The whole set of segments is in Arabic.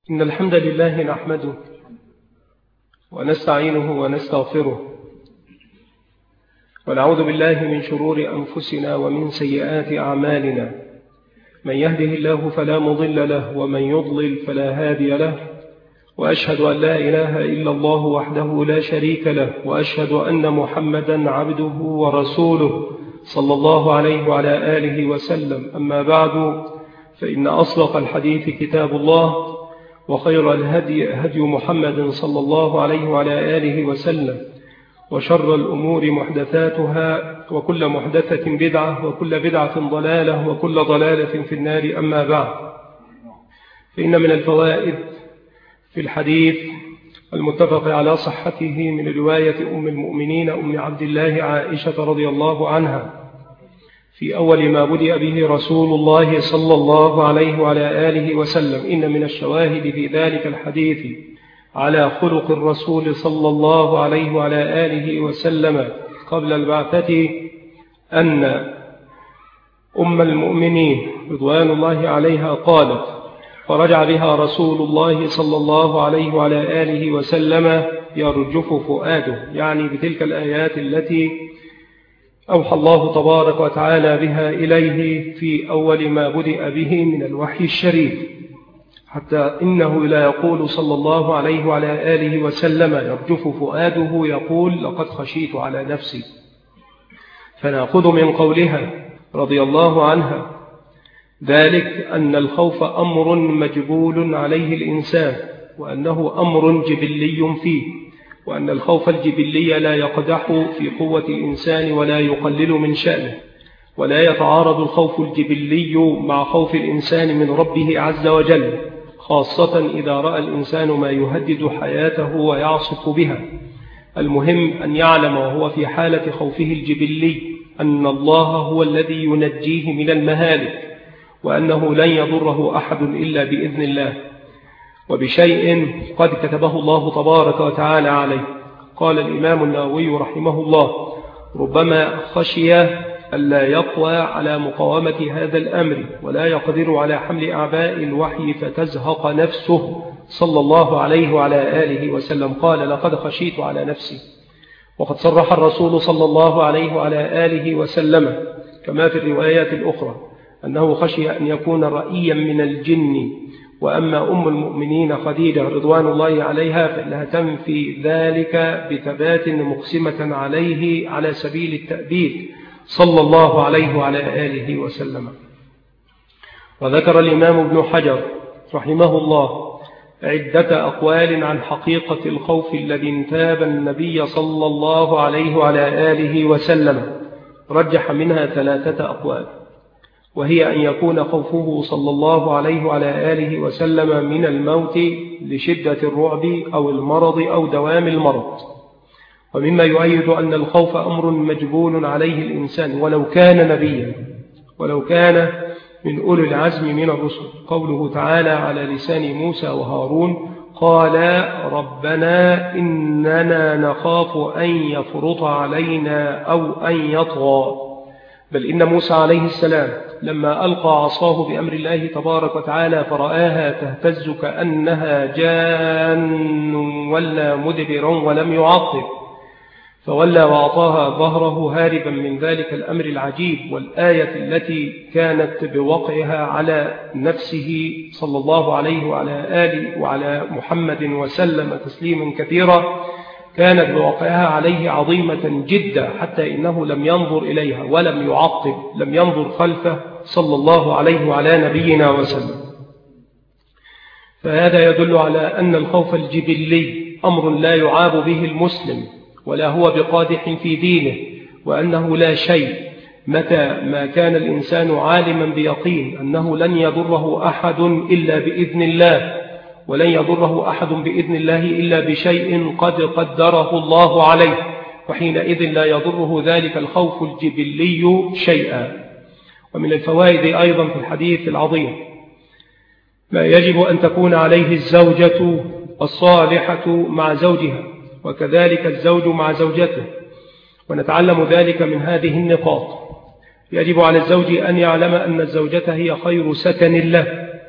إن الحمد لله نحمده ونستعينه ونستغفره ونعوذ بالله من شرور أنفسنا ومن سيئات أعمالنا. من يهده الله فلا مضل له ومن يضلل فلا هادي له، وأشهد أن لا إله إلا الله وحده لا شريك له، وأشهد أن محمدا عبده ورسوله صلى الله عليه وعلى آله وسلم. أما بعد، فإن أصدق الحديث كتاب الله، وخير الهدي هدي محمد صلى الله عليه وعلى آله وسلم، وشر الأمور محدثاتها، وكل محدثة بدعة، وكل بدعة ضلالة، وكل ضلالة في النار. أما بعد، فإن من الفوائد في الحديث المتفق على صحته من رواية أم المؤمنين أم عبد الله عائشة رضي الله عنها في أول ما بدأ به رسول الله صلى الله عليه وعلى آله وسلم: إن من الشواهد في ذلك الحديث على خلق الرسول صلى الله عليه وعلى آله وسلم قبل البعثة أن أم المؤمنين رضوان الله عليها قالت: فرجع بها رسول الله صلى الله عليه وعلى آله وسلم يرجف فؤاده، يعني بتلك الآيات التي أوحى الله تبارك وتعالى بها إليه في أول ما بدأ به من الوحي الشريف، حتى إنه لا يقول صلى الله عليه وعلى آله وسلم يرجف فؤاده، يقول: لقد خشيت على نفسي. فنأخذ من قولها رضي الله عنها ذلك أن الخوف أمر مجبول عليه الإنسان، وأنه أمر جبلي فيه، وأن الخوف الجبلي لا يقدح في قوة الإنسان ولا يقلل من شأنه، ولا يتعارض الخوف الجبلي مع خوف الإنسان من ربه عز وجل، خاصة إذا رأى الإنسان ما يهدد حياته ويعصف بها. المهم أن يعلم وهو في حالة خوفه الجبلي أن الله هو الذي ينجيه من المهالك، وأنه لن يضره أحد إلا بإذن الله، وبشيء قد كتبه الله تبارك وتعالى عليه. قال الإمام النووي رحمه الله: ربما خشي ألا يقوى على مقاومة هذا الأمر ولا يقدر على حمل أعباء الوحي فتزهق نفسه صلى الله عليه وعلى آله وسلم. قال: لقد خشيت على نفسي. وقد صرح الرسول صلى الله عليه وعلى آله وسلم كما في الروايات الأخرى أنه خشي أن يكون رأيا من الجن. وأما أم المؤمنين خديجة رضوان الله عليها فإنها تنفي ذلك بثبات مقسمة عليه على سبيل التأبيد صلى الله عليه وعلى آله وسلم. وذكر الإمام ابن حجر رحمه الله عدة أقوال عن حقيقة الخوف الذي انتاب النبي صلى الله عليه وعلى آله وسلم، رجح منها 3 أقوال، وهي أن يكون خوفه صلى الله عليه وعلى آله وسلم من الموت لشدة الرعب أو المرض أو دوام المرض. ومما يؤيد أن الخوف أمر مجبول عليه الإنسان ولو كان نبيا، ولو كان من أولي العزم من الرسل، قوله تعالى على لسان موسى وهارون: قال ربنا إننا نخاف أن يفرط علينا أو أن يطغى. بل إن موسى عليه السلام لما ألقى عصاه بأمر الله تبارك وتعالى فرآها تهتز كأنها جان ولا مدبرا ولم يعقب، فولى وأعطاها ظهره هاربا من ذلك الأمر العجيب. والآية التي كانت بوقعها على نفسه صلى الله عليه وعلى آله وعلى محمد وسلم تسليما كثيرا كانت بوقعها عليه عظيمة جدا، حتى إنه لم ينظر إليها ولم يعقب، لم ينظر خلفه صلى الله عليه وعلى نبينا وسلم. فهذا يدل على أن الخوف الجبلي أمر لا يعاب به المسلم ولا هو بقادح في دينه، وأنه لا شيء متى ما كان الإنسان عالما بيقين أنه لن يضره أحد إلا بإذن الله، ولن يضره أحد بإذن الله إلا بشيء قد قدره الله عليه، وحينئذ لا يضره ذلك الخوف الجبلي شيئا. ومن الفوائد أيضا في الحديث العظيم ما يجب أن تكون عليه الزوجة الصالحة مع زوجها، وكذلك الزوج مع زوجته. ونتعلم ذلك من هذه النقاط: يجب على الزوج أن يعلم أن الزوجة هي خير سكن له،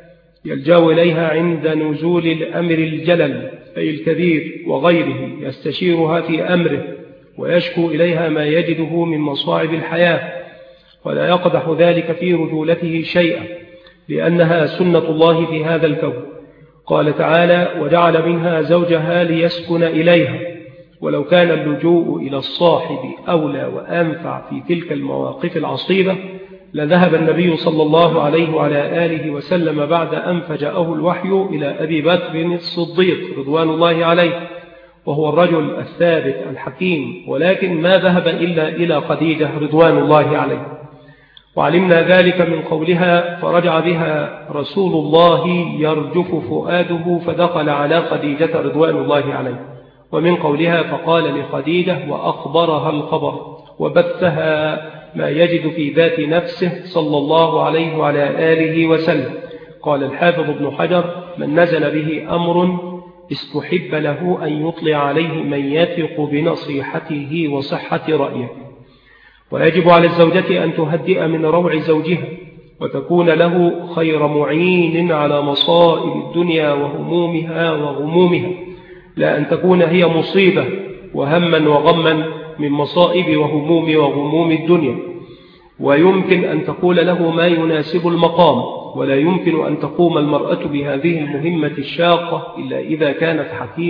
يلجأ إليها عند نزول الأمر الجلل أي الكبير وغيره، يستشيرها في أمره ويشكو إليها ما يجده من مصاعب الحياة، ولا يقدح ذلك في رجولته شيئا، لأنها سنة الله في هذا الكون. قال تعالى: وجعل منها زوجها ليسكن إليها. ولو كان اللجوء إلى الصاحب أولى وأنفع في تلك المواقف العصيبة لذهب النبي صلى الله عليه وعلى آله وسلم بعد أن فجاءه الوحي إلى أبي بكر الصديق رضوان الله عليه، وهو الرجل الثابت الحكيم، ولكن ما ذهب إلا إلى خديجة رضوان الله عليه. وعلمنا ذلك من قولها: فرجع بها رسول الله يرجف فؤاده فدخل على خديجة رضوان الله عليه. ومن قولها: فقال لخديجة وأخبرها الخبر وبثها ما يجد في ذات نفسه صلى الله عليه وعلى آله وسلم. قال الحافظ ابن حجر: من نزل به أمر استحب له أن يطلع عليه من يثق بنصيحته وصحة رأيه. ويجب على الزوجة أن تهدئ من روع زوجها وتكون له خير معين على مصائب الدنيا وهمومها وغمومها، لا أن تكون هي مصيبة وهما وغما من مصائب وغموم الدنيا. ويمكن أن تقول له ما يناسب المقام، ولا يمكن أن تقوم المرأة بهذه المهمة الشاقة إلا إذا كانت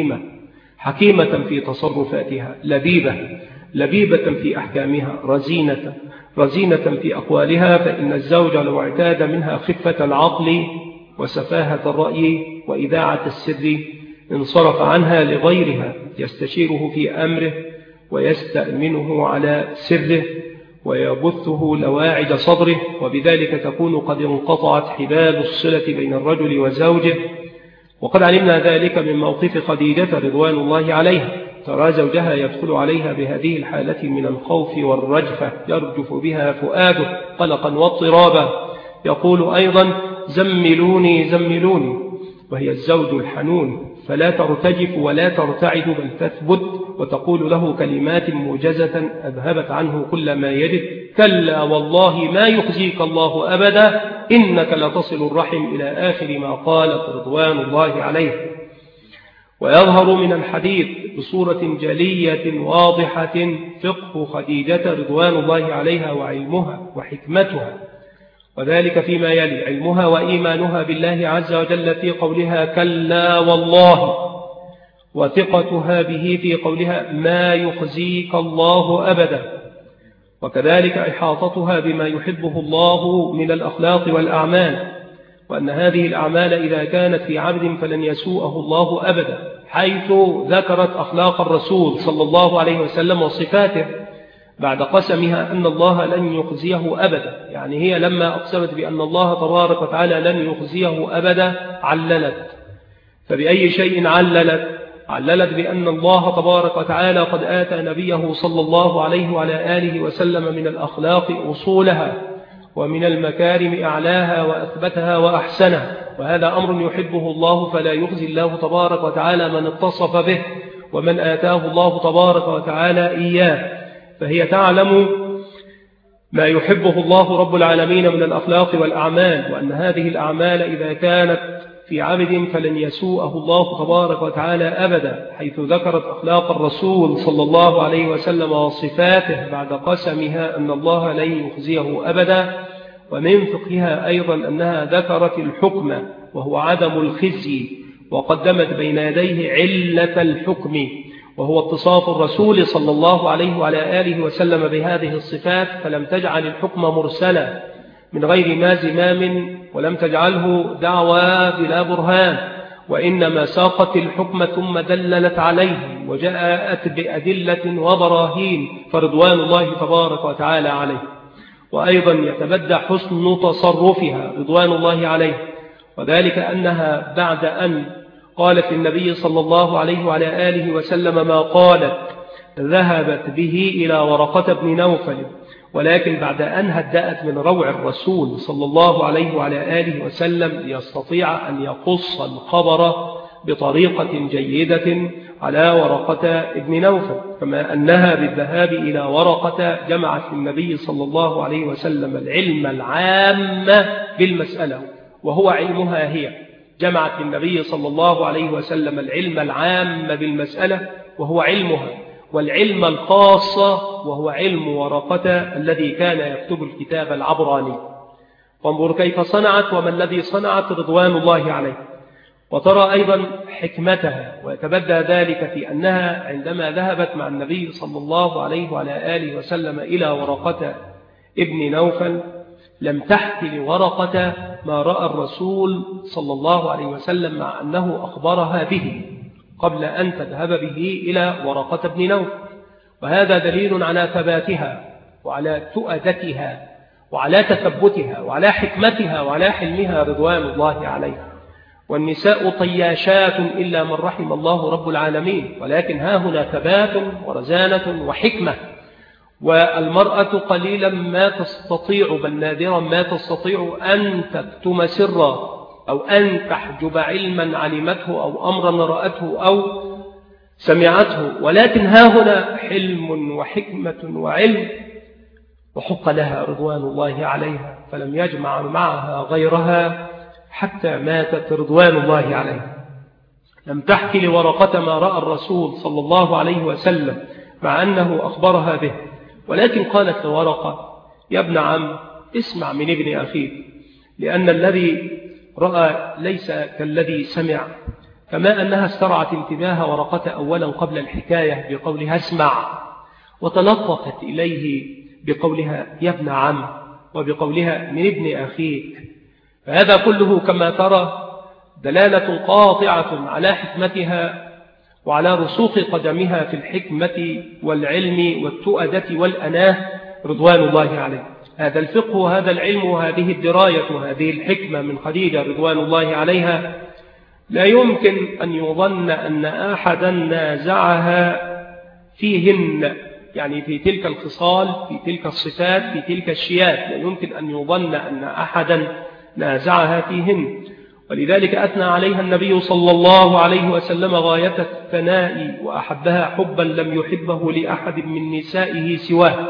حكيمة في تصرفاتها، لبيبة في أحكامها، رزينة في أقوالها. فإن الزوج لو اعتاد منها خفة العقل وسفاهة الرأي وإذاعة السر انصرف عنها لغيرها يستشيره في أمره ويستأمنه على سره ويبثه لواعد صدره، وبذلك تكون قد انقطعت حبال الصلة بين الرجل وزوجه. وقد علمنا ذلك من موقف خديجة رضوان الله عليها، ترى زوجها يدخل عليها بهذه الحالة من الخوف والرجفة، يرجف بها فؤاده قلقا واضطرابا، يقول أيضا: زملوني، وهي الزوج الحنون، فلا ترتجف ولا ترتعد بل تثبت وتقول له كلمات موجزة أذهبت عنه كل ما يجد: كلا والله ما يخزيك الله أبدا إنك لتصل الرحم، إلى آخر ما قالت رضوان الله عليه. ويظهر من الحديث بصورة جلية واضحة فقه خديجة رضوان الله عليها وعلمها وحكمتها، وذلك فيما يلي: علمها وإيمانها بالله عز وجل في قولها كلا والله، وثقتها به في قولها ما يخزيك الله أبدا، وكذلك إحاطتها بما يحبه الله من الأخلاق والأعمال، وأن هذه الأعمال إذا كانت في عبد فلن يسوءه الله أبدا، حيث ذكرت أخلاق الرسول صلى الله عليه وسلم وصفاته بعد قسمها أن الله لن يخزيه أبدا. يعني هي لما أقسمت بأن الله تبارك وتعالى لن يخزيه أبدا عللت. فبأي شيء عللت بأن الله تبارك وتعالى قد آتى نبيه صلى الله عليه وعلى آله وسلم من الأخلاق أصولها ومن المكارم أعلاها وأثبتها وأحسنها، وهذا أمر يحبه الله، فلا يخزي الله تبارك وتعالى من اتصف به ومن آتاه الله تبارك وتعالى إياه. فهي تعلم ما يحبه الله رب العالمين من الأخلاق والأعمال، وأن هذه الأعمال إذا كانت في عبد فلن يسوءه الله تبارك وتعالى أبدا، حيث ذكرت أخلاق الرسول صلى الله عليه وسلم وصفاته بعد قسمها أن الله لن يخزيه أبدا. ومن فقهها أيضا أنها ذكرت الحكم وهو عدم الخزي، وقدمت بين يديه علة الحكم وهو اتصاف الرسول صلى الله عليه وعلى آله وسلم بهذه الصفات، فلم تجعل الحكم مرسلا من غير ما زمام، ولم تجعله دعوى بلا برهان، وإنما ساقت الحكم ثم دللت عليه وجاءت بأدلة وبراهين، فرضوان الله تبارك وتعالى عليه. وأيضا يتبدى حسن تصرفها رضوان الله عليه، وذلك أنها بعد أن قالت للنبي صلى الله عليه وعلى آله وسلم ما قالت ذهبت به إلى ورقة بن نوفل، ولكن بعد أن هدأت من روع الرسول صلى الله عليه وعلى آله وسلم ليستطيع أن يقص الخبر بطريقة جيدة على ورقة ابن نوفل، كما أنها بالذهاب إلى ورقة جمعت النبي صلى الله عليه وسلم العلم العام بالمسألة، وهو علمها هي، جمعت للنبي صلى الله عليه وسلم العلم العام بالمسألة وهو علمها، والعلم الخاص وهو علم ورقة الذي كان يكتب الكتاب العبراني. وانظر كيف صنعت وما الذي صنعت رضوان الله عليه. وترى أيضا حكمتها، ويتبدى ذلك في أنها عندما ذهبت مع النبي صلى الله عليه وعلى آله وسلم إلى ورقة ابن نوفل لم تحكي لورقة ما رأى الرسول صلى الله عليه وسلم، مع أنه أخبرها به قبل أن تذهب به إلى ورقة ابن نوفل. وهذا دليل على ثباتها وعلى تؤدتها وعلى تثبتها وعلى حكمتها وعلى حلمها رضوان الله عليها. والنساء طياشات إلا من رحم الله رب العالمين، ولكن ها هنا ثبات ورزانة وحكمة. والمرأة قليلا ما تستطيع بل نادرا ما تستطيع أن تكتم سرا أو أن تحجب علما علمته أو أمرا رأته أو سمعته، ولكن ها هنا حلم وحكمة وعلم، وحق لها رضوان الله عليها، فلم يجمع معها غيرها حتى ماتت رضوان الله عليها. لم تحكي لورقة ما رأى الرسول صلى الله عليه وسلم مع أنه أخبرها به، ولكن قالت لورقة: يا ابن عم، اسمع من ابن أخيك، لأن الذي رأى ليس كالذي سمع. كما أنها استرعت انتباه ورقة أولا قبل الحكاية بقولها اسمع، وتلطفت إليه بقولها يا ابن عم، وبقولها من ابن أخيك. فهذا كله كما ترى دلالة قاطعة على حكمتها وعلى رسوخ قدمها في الحكمة والعلم والتؤدة والأناه رضوان الله عليه. هذا الفقه وهذا العلم وهذه الدراية وهذه الحكمة من خديجة رضوان الله عليها لا يمكن أن يظن أن أحدا نازعها فيهن، يعني في تلك الخصال، في تلك الصفات، في تلك الشيات، لا يمكن أن يظن أن أحدا نازعها فيهن. ولذلك أثنى عليها النبي صلى الله عليه وسلم غاية الثناء، وأحبها حبا لم يحبه لأحد من نسائه سواه.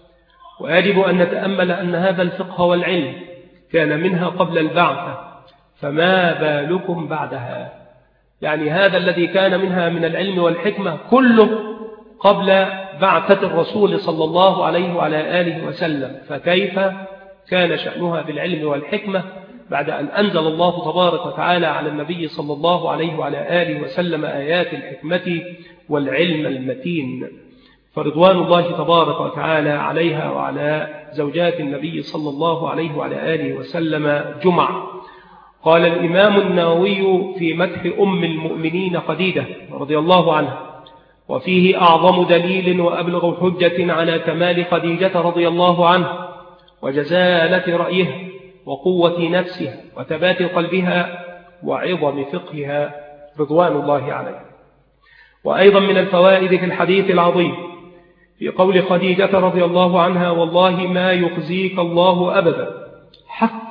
ويجب أن نتأمل أن هذا الفقه والعلم كان منها قبل البعثة، فما بالكم بعدها؟ يعني هذا الذي كان منها من العلم والحكمة كله قبل بعثة الرسول صلى الله عليه وعلى آله وسلم، فكيف كان شأنها بالعلم والحكمة بعد أن أنزل الله تبارك وتعالى على النبي صلى الله عليه وعلى آله وسلم آيات الحكمة والعلم المتين؟ فرضوان الله تبارك وتعالى عليها وعلى زوجات النبي صلى الله عليه وعلى آله وسلم جمع. قال الإمام النووي في مدح أم المؤمنين خديجة رضي الله عنها: وفيه أعظم دليل وأبلغ حجة على كمال خديجة رضي الله عنها وجزالة رأيها وقوة نفسها وثبات قلبها وعظم فقهها رضوان الله عليها. وأيضا من الفوائد في الحديث العظيم في قول خديجة رضي الله عنها: والله ما يخزيك الله أبدا، حث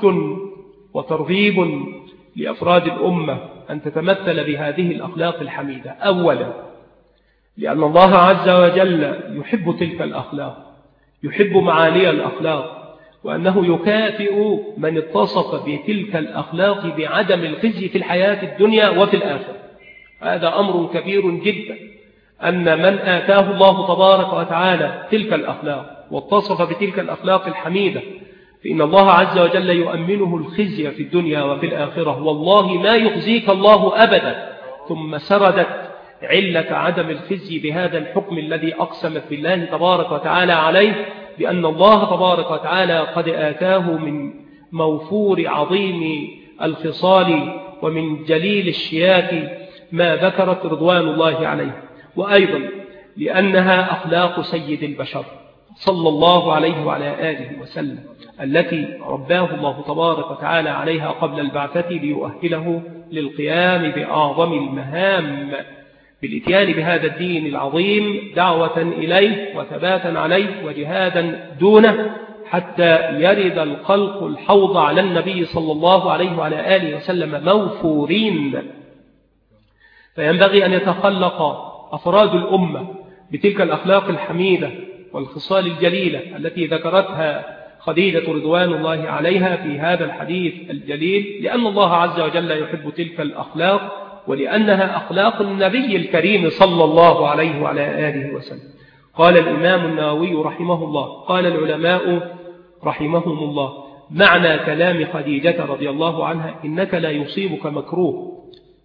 وترغيب لأفراد الأمة أن تتمثل بهذه الأخلاق الحميدة. أولا لأن الله عز وجل يحب تلك الأخلاق، يحب معالي الأخلاق، وأنه يكافئ من اتصف بتلك الأخلاق بعدم الخزي في الحياة الدنيا وفي الآخرة. هذا أمر كبير جدا، أن من آتاه الله تبارك وتعالى تلك الأخلاق واتصف بتلك الأخلاق الحميدة فإن الله عز وجل يؤمنه الخزي في الدنيا وفي الآخرة. والله ما يخزيك الله أبدا، ثم سردت علة عدم الخزي بهذا الحكم الذي أقسمت بالله تبارك وتعالى عليه، بأن الله تبارك وتعالى قد آتاه من موفور عظيم الخصال ومن جليل الشياك ما ذكرت رضوان الله عليه. وأيضا لأنها أخلاق سيد البشر صلى الله عليه وعلى آله وسلم، التي رباه الله تبارك وتعالى عليها قبل البعثة ليؤهله للقيام بأعظم المهام، بالإتيان بهذا الدين العظيم دعوة إليه وثباتا عليه وجهادا دونه، حتى يرد الخلق الحوض على النبي صلى الله عليه وعلى آله وسلم موفورين. فينبغي أن يتخلق أفراد الأمة بتلك الأخلاق الحميدة والخصال الجليلة التي ذكرتها خديجة رضوان الله عليها في هذا الحديث الجليل، لأن الله عز وجل يحب تلك الأخلاق، ولأنها أخلاق النبي الكريم صلى الله عليه وعلى آله وسلم. قال الإمام النووي رحمه الله: قال العلماء رحمهم الله: معنى كلام خديجة رضي الله عنها إنك لا يصيبك مكروه.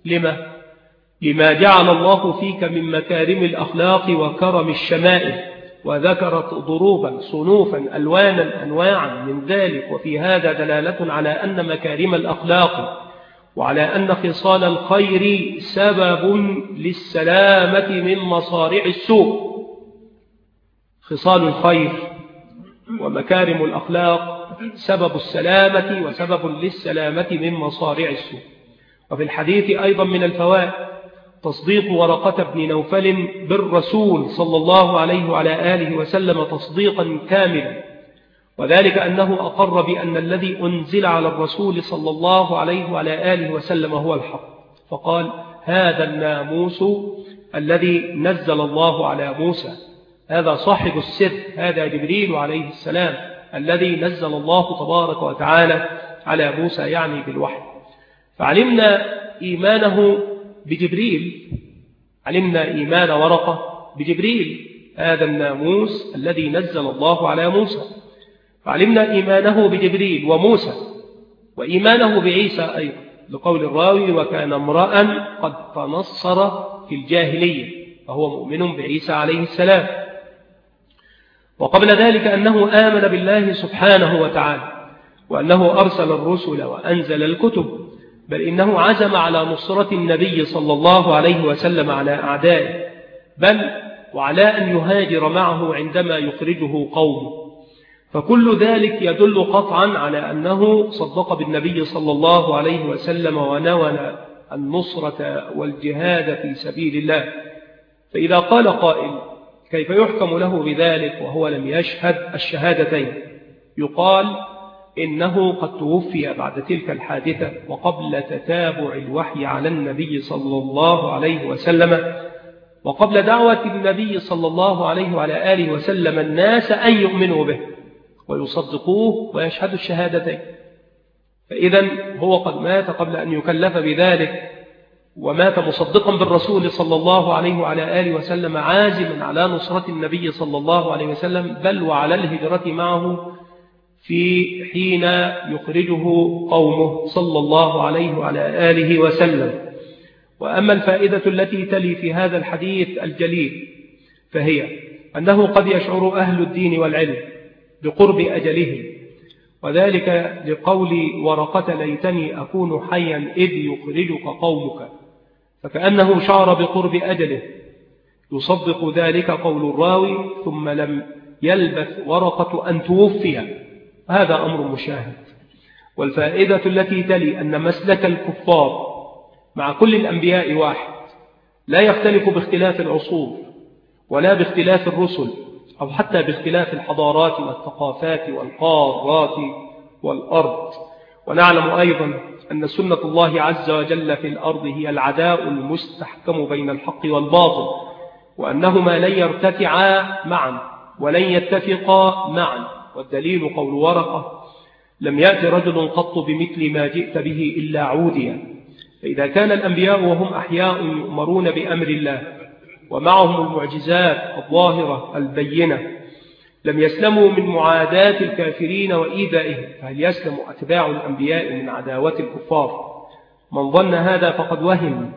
لما جعل الله فيك من مكارم الأخلاق وكرم الشمائل، وذكرت ضروبا صنوفا ألوانا أنواعا من ذلك. وفي هذا دلالة على أن مكارم الأخلاق وعلى أن خصال الخير سبب للسلامة من مصارع السوء. خصال الخير ومكارم الأخلاق سبب السلامة وسبب للسلامة من مصارع السوء. وفي الحديث أيضا من الفوائد تصديق ورقة بن نوفل بالرسول صلى الله عليه وعلى آله وسلم تصديقا كاملا، وذلك أنه أقر بأن الذي أنزل على الرسول صلى الله عليه وعلى آله وسلم هو الحق، فقال: هذا الناموس الذي نزل الله على موسى. هذا صاحب السر، هذا جبريل عليه السلام الذي نزل الله تبارك وتعالى على موسى، يعني بالوحي. فعلمنا إيمانه بجبريل، علمنا إيمان ورقة بجبريل، هذا الناموس الذي نزل الله على موسى. فعلمنا إيمانه بجبريل وموسى، وإيمانه بعيسى أيضا، لقول الراوي: وكان امرأ قد تنصر في الجاهلية، فهو مؤمن بعيسى عليه السلام. وقبل ذلك أنه آمن بالله سبحانه وتعالى، وأنه أرسل الرسل وأنزل الكتب، بل إنه عزم على نصرة النبي صلى الله عليه وسلم على أعدائه، بل وعلى أن يهاجر معه عندما يخرجه قومه. فكل ذلك يدل قطعا على أنه صدق بالنبي صلى الله عليه وسلم ونوى النصرة والجهاد في سبيل الله. فإذا قال قائل: كيف يحكم له بذلك وهو لم يشهد الشهادتين؟ يقال: إنه قد توفي بعد تلك الحادثة وقبل تتابع الوحي على النبي صلى الله عليه وسلم، وقبل دعوة النبي صلى الله عليه وعلى آله وسلم الناس أن يؤمنوا به ويصدقوه ويشهدوا الشهادتين. فإذا هو قد مات قبل أن يكلف بذلك، ومات مصدقا بالرسول صلى الله عليه وعلى آله وسلم، عازما على نصرة النبي صلى الله عليه وسلم، بل وعلى الهجرة معه في حين يخرجه قومه صلى الله عليه وعلى آله وسلم. وأما الفائدة التي تلي في هذا الحديث الجليل فهي أنه قد يشعر أهل الدين والعلم بقرب أجله، وذلك لقول ورقة: ليتني أكون حيا إذ يخرجك قومك، فكأنه شعر بقرب أجله. يصدق ذلك قول الراوي: ثم لم يلبث ورقة أن توفي. هذا أمر مشاهد. والفائدة التي تلي أن مسلك الكفار مع كل الأنبياء واحد، لا يختلف باختلاف العصور ولا باختلاف الرسل أو حتى باختلاف الحضارات والثقافات والقارات والأرض. ونعلم أيضا أن سنة الله عز وجل في الأرض هي العداء المستحكم بين الحق والباطل، وأنهما لن يرتفعا معا ولن يتفقا معا. والدليل قول ورقة: لم يأتي رجل قط بمثل ما جئت به إلا عوديا. فإذا كان الأنبياء وهم أحياء يؤمرون بأمر الله ومعهم المعجزات الظاهرة البينة لم يسلموا من معاداة الكافرين وإيذائهم، فهل يسلم أتباع الأنبياء من عداوة الكفار؟ من ظن هذا فقد وهم.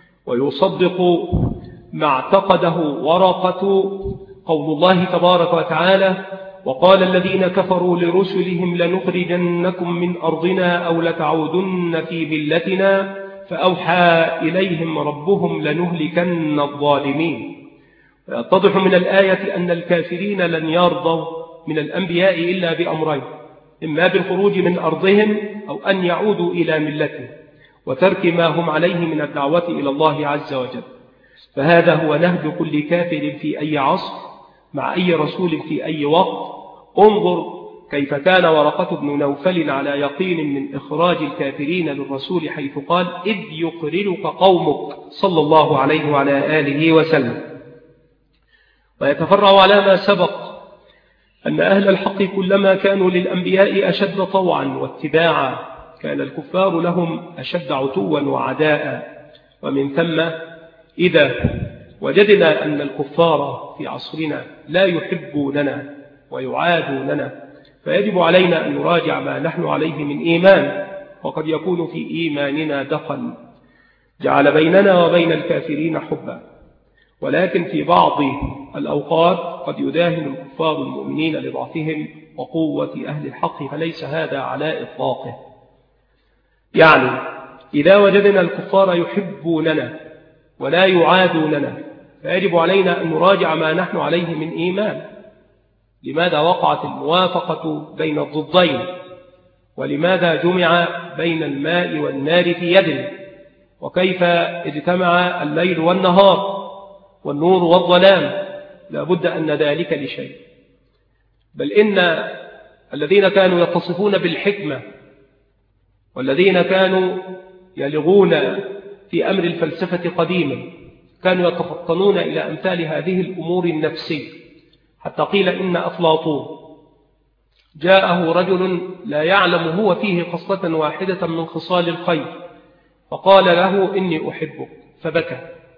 ويصدق ما اعتقده ورقة قول الله تبارك وتعالى: وقال الذين كفروا لرسلهم لنخرجنكم من أرضنا أو لتعودن في ملتنا فأوحى إليهم ربهم لنهلكن الظالمين. ويتضح من الآية أن الكافرين لن يرضوا من الأنبياء إلا بأمرين: إما بالخروج من أرضهم أو أن يعودوا إلى ملتهم وترك ما هم عليه من الدعوة إلى الله عز وجل. فهذا هو نهج كل كافر في أي عصر مع أي رسول في أي وقت. انظر كيف كان ورقة بن نوفل على يقين من إخراج الكافرين للرسول، حيث قال: إذ يخرجك قومك صلى الله عليه وعلى آله وسلم. ويتفرع على ما سبق أن أهل الحق كلما كانوا للأنبياء أشد طوعا واتباعا كان الكفار لهم أشد عتوا وعداء. ومن ثم إذا وجدنا أن الكفار في عصرنا لا يحبوننا ويعادوننا فيجب علينا أن نراجع ما نحن عليه من إيمان، وقد يكون في إيماننا دخل جعل بيننا وبين الكافرين حبا، ولكن في بعض الأوقات قد يداهن الكفار المؤمنين لضعفهم وقوة أهل الحق، فليس هذا على إطلاقه. يعني إذا وجدنا الكفار يحبوننا ولا يعادوننا فيجب علينا أن نراجع ما نحن عليه من إيمان. لماذا وقعت الموافقة بين الضدين؟ ولماذا جمع بين الماء والنار في يد؟ وكيف اجتمع الليل والنهار والنور والظلام؟ لا بد أن ذلك لشيء. بل إن الذين كانوا يتصفون بالحكمة والذين كانوا يلغون في أمر الفلسفة قديما كانوا يتفطنون إلى أمثال هذه الأمور النفسية، حتى قيل إن أفلاطون جاءه رجل لا يعلم هو فيه خصلة واحدة من خصال الخير فقال له إني أحبك فبكى،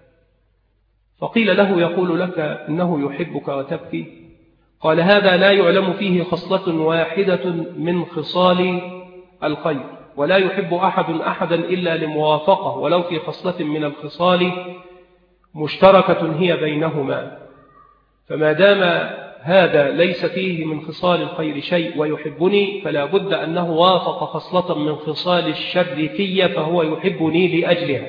فقيل له يقول لك إنه يحبك وتبكي؟ قال هذا لا يعلم فيه خصلة واحدة من خصال الخير، ولا يحب أحد أحدا إلا لموافقة ولو في خصلة من الخصال مشتركة هي بينهما. فما دام هذا ليس فيه من خصال الخير شيء ويحبني فلا بد أنه وافق خصلة من خصال الشر في فهو يحبني لأجلها.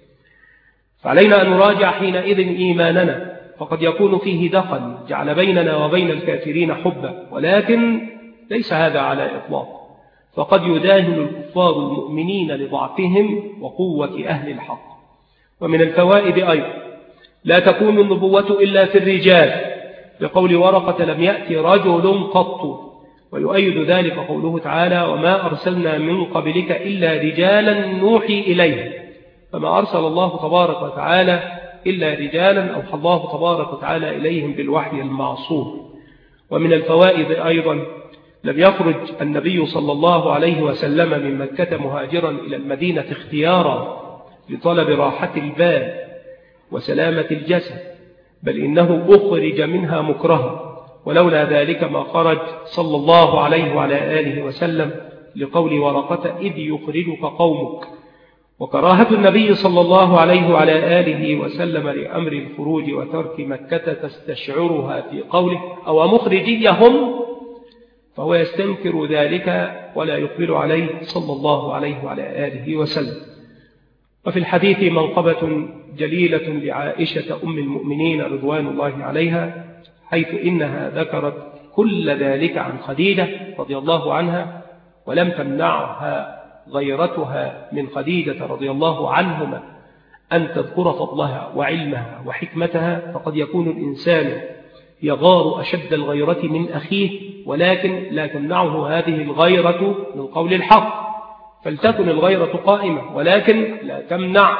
فعلينا أن نراجع حينئذ إيماننا، فقد يكون فيه دخل جعل بيننا وبين الكافرين حبا، ولكن ليس هذا على إطلاق، فقد يداهن الكفار المؤمنين لضعفهم وقوة أهل الحق. ومن الفوائد أيضا لا تكون النبوة إلا في الرجال، لقول ورقة لم يأتي رجل قط، ويؤيد ذلك قوله تعالى وما أرسلنا من قبلك إلا رجالا نوحي إليه، فما أرسل الله تبارك وتعالى إلا رجالا أوحى الله تبارك وتعالى إليهم بالوحي المعصوم. ومن الفوائد أيضا لم يخرج النبي صلى الله عليه وسلم من مكة مهاجرا إلى المدينة اختيارا لطلب راحة البال وسلامة الجسد، بل إنه أخرج منها مكرها، ولولا ذلك ما خرج صلى الله عليه وعلى آله وسلم، لقول ورقة إذ يخرجك قومك. وكراهة النبي صلى الله عليه وعلى آله وسلم لأمر الخروج وترك مكة تستشعرها في قوله أو مخرجيهم، فهو يستنكر ذلك ولا يقبل عليه صلى الله عليه وعلى آله وسلم. وفي الحديث منقبة جليلة لعائشة أم المؤمنين رضوان الله عليها، حيث إنها ذكرت كل ذلك عن خديجة رضي الله عنها، ولم تمنعها غيرتها من خديجة رضي الله عنهما أن تذكر فضلها وعلمها وحكمتها. فقد يكون الإنسان يغار أشد الغيرة من أخيه، ولكن لا تمنعه هذه الغيرة من قول الحق، فلتكن الغيرة قائمة، ولكن لا تمنع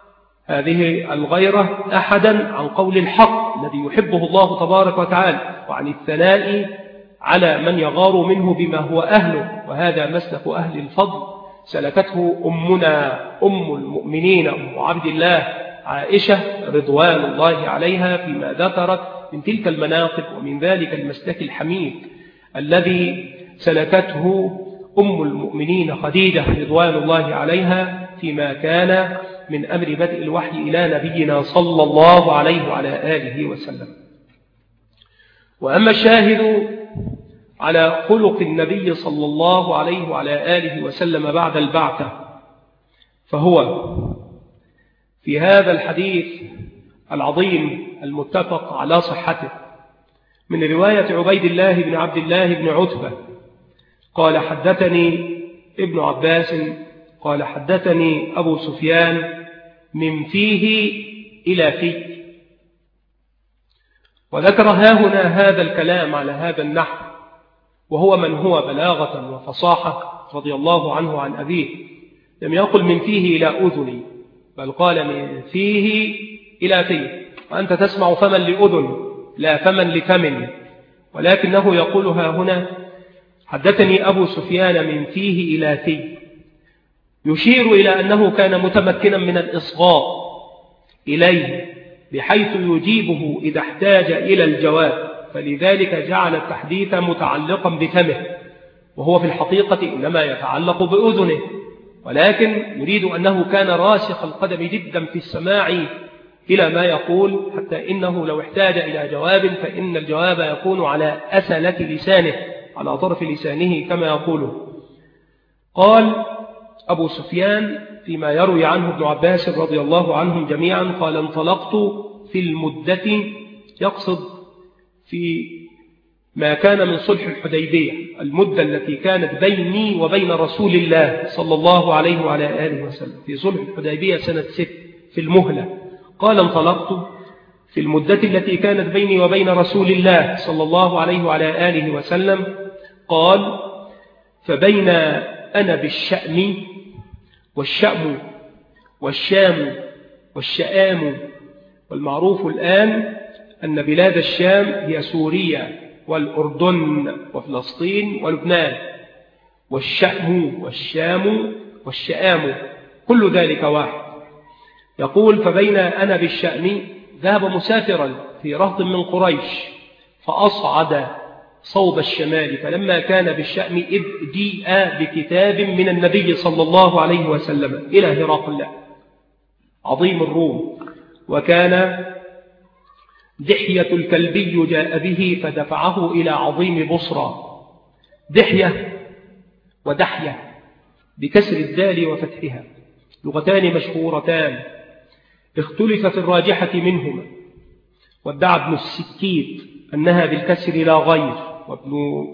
هذه الغيرة أحدا عن قول الحق الذي يحبه الله تبارك وتعالى، وعن الثناء على من يغار منه بما هو أهله. وهذا مسلك أهل الفضل سلكته أمنا أم المؤمنين أم عبد الله عائشة رضوان الله عليها فيما ذكرت من تلك المناقب، ومن ذلك المسلك الحميد الذي سلكته أم المؤمنين خديجة رضوان الله عليها فيما كان من أمر بدء الوحي إلى نبينا صلى الله عليه وعلى آله وسلم. وأما الشاهد على خلق النبي صلى الله عليه وعلى آله وسلم بعد البعثة، فهو في هذا الحديث العظيم المتفق على صحته من رواية عبيد الله بن عبد الله بن عتبة قال حدثني ابن عباس قال حدثني أبو سفيان من فيه إلى فيه. وذكر هاهنا هذا الكلام على هذا النحو، وهو من هو بلاغة وفصاحة رضي الله عنه عن أبيه. لم يقل من فيه إلى أذني، بل قال من فيه إلى فيه. وأنت تسمع فمن لأذن لا فمن لفم، ولكنه يقولها هنا: حدثني أبو سفيان من فيه إلى فيه، يشير إلى أنه كان متمكنا من الإصغاء إليه بحيث يجيبه إذا احتاج إلى الجواب، فلذلك جعل التحديث متعلقا بفمه، وهو في الحقيقة إنما يتعلق بأذنه، ولكن يريد أنه كان راسخ القدم جدا في السماع إلى ما يقول، حتى إنه لو احتاج إلى جواب فإن الجواب يكون على أسلة لسانه، على طرف لسانه كما يقوله. قال أبو سفيان فيما يروي عنه ابن عباس رضي الله عنهم جميعا قال: انطلقت في المدة، يقصد في ما كان من صلح الحديبية، المدة التي كانت بيني وبين رسول الله صلى الله عليه وعلى آله وسلم، في صلح الحديبية سنة 6 في المهلة. قال: انطلقت في المدة التي كانت بيني وبين رسول الله صلى الله عليه وعلى آله وسلم. قال: فبين أنا بالشأم، والشأم والشام والشآم، والمعروف الآن أن بلاد الشام هي سوريا والأردن وفلسطين ولبنان، والشأم والشام والشآم كل ذلك واحد. يقول: فبين أنا بالشأم، ذهب مسافرا في رهط من قريش فأصعد صوب الشمال، فلما كان بالشأم إذ جيء بكتاب من النبي صلى الله عليه وسلم إلى هرقل عظيم الروم، وكان دحية الكلبي جاء به فدفعه إلى عظيم بصرى. دحية ودحية بكسر الدال وفتحها لغتان مشهورتان، اختلف في الراجحة منهما، وادعى ابن السكيت أنها بالكسر لا غير، وابن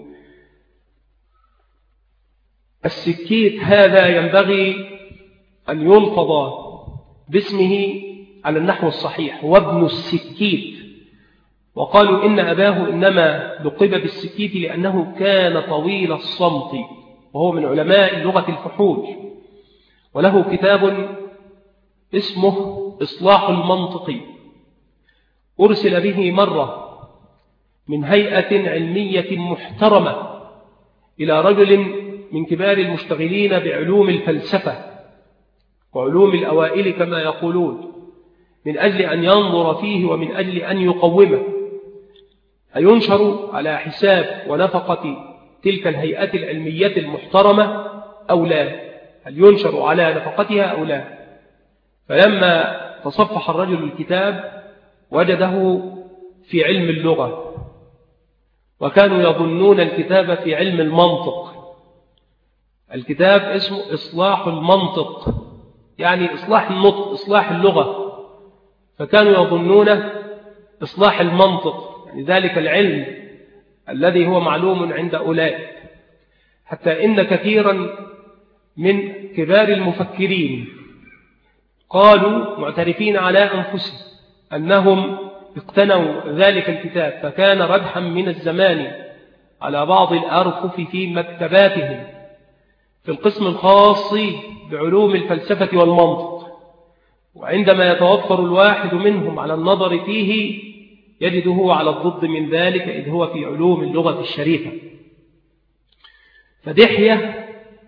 السكيت هذا ينبغي أن يلفظ باسمه على النحو الصحيح، وابن السكيت. وقالوا إن أباه إنما لقب بالسكيت لأنه كان طويل الصمت، وهو من علماء اللغة الفحول، وله كتاب اسمه إصلاح المنطق، أرسل به مرة من هيئة علمية محترمة إلى رجل من كبار المشتغلين بعلوم الفلسفة وعلوم الأوائل كما يقولون، من أجل أن ينظر فيه ومن أجل أن يقومه، أينشر على حساب ونفقة تلك الهيئة العلمية المحترمة أو لا، هل ينشر على نفقتها أو لا. فلما تصفح الرجل الكتاب وجده في علم اللغة، وكانوا يظنون الكتاب في علم المنطق. الكتاب اسمه إصلاح المنطق، يعني إصلاح النطق، إصلاح اللغة، فكانوا يظنون إصلاح المنطق، يعني ذلك العلم الذي هو معلوم عند أولئك، حتى إن كثيرا من كبار المفكرين قالوا معترفين على أنفسهم أنهم اقتنوا ذلك الكتاب، فكان ردحا من الزمان على بعض الأرفف في مكتباتهم في القسم الخاص بعلوم الفلسفة والمنطق، وعندما يتوفر الواحد منهم على النظر فيه يجده على الضد من ذلك، إذ هو في علوم اللغة الشريفة. فدحية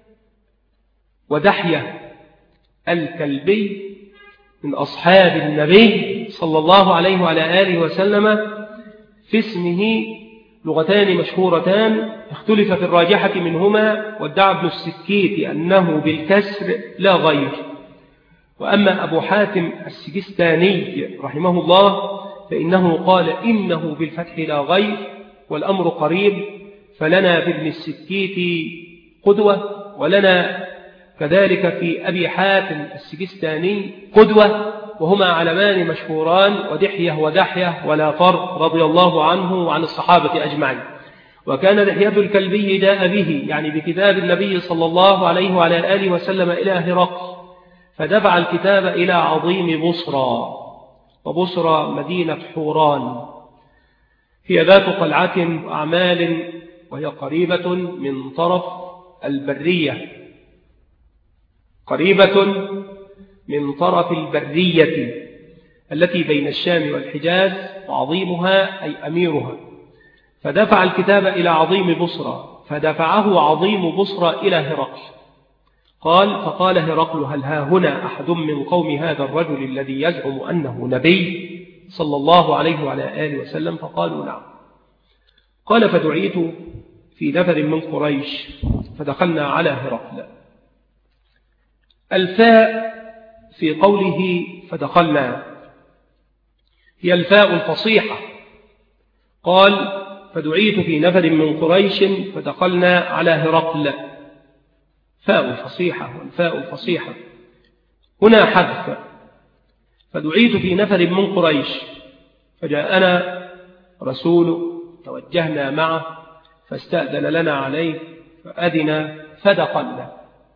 ودحية الكلبي من أصحاب النبي صلى الله عليه وعلى آله وسلم، في اسمه لغتان مشهورتان اختلف في الراجحة منهما، وادعى ابن السكيت أنه بالكسر لا غير. وأما أبو حاتم السجستاني رحمه الله فإنه قال إنه بالفتح لا غير، والأمر قريب، فلنا بابن السكيت قدوة، ولنا كذلك في أبي حاتم السجستاني قدوة، وهما علمان مشهوران، ودحية ودحية ولا فرق، رضي الله عنه وعن الصحابة أجمعين. وكان دحية الكلبي جاء به، يعني بكتاب النبي صلى الله عليه وعلى آله وسلم، إلى هرقل، فدفع الكتاب إلى عظيم بصرى، وبصرى مدينة حوران، هي ذات قلعة وأعمال، وهي قريبة من طرف البرية، قريبة من طرف البرية التي بين الشام والحجاز، وعظيمها أي أميرها. فدفع الكتاب إلى عظيم بصرى، فدفعه عظيم بصرى إلى هرقل. فقال هرقل: هل ها هنا أحد من قوم هذا الرجل الذي يزعم أنه نبي صلى الله عليه وعلى آله وسلم؟ فقالوا: نعم. قال: فدعيت في نفر من قريش فدخلنا على هرقل. الفاء في قوله فدخلنا هي الفاء الفصيحة. قال: فدعيت في نفر من قريش فدخلنا على هرقل، فاء الفصيحة والفاء الفصيحة. هنا حذف، فدعيت في نفر من قريش فجاءنا رسول توجهنا معه فاستأذن لنا عليه فأذن فدخلنا.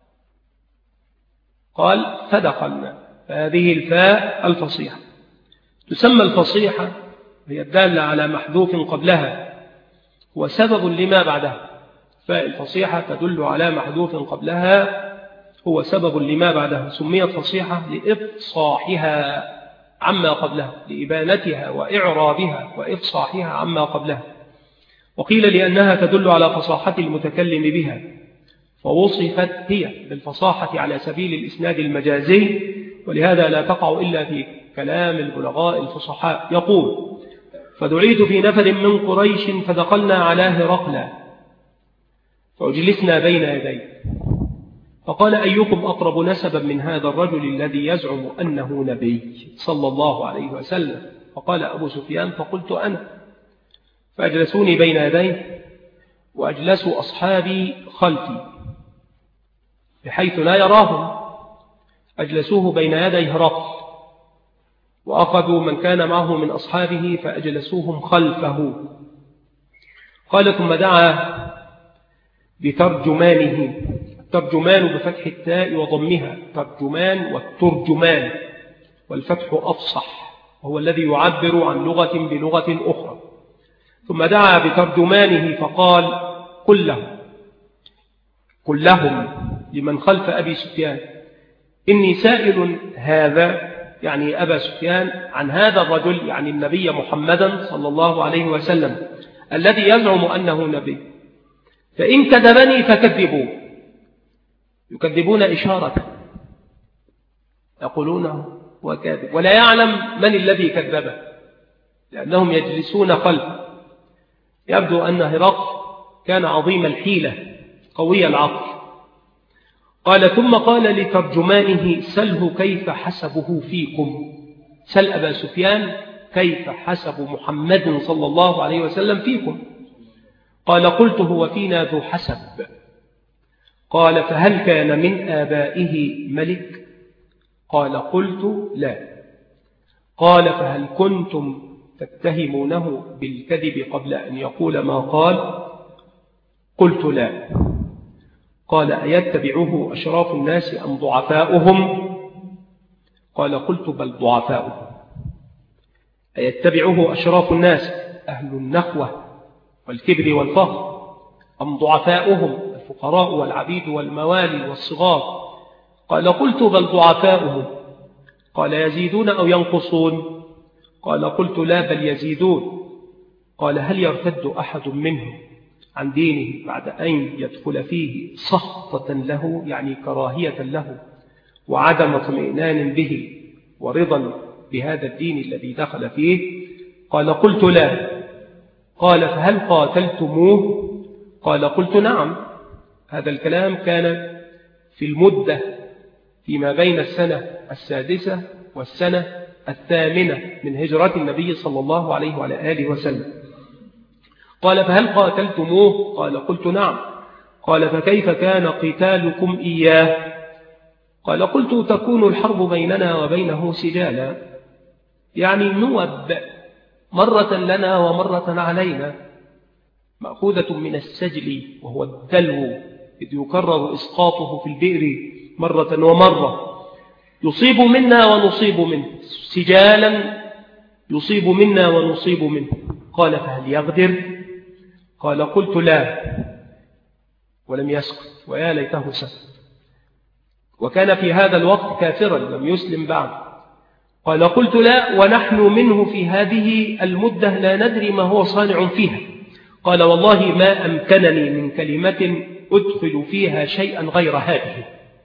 قال: فدخلنا، فهذه الفاء الفصيحة. تسمى الفصيحة هي الدالة على محذوف قبلها وسبب لما بعدها. فاء الفصيحة تدل على محذوف قبلها هو سبب لما بعدها. سميت فصيحة لإفصاحها عما قبلها، لإبانتها وإعرابها وإفصاحها عما قبلها. وقيل لأنها تدل على فصاحة المتكلم بها، فوصفت هي بالفصاحة على سبيل الإسناد المجازي، ولهذا لا تقع إلا في كلام البلغاء الفصحاء. يقول: فدعيت في نفر من قريش فدخلنا على هرقل فأجلسنا بين يديه فقال: أيكم أقرب نسبا من هذا الرجل الذي يزعم أنه نبي صلى الله عليه وسلم؟ فقال أبو سفيان: فقلت أنا. فأجلسوني بين يديه وأجلسوا أصحابي خلفي بحيث لا يراهم. أجلسوه بين يدي هرقل، وأخذوا من كان معه من أصحابه فأجلسوهم خلفه. قال: ثم دعا بترجمانه. الترجمان بفتح التاء وضمها، ترجمان والترجمان، والفتح أفصح، وهو الذي يعبر عن لغة بلغة أخرى. ثم دعا بترجمانه فقال: قل لهم لمن خلف أبي سفيان إني سائل هذا، يعني أبا سفيان، عن هذا الرجل، يعني النبي محمدا صلى الله عليه وسلم الذي يزعم أنه نبي، فإن كذبني فكذبوه. يكذبون إشارة، يقولون هو كاذب، ولا يعلم من الذي كذبه لأنهم يجلسون خلفه. يبدو أن هرقل كان عظيم الحيلة قوي العقل. قال: ثم قال لترجمانه: سله كيف حسبه فيكم. سل أبا سفيان كيف حسب محمد صلى الله عليه وسلم فيكم. قال: قلت: هو فينا ذو حسب. قال: فهل كان من آبائه ملك؟ قال: قلت: لا. قال: فهل كنتم تتهمونه بالكذب قبل أن يقول ما قال؟ قلت: لا. قال: أيتبعه أشراف الناس أم ضعفاؤهم؟ قال: قلت: بل ضعفاؤهم. أيتبعه أشراف الناس أهل النخوة والكبر والفخر أم ضعفاؤهم الفقراء والعبيد والموالي والصغار؟ قال: قلت: بل ضعفاؤهم. قال: يزيدون أو ينقصون؟ قال: قلت: لا، بل يزيدون. قال: هل يرتد أحد منهم عن دينه بعد أن يدخل فيه سخطة له، يعني كراهية له وعدم اطمئنان به ورضا بهذا الدين الذي دخل فيه؟ قال: قلت: لا. قال: فهل قاتلتموه؟ قال: قلت: نعم. هذا الكلام كان في المدة فيما بين السنة 6 والسنة 8 من هجرة النبي صلى الله عليه وعلى آله وسلم. قال: فهل قاتلتموه؟ قال: قلت: نعم. قال: فكيف كان قتالكم إياه؟ قال: قلت: تكون الحرب بيننا وبينه سجالا، يعني نوب، مرة لنا ومرة علينا، مأخوذة من السجل وهو الدلو، إذ يكرر إسقاطه في البئر مرة ومرة، يصيب منا ونصيب منه، سجالا يصيب منا ونصيب منه. قال: فهل يغدر؟ قال: قلت: لا. ولم يسكت، ويا ليته سكت، وكان في هذا الوقت كافرا لم يسلم بعد. قال: قلت: لا، ونحن منه في هذه المدة لا ندري ما هو صانع فيها، قال والله ما أمكنني من كلمة أدخل فيها شيئا غير هذه.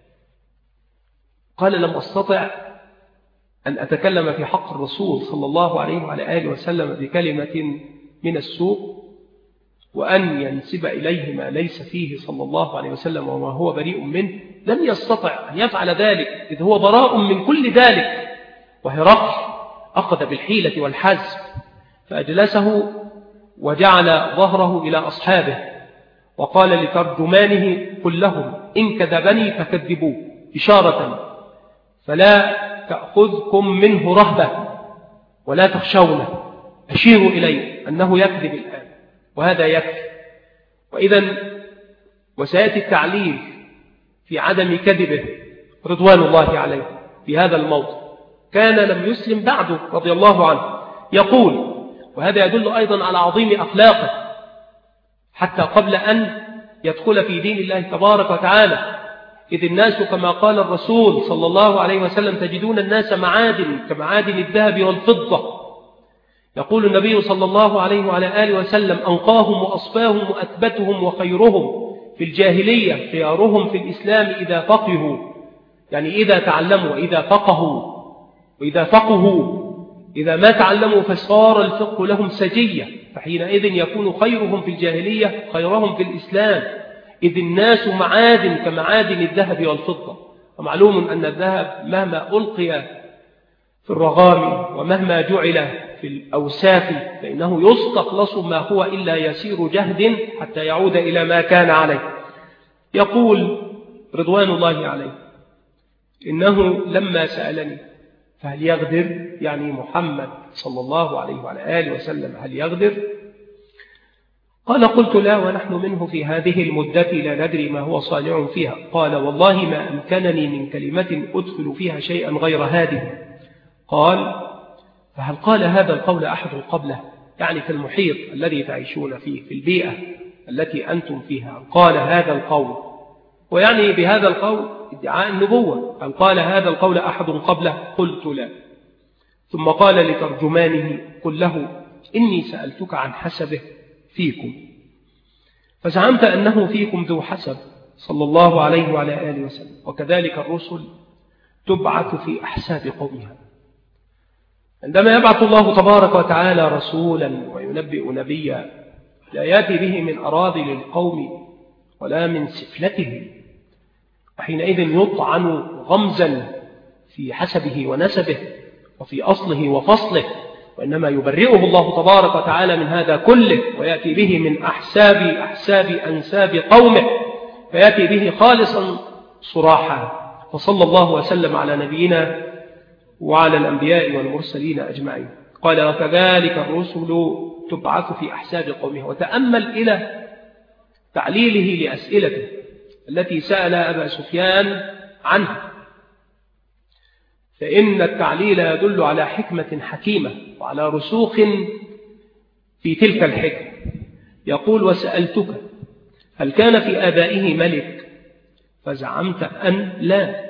قال لم أستطع أن أتكلم في حق الرسول صلى الله عليه وعلى آله وسلم بكلمة من السوء وأن ينسب إليه ما ليس فيه صلى الله عليه وسلم وما هو بريء منه. لم يستطع أن يفعل ذلك إذ هو براء من كل ذلك. وهرقل أخذ بالحيلة والحزم فأجلسه وجعل ظهره إلى أصحابه وقال لترجمانه قل لهم إن كذبني فكذبوه إشارة فلا تأخذكم منه رهبة ولا تخشونه، أشيروا إليه أنه يكذب الآن وهذا يكفي. وإذا وسيأتي التعليل في عدم كذبه رضوان الله عليه في هذا الموضع. كان لم يسلم بعده رضي الله عنه. يقول وهذا يدل أيضا على عظيم أخلاقه حتى قبل أن يدخل في دين الله تبارك وتعالى، إذ الناس كما قال الرسول صلى الله عليه وسلم تجدون الناس معادن كمعادن الذهب والفضة. يقول النبي صلى الله عليه وعلى آله وسلم أنقاهم وأصفاهم وأثبتهم وخيرهم في الجاهلية خيارهم في الإسلام إذا فقهوا، يعني إذا تعلموا وإذا فقهوا وإذا فقهوا إذا ما تعلموا فصار الفقه لهم سجية، فحينئذ يكون خيرهم في الجاهلية خيرهم في الإسلام، إذ الناس معادن كمعادن الذهب والفضة. ومعلوم أن الذهب مهما ألقي في الرغام ومهما جعل في الأوساف فإنه يستخلص ما هو إلا يسير جهد حتى يعود إلى ما كان عليه. يقول رضوان الله عليه إنه لما سألني فهل يغدر، يعني محمد صلى الله عليه وعلى آله وسلم هل يغدر؟ قال قلت لا ونحن منه في هذه المدة لا ندري ما هو صانع فيها. قال والله ما أمكنني من كلمة أدخل فيها شيئا غير هذه. قال فهل قال هذا القول أحد قبله، يعني في المحيط الذي تعيشون فيه في البيئة التي أنتم فيها قال هذا القول، ويعني بهذا القول ادعاء النبوة. هل قال هذا القول أحد قبله؟ قلت لا. ثم قال لترجمانه قل له إني سألتك عن حسبه فيكم فزعمت أنه فيكم ذو حسب صلى الله عليه وعلى آله وسلم، وكذلك الرسل تبعث في أحساب قومها. عندما يبعث الله تبارك وتعالى رسولا وينبئ نبيا لا يأتي به من أراذل القوم ولا من سفلتهم، وحينئذ يطعن غمزا في حسبه ونسبه وفي أصله وفصله، وإنما يبرئه الله تبارك وتعالى من هذا كله ويأتي به من أحساب أنساب قومه، فيأتي به خالصا صراحا. فصلى الله وسلم على نبينا وعلى الأنبياء والمرسلين أجمعين. قال وكذلك الرسل تبعث في أحساب قومها. وتأمل إلى تعليله لأسئلته التي سأل أبا سفيان عنها، فإن التعليل يدل على حكمة حكيمة وعلى رسوخ في تلك الحكمة. يقول وسألتك هل كان في آبائه ملك فزعمت أن لا،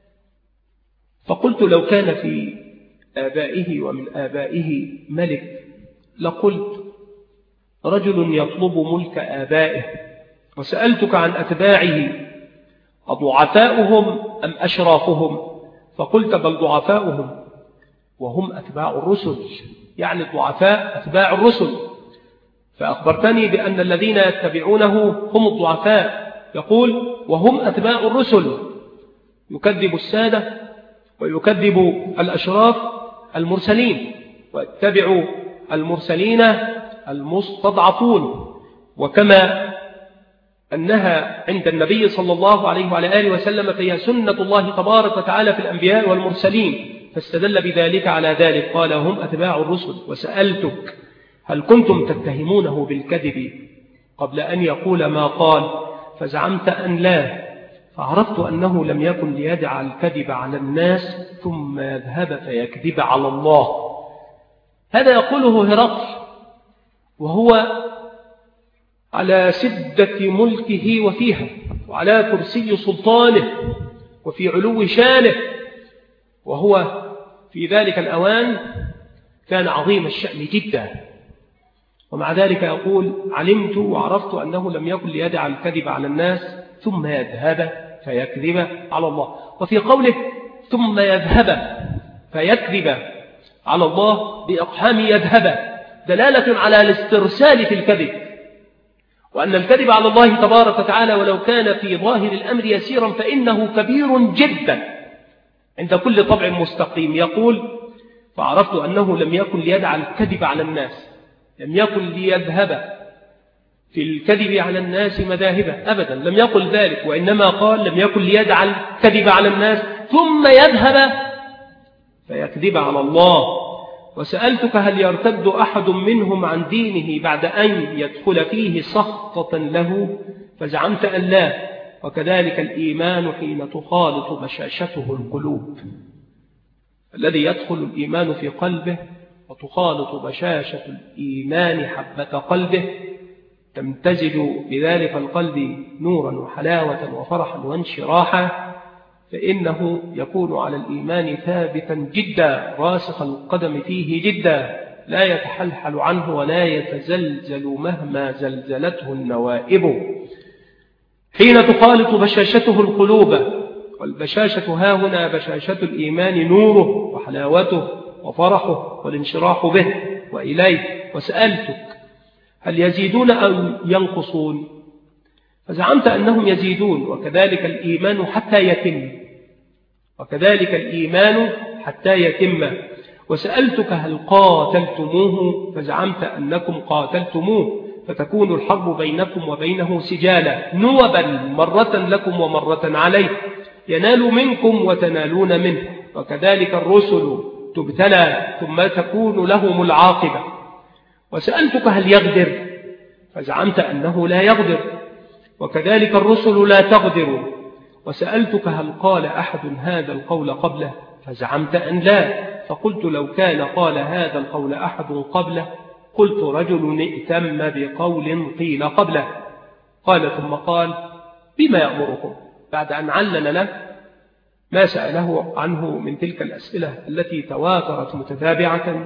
فقلت لو كان في آبائه ومن آبائه ملك لقلت رجل يطلب ملك آبائه. وسألتك عن أتباعه أضعفاؤهم أم أشرافهم، فقلت بل ضعفاؤهم وهم أتباع الرسل، يعني الضعفاء أتباع الرسل. فأخبرتني بأن الذين يتبعونه هم الضعفاء، يقول وهم أتباع الرسل، يكذب السادة ويكذب الأشراف المرسلين، ويتبع المرسلين المستضعفون. وكما أنها عند النبي صلى الله عليه وعلى آله وسلم فهي سنة الله تبارك وتعالى في الأنبياء والمرسلين، فاستدل بذلك على ذلك. قال هم أتباع الرسل. وسألتك هل كنتم تتهمونه بالكذب قبل أن يقول ما قال، فزعمت أن لا، فعرفت أنه لم يكن ليدع الكذب على الناس ثم يذهب فيكذب على الله. هذا يقوله هرقل وهو على سدة ملكه وفيها، وعلى كرسي سلطانه وفي علو شانه، وهو في ذلك الأوان كان عظيم الشأن جدا، ومع ذلك يقول علمت وعرفت أنه لم يكن ليدع الكذب على الناس ثم يذهب فيكذب على الله. وفي قوله ثم يذهب فيكذب على الله بإقحام يذهب دلالة على الاسترسال في الكذب، وأن الكذب على الله تبارك وتعالى ولو كان في ظاهر الأمر يسيرا فإنه كبير جدا عند كل طبع مستقيم. يقول فعرفت أنه لم يكن ليدع الكذب على الناس، لم يكن ليذهب في الكذب على الناس مذاهبه أبدا، لم يقل ذلك، وإنما قال لم يكن ليدع الكذب على الناس ثم يذهب فيكذب على الله. وسألتك هل يرتد أحد منهم عن دينه بعد أن يدخل فيه سخطة له؟ فزعمت أن لا، وكذلك الإيمان حين تخالط بشاشته القلوب. الذي يدخل الإيمان في قلبه وتخالط بشاشة الإيمان حبة قلبه تمتزج بذلك القلب نورا وحلاوة وفرحا وانشراحا، فإنه يكون على الإيمان ثابتا جدا راسخ القدم فيه جدا، لا يتحلحل عنه ولا يتزلزل مهما زلزلته النوائب. حين تخالط بشاشته القلوب، والبشاشة ها هنا بشاشة الإيمان نوره وحلاوته وفرحه والانشراح به وإليه. وسألتك هل يزيدون أو ينقصون؟ فزعمت أنهم يزيدون، وكذلك الإيمان حتى يتم، وكذلك الإيمان حتى يتم. وسألتك هل قاتلتموه؟ فزعمت أنكم قاتلتموه، فتكون الحرب بينكم وبينه سجالا نوبا مرة لكم ومرة عليه، ينال منكم وتنالون منه، وكذلك الرسل تبتلى ثم تكون لهم العاقبة. وسألتك هل يغدر؟ فزعمت أنه لا يغدر، وكذلك الرسل لا تغدر. وسألتك هل قال أحد هذا القول قبله؟ فزعمت أن لا، فقلت لو كان قال هذا القول أحد قبله قلت رجل ائتم بقول قيل قبله. قال ثم قال بما يأمركم؟ بعد أن علل له ما سأله عنه من تلك الأسئلة التي تواترت متتابعة،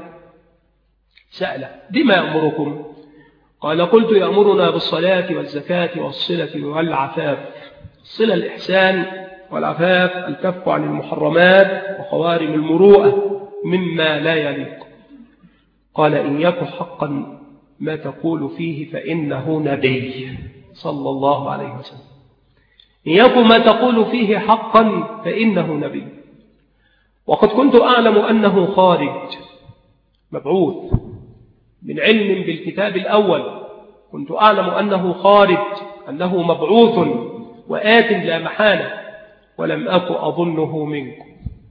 سأله بما يأمركم؟ قال قلت يأمرنا بالصلاة والزكاة والصلة والعفاف. الصلة الإحسان، والعفاف الكف عن المحرمات وخوارم المروءة مما لا يليق. قال إن يكن حقا ما تقول فيه فإنه نبي صلى الله عليه وسلم، إن يكن ما تقول فيه حقا فإنه نبي. وقد كنت أعلم أنه خارج مبعوث من علم بالكتاب الأول، كنت أعلم أنه خارج، أنه مبعوث وآت لا محالة، ولم أكن أظنه منكم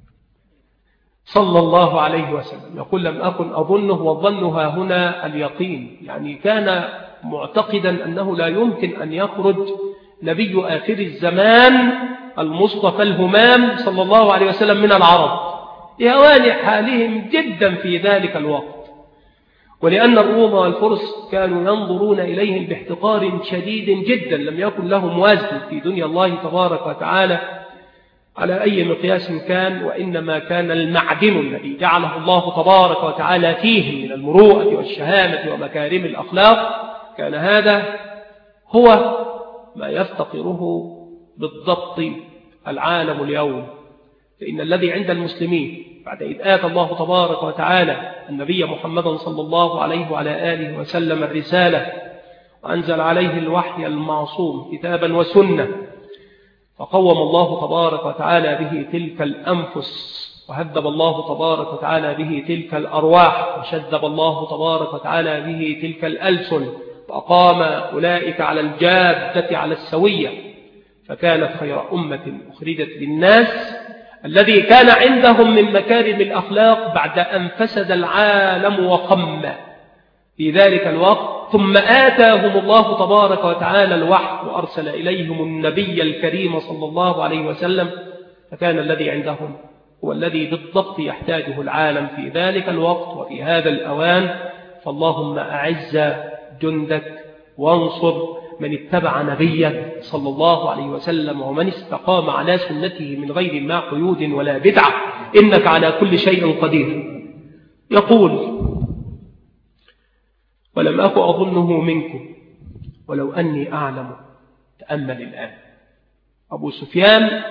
صلى الله عليه وسلم. يقول لم أكن أظنه، والظنها هنا اليقين، يعني كان معتقدا أنه لا يمكن أن يخرج نبي آخر الزمان المصطفى الهمام صلى الله عليه وسلم من العرب، لهوان حالهم جدا في ذلك الوقت، ولأن الروم والفرس كانوا ينظرون إليهم باحتقار شديد جدا، لم يكن لهم وزن في دنيا الله تبارك وتعالى على أي مقياس كان، وإنما كان المعدن الذي جعله الله تبارك وتعالى فيه من المروءة والشهامة ومكارم الأخلاق، كان هذا هو ما يفتقره بالضبط العالم اليوم. فإن الذي عند المسلمين بعد إذ آتى الله تبارك وتعالى النبي محمدا صلى الله عليه وعلى آله وسلم الرسالة، وأنزل عليه الوحي المعصوم كتابا وسنة، فقوم الله تبارك وتعالى به تلك الأنفس، وهذب الله تبارك وتعالى به تلك الأرواح، وشذب الله تبارك وتعالى به تلك الألسن، وأقام أولئك على الجادة على السوية، فكانت خير أمة أخرجت للناس الذي كان عندهم من مكارم الأخلاق بعد أن فسد العالم وخم في ذلك الوقت. ثم آتاهم الله تبارك وتعالى الوحي وأرسل إليهم النبي الكريم صلى الله عليه وسلم، فكان الذي عندهم هو الذي بالضبط يحتاجه العالم في ذلك الوقت وفي هذا الأوان. فاللهم أعز جندك وانصر من اتبع نبيك صلى الله عليه وسلم ومن استقام على سنته من غير ما قيود ولا بدعة، إنك على كل شيء قدير. يقول ولم أك أظنه منكم ولو أني أعلم. تأمل الآن، أبو سفيان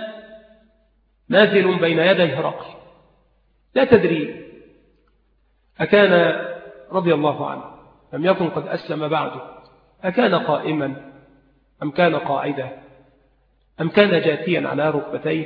نازل بين يدي هرقل، لا تدري أكان رضي الله عنه لم يكن قد أسلم بعده، أكان قائما أم كان قاعدا أم كان جاثيا على ركبتيه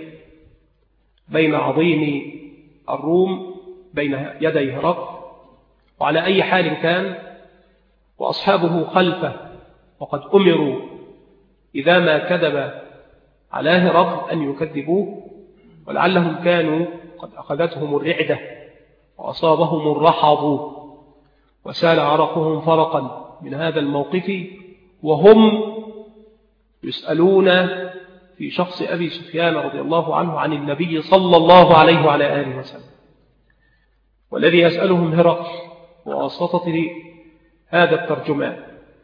بين عظيم الروم بين يدي هرقل، وعلى أي حال كان وأصحابه خلفه وقد أمروا إذا ما كذب على هرقل أن يكذبوه، ولعلهم كانوا قد أخذتهم الرعدة وأصابهم الرحض وسال عرقهم فرقا من هذا الموقف، وهم يسألون في شخص أبي سفيان رضي الله عنه عن النبي صلى الله عليه وعلى آله وسلم، والذي يسألهم هرقل بواسطة هذا الترجمان.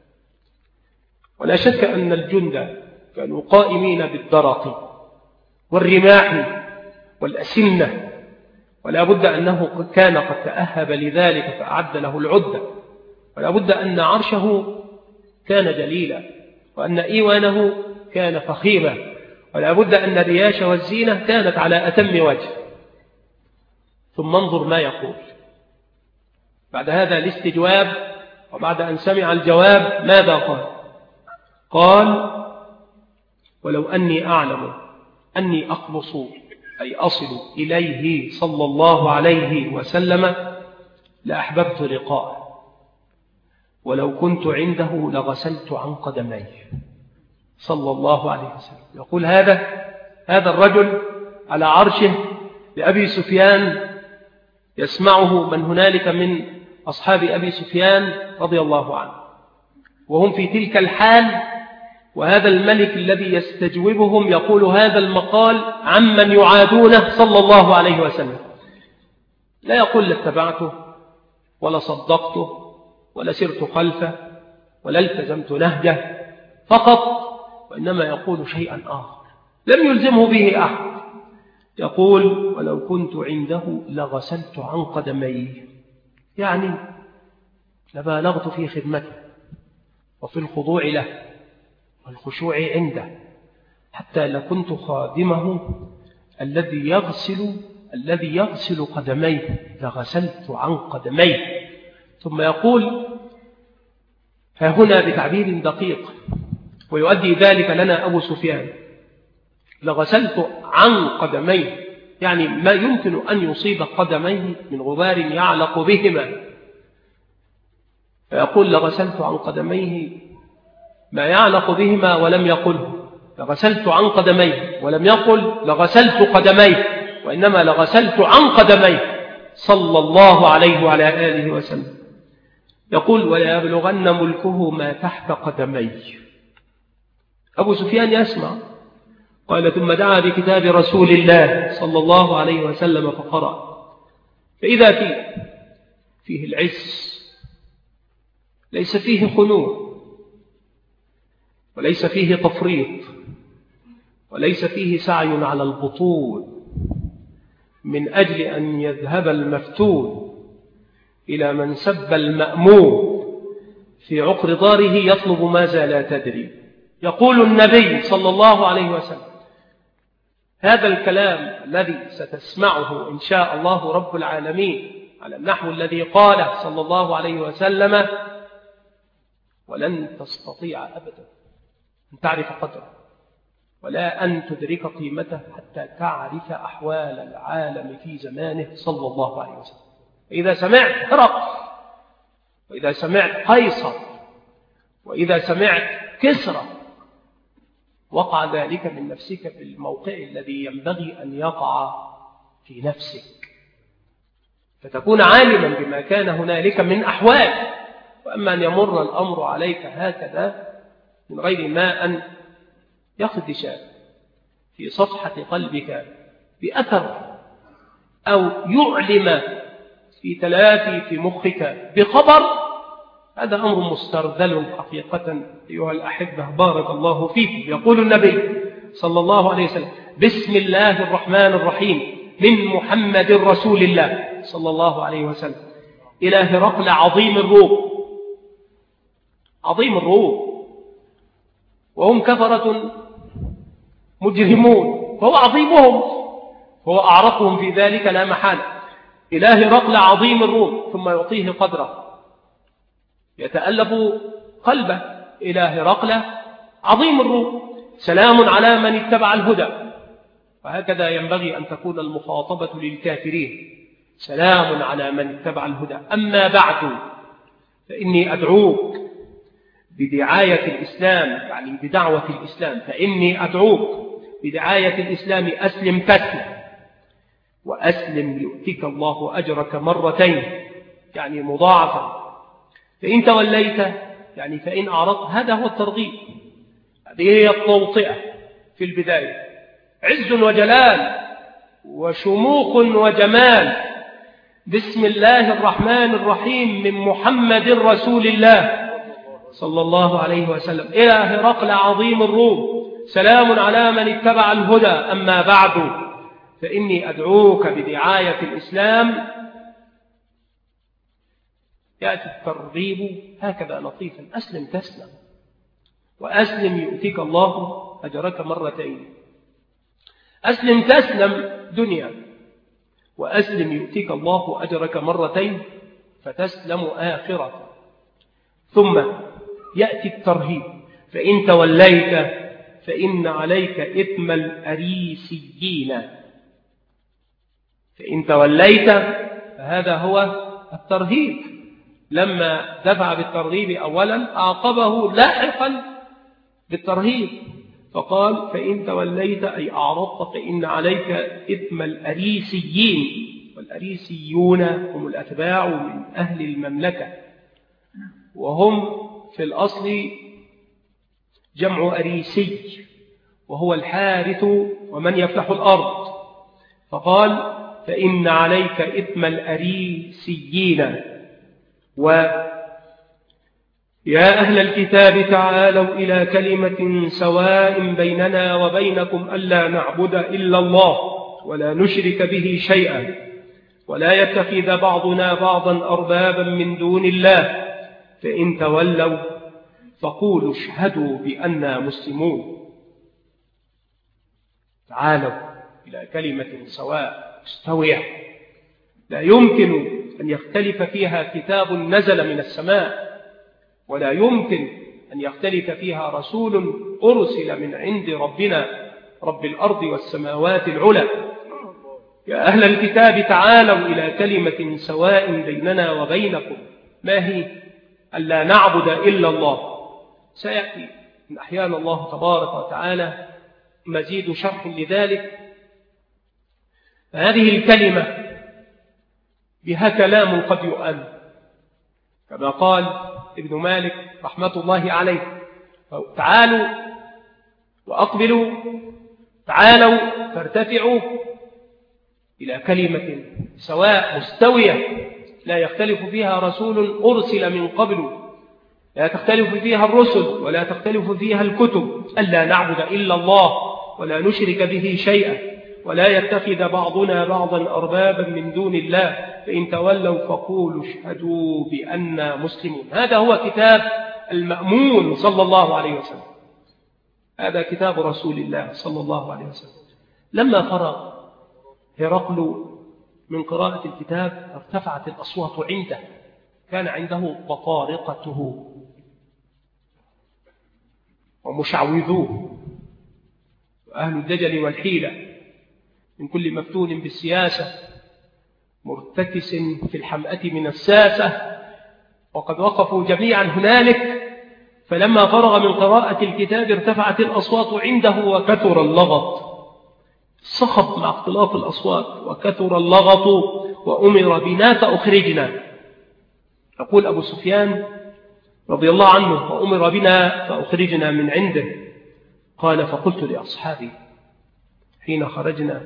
ولا شك أن الجند كانوا قائمين بالدرق والرماح والأسنة، ولا بد أنه كان قد تأهب لذلك فأعد له العدة، ولا بد أن عرشه كان جليلا وأن إيوانه كان فخيما، ولا بد أن الرياش والزينة كانت على أتم وجه. ثم انظر ما يقول بعد هذا الاستجواب، وبعد أن سمع الجواب ماذا قال؟ قال: ولو أني أعلم أني أخلص أي أصل إليه صلى الله عليه وسلم لأحببت لقاءه، ولو كنت عنده لغسلت عن قدميه صلى الله عليه وسلم. يقول هذا الرجل على عرشه لأبي سفيان يسمعه من هنالك من أصحاب أبي سفيان رضي الله عنه، وهم في تلك الحال، وهذا الملك الذي يستجوبهم يقول هذا المقال عمن يعادونه صلى الله عليه وسلم. لا يقول لاتبعته ولا صدقته ولا سرت خلفه ولا التزمت نهجه فقط، وإنما يقول شيئا آخر لم يلزمه به أحد. يقول: ولو كنت عنده لغسلت عن قدميه، يعني لبالغت في خدمته وفي الخضوع له والخشوع عنده، حتى لكنت خادمه الذي يغسل قدميه لغسلت عن قدميه. ثم يقول فهنا بتعبير دقيق ويؤدي ذلك لنا أبو سفيان: لغسلت عن قدميه، يعني ما يمكن أن يصيب قدميه من غبار يعلق بهما. فيقول لغسلت عن قدميه ما يعلق بهما ولم يقله، لغسلت عن قدميه ولم يقل لغسلت قدميه، وإنما لغسلت عن قدميه صلى الله عليه وعلى آله وسلم. يقول: ولا يبلغن ملكه ما تحت قدميه. أبو سفيان يسمع. قال: ثم دعا بكتاب رسول الله صلى الله عليه وسلم فقرأ، فإذا فيه العز، ليس فيه خنوع وليس فيه تفريط وليس فيه سعي على البطول من أجل أن يذهب المفتون إلى من سب المأمور في عقر داره يطلب ماذا لا تدري. يقول النبي صلى الله عليه وسلم هذا الكلام الذي ستسمعه إن شاء الله رب العالمين على النحو الذي قاله صلى الله عليه وسلم: ولن تستطيع أبدا أن تعرف قدره ولا أن تدرك قيمته حتى تعرف أحوال العالم في زمانه صلى الله عليه وسلم. إذا سمعت هرقل وإذا سمعت قيصر وإذا سمعت كسرى وقع ذلك من نفسك في الموقع الذي ينبغي أن يقع في نفسك، فتكون عالما بما كان هنالك من أحوال. وأما أن يمر الأمر عليك هكذا من غير ما أن يخدش في صفحة قلبك بأثر أو يعلم في تلافي في مخك بخبر، هذا أمر مسترذل حقيقة. أيها الأحبة بارك الله فيكم. يقول النبي صلى الله عليه وسلم: بسم الله الرحمن الرحيم، من محمد رسول الله صلى الله عليه وسلم إلى هرقل عظيم الروم عظيم الروم، وهم كفرة مجرمون، وهو عظيمهم، هو أعرفهم في ذلك لا محالة. إله هرقل عظيم الروم، ثم يعطيه قدره، يتألف قلبه. إله هرقل عظيم الروم، سلام على من اتبع الهدى. وهكذا ينبغي أن تكون المخاطبة للكافرين، سلام على من اتبع الهدى. أما بعد فإني أدعوك بدعاية الإسلام، يعني بدعوة الإسلام، فإني أدعوك بدعاية الإسلام أسلم تسلم، وأسلم يؤتك الله أجرك مرتين، يعني مضاعفا. فإن توليت يعني فإن أعرضت، هذا هو الترغيب، هذه هي التوطئة في البداية، عز وجلال وشموخ وجمال. بسم الله الرحمن الرحيم من محمد رسول الله صلى الله عليه وسلم إلى هرقل عظيم الروم، سلام على من اتبع الهدى. أما بعد فإني أدعوك بدعاية الإسلام. يأتي الترغيب هكذا لطيفا، أسلم تسلم، وأسلم يؤتيك الله أجرك مرتين. أسلم تسلم دنيا، وأسلم يؤتيك الله أجرك مرتين فتسلم آخرة. ثم يأتي الترهيب، فإن توليت فإن عليك إثم الأريسيين. فإن توليت فهذا هو الترهيب. لما دفع بالترغيب أولا أعقبه لاحقا بالترهيب، فقال فإن توليت أي أعرضت فإن عليك إثم الأريسيين. والأريسيون هم الأتباع من أهل المملكة، وهم في الأصل جمع أريسي، وهو الحارث ومن يفتح الأرض. فقال فإن عليك إثم الأريسيين. يا أهل الكتاب تعالوا إلى كلمة سواء بيننا وبينكم ألا نعبد إلا الله ولا نشرك به شيئا ولا يتخذ بعضنا بعضا أربابا من دون الله، فإن تولوا فقولوا اشهدوا بأننا مسلمون. تعالوا إلى كلمة سواء مستوية لا يمكن أن يختلف فيها كتاب نزل من السماء، ولا يمكن أن يختلف فيها رسول أرسل من عند ربنا رب الأرض والسماوات العلى. يا أهل الكتاب تعالوا إلى كلمة سواء بيننا وبينكم. ما هي؟ ألا نعبد إلا الله. سيأتي إن أحيانا الله تبارك وتعالى مزيد شرح لذلك. هذه الكلمة بها كلام قد يؤمن، كما قال ابن مالك رحمة الله عليه: تعالوا وأقبلوا، تعالوا فارتفعوا إلى كلمة سواء مستوية لا يختلف فيها رسول أرسل من قبل، لا تختلف فيها الرسل ولا تختلف فيها الكتب. ألا نعبد إلا الله ولا نشرك به شيئا ولا يتخذ بعضنا بعضا أربابا من دون الله، فإن تولوا فقولوا اشهدوا بأننا مسلمون. هذا هو كتاب المأمون صلى الله عليه وسلم، هذا كتاب رسول الله صلى الله عليه وسلم. لما فرغ هرقل من قراءة الكتاب ارتفعت الأصوات عنده، كان عنده بطارقته ومشعوذوه وأهل الدجل والحيلة من كل مفتون بالسياسة مرتكس في الحمأة من الساسة، وقد وقفوا جميعا هنالك. فلما فرغ من قراءة الكتاب ارتفعت الأصوات عنده وكثر اللغط، صخب مع اختلاف الأصوات وكثر اللغط، وأمر بنا فأخرجنا. يقول أبو سفيان رضي الله عنه: وأمر بنا فأخرجنا من عنده. قال: فقلت لأصحابي حين خرجنا: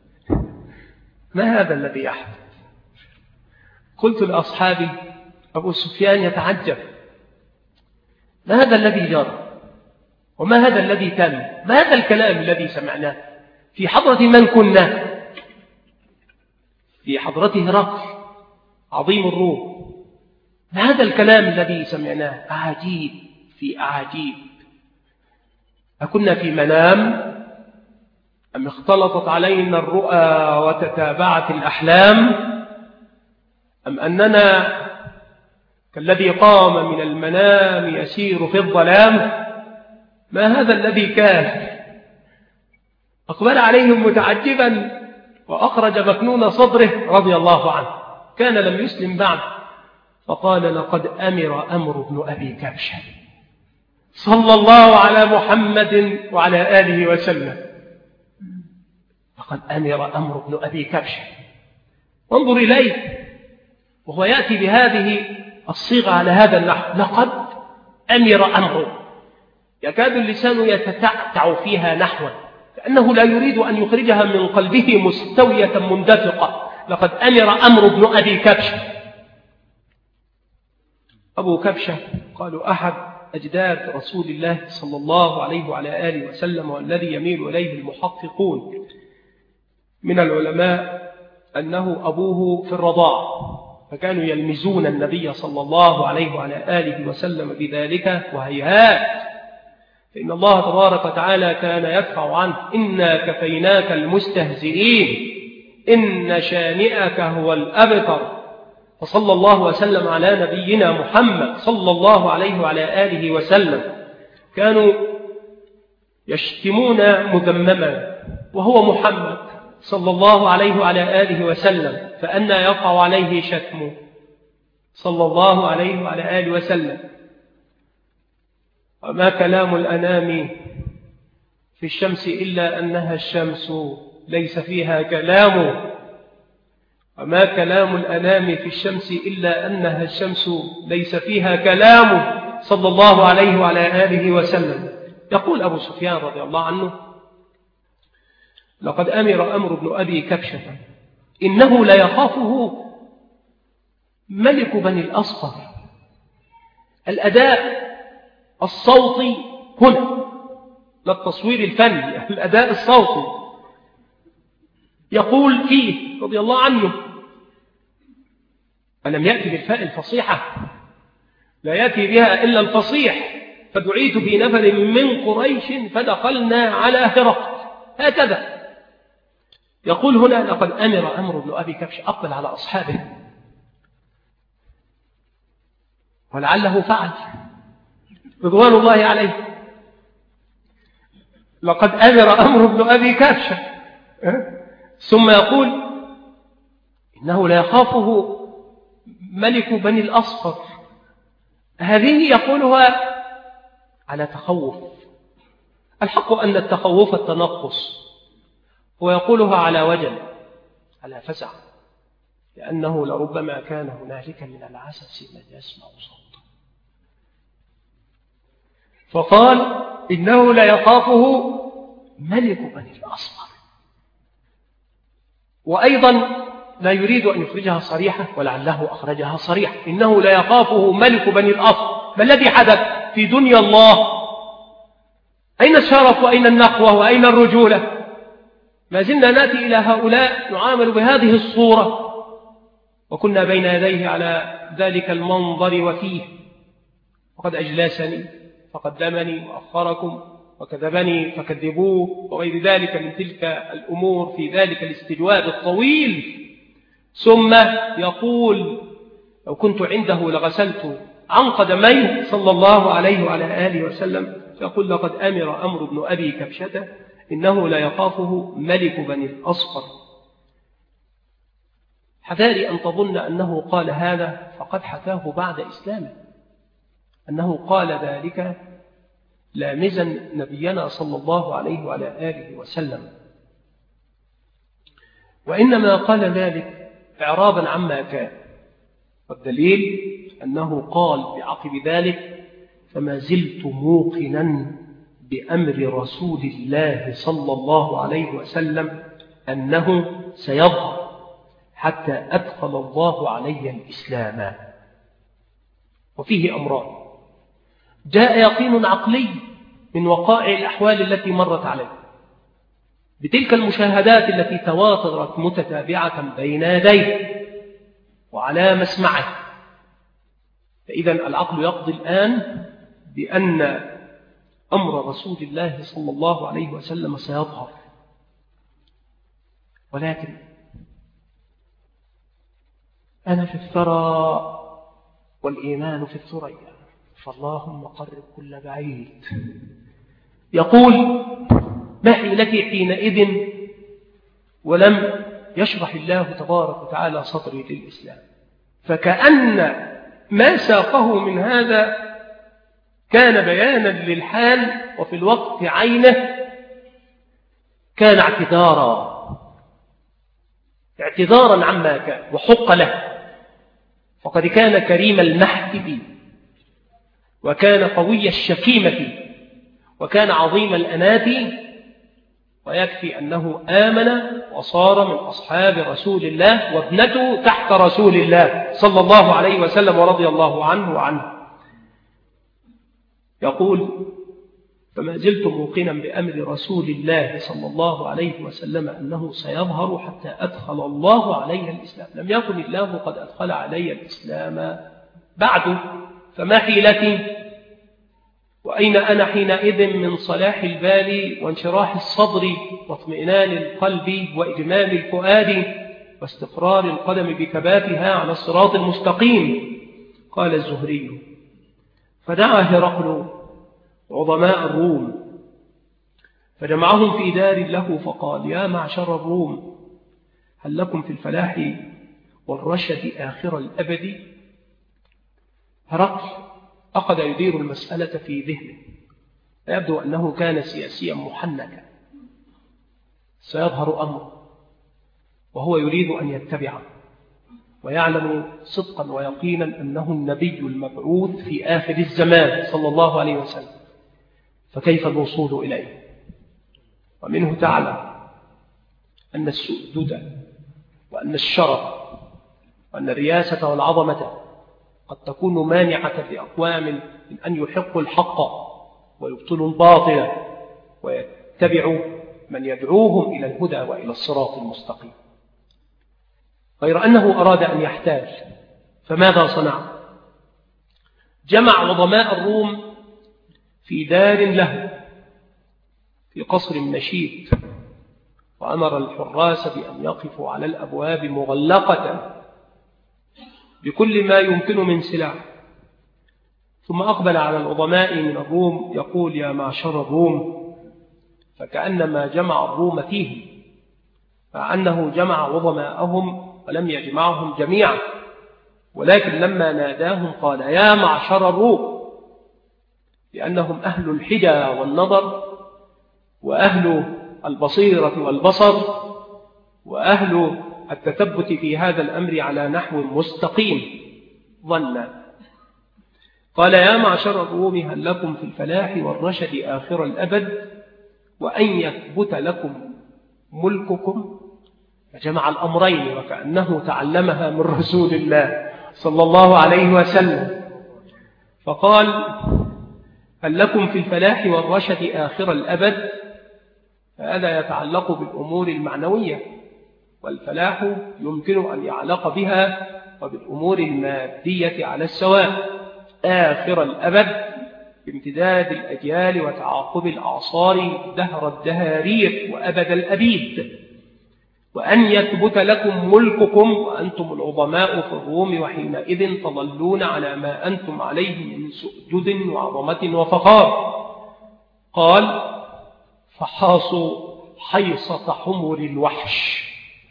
ما هذا الذي يحدث؟ قلت لأصحابي: أبو سفيان يتعجب، ما هذا الذي جرى؟ وما هذا الذي تم؟ ما هذا الكلام الذي سمعناه؟ في حضرة من كنا؟ في حضرة هرقل عظيم الروم، ما هذا الكلام الذي سمعناه؟ أعاجيب في أعاجيب. أكنا في منام أم اختلطت علينا الرؤى وتتابعت الأحلام، أم أننا كالذي قام من المنام يسير في الظلام؟ ما هذا الذي كان؟ أقبل عليهم متعجبا وأخرج مكنون صدره رضي الله عنه، كان لم يسلم بعد، فقال: لقد أمر بن أبي كبشة صلى الله على محمد وعلى آله وسلم. لقد أمر بن أبي كبشة. وانظر إليه وهو يأتي بهذه الصيغة على هذا النحو: لقد أمر. يكاد اللسان يتتعتع فيها نحوا كأنه لا يريد أن يخرجها من قلبه مستوية مندفقة. لقد أمر بن أبي كبشة. أبو كبشة قالوا أحد أجداد رسول الله صلى الله عليه وعلى آله وسلم، والذي يميل إليه المحققون من العلماء أنه أبوه في الرضاع، فكانوا يلمزون النبي صلى الله عليه وعلى آله وسلم بذلك، وهيهات، فإن الله تبارك وتعالى كان يدفع عنه: إنا كفيناك المستهزئين إن شانئك هو الأبتر. فصلى الله وسلم على نبينا محمد صلى الله عليه وعلى آله وسلم. كانوا يشتمون مذمما وهو محمد صلى الله عليه وعلى آله وسلم، فأنى يقع عليه شتمه صلى الله عليه وعلى آله وسلم. وما كلام الأنام في الشمس إلا أنها الشمس ليس فيها كلام. وما كلام الأنام في الشمس إلا أنها الشمس ليس فيها كلام صلى الله عليه وعلى آله وسلم. يقول أبو سفيان رضي الله عنه: لقد أمر بن أبي كبشة إنه لا يخافه ملك بني الأصفر. الأداء الصوتي هنا، لا التصوير الفني، الأداء الصوتي. يقول فيه رضي الله عنه: ألم يأتي بالفاء الفصيحة؟ لا يأتي بها إلا الفصيح. فدعيت في نفر من قريش فدخلنا على هرقل. هكذا يقول هنا: لقد أمر بن أبي كبش. أقبل على أصحابه ولعله فعل رضوان الله عليه. لقد أمر بن أبي كبشة. ثم يقول: إنه لا يخافه ملك بني الأصفر. هذه يقولها على تخوف. الحق أن التخوف التنقص، ويقولها على وجل، على فزع، لأنه لربما كان هنالك من العسس من يسمع صوته. فقال: إنه لا يخافه ملك بني الأصفر. وأيضا لا يريد أن يخرجها صريحة، ولعله أخرجها صريحة: إنه لا يخافه ملك بني الأصفر. ما الذي حدث في دنيا الله؟ أين الشرف وأين النقوة وأين الرجولة؟ ما زلنا نأتي إلى هؤلاء نعامل بهذه الصورة، وكنا بين يديه على ذلك المنظر وفيه. وقد أجلسني فقدمني وأخركم، وكذبني فكذبوه، وغير ذلك من تلك الأمور في ذلك الاستجواب الطويل. ثم يقول: لو كنت عنده لغسلت عن قدميه صلى الله عليه وعلى آله وسلم. يقول: لقد أمر بن أبي كبشة إنه لا يخافه ملك بني الأصفر. حذاري أن تظن أنه قال هذا فقد حكاه بعد إسلامه، أنه قال ذلك لامزا نبينا صلى الله عليه وعلى آله وسلم، وإنما قال ذلك إعرابا عما كان. والدليل أنه قال بعقب ذلك: فما زلت موقنا بأمر رسول الله صلى الله عليه وسلم أنه سيظهر حتى أدخل الله علي الإسلام. وفيه أمران: جاء يقين عقلي من وقائع الأحوال التي مرت عليه بتلك المشاهدات التي تواترت متتابعة بين يديه وعلى مسمعه، فإذا العقل يقضي الآن بأن أمر رسول الله صلى الله عليه وسلم سيظهر، ولكن أنا في الثرى والإيمان في الثريا، فاللهم قرب كل بعيد. يقول: ما حيلتي حينئذ ولم يشرح الله تبارك وتعالى صدري للإسلام؟ فكأن ما ساقه من هذا كان بيانا للحال، وفي الوقت عينه كان اعتذارا عما كان، وحق له، فقد كان كريم المحتب، وكان قوي الشكيمة، وكان عظيم الأنات، ويكفي أنه آمن وصار من أصحاب رسول الله، وابنته تحت رسول الله صلى الله عليه وسلم ورضي الله عنه وعنه. يقول: فما زلت موقنا بأمر رسول الله صلى الله عليه وسلم أنه سيظهر حتى أدخل الله علي الإسلام. لم يكن الله قد أدخل علي الإسلام بعد، فما حيلتي؟ وأين أنا حينئذ من صلاح البال وانشراح الصدر واطمئنان القلب وإجمال الفؤاد واستقرار القدم بثباتها على الصراط المستقيم؟ قال الزهري: فدعا هرقل عظماء الروم فجمعهم في دار له فقال: يا معشر الروم، هل لكم في الفلاح والرشد آخر الأبد؟ هرقل أخذ يدير المسألة في ذهنه، يبدو أنه كان سياسيا محنكا، سيظهر أمره وهو يريد أن يتبعه، ويعلم صدقا ويقينا أنه النبي المبعوث في آخر الزمان صلى الله عليه وسلم، فكيف الوصول إليه؟ ومنه تعلم أن السؤدد وأن الشرف وأن الرياسة والعظمة قد تكون مانعة لأقوام من أن يحقوا الحق ويبطلوا الباطل ويتبعوا من يدعوهم إلى الهدى وإلى الصراط المستقيم. غير أنه أراد أن يحتاج، فماذا صنع؟ جمع عظماء الروم في دار له في قصر مشيد، وأمر الحراس بأن يقفوا على الأبواب مغلقة بكل ما يمكن من سلاح، ثم أقبل على العظماء من الروم يقول: يا معشر الروم، فكأنما جمع الروم فيه، مع أنه جمع عظماءهم ولم يجمعهم جميعا، ولكن لما ناداهم قال: يا معشر الروم، لأنهم أهل الحجة والنظر، وأهل البصيرة والبصر، وأهل التثبت في هذا الأمر على نحو مستقيم ظنا. قال: يا معشر الروم، هل لكم في الفلاح والرشد آخر الأبد، وأن يثبت لكم ملككم؟ فجمع الأمرين وكأنه تعلمها من رسول الله صلى الله عليه وسلم، فقال: هل لكم في الفلاح والرشد آخر الأبد؟ فهذا يتعلق بالأمور المعنوية، والفلاح يمكن أن يعلق بها وبالأمور المادية على السواء. آخر الأبد بامتداد الأجيال وتعاقب الأعصار دهر الدهارير وأبد الأبيد. وأن يثبت لكم ملككم وأنتم العظماء في الروم، وحينئذ تظلون على ما أنتم عليه من سؤدد وعظمة وفخار. قال: فحاصوا حيصة حمر الوحش.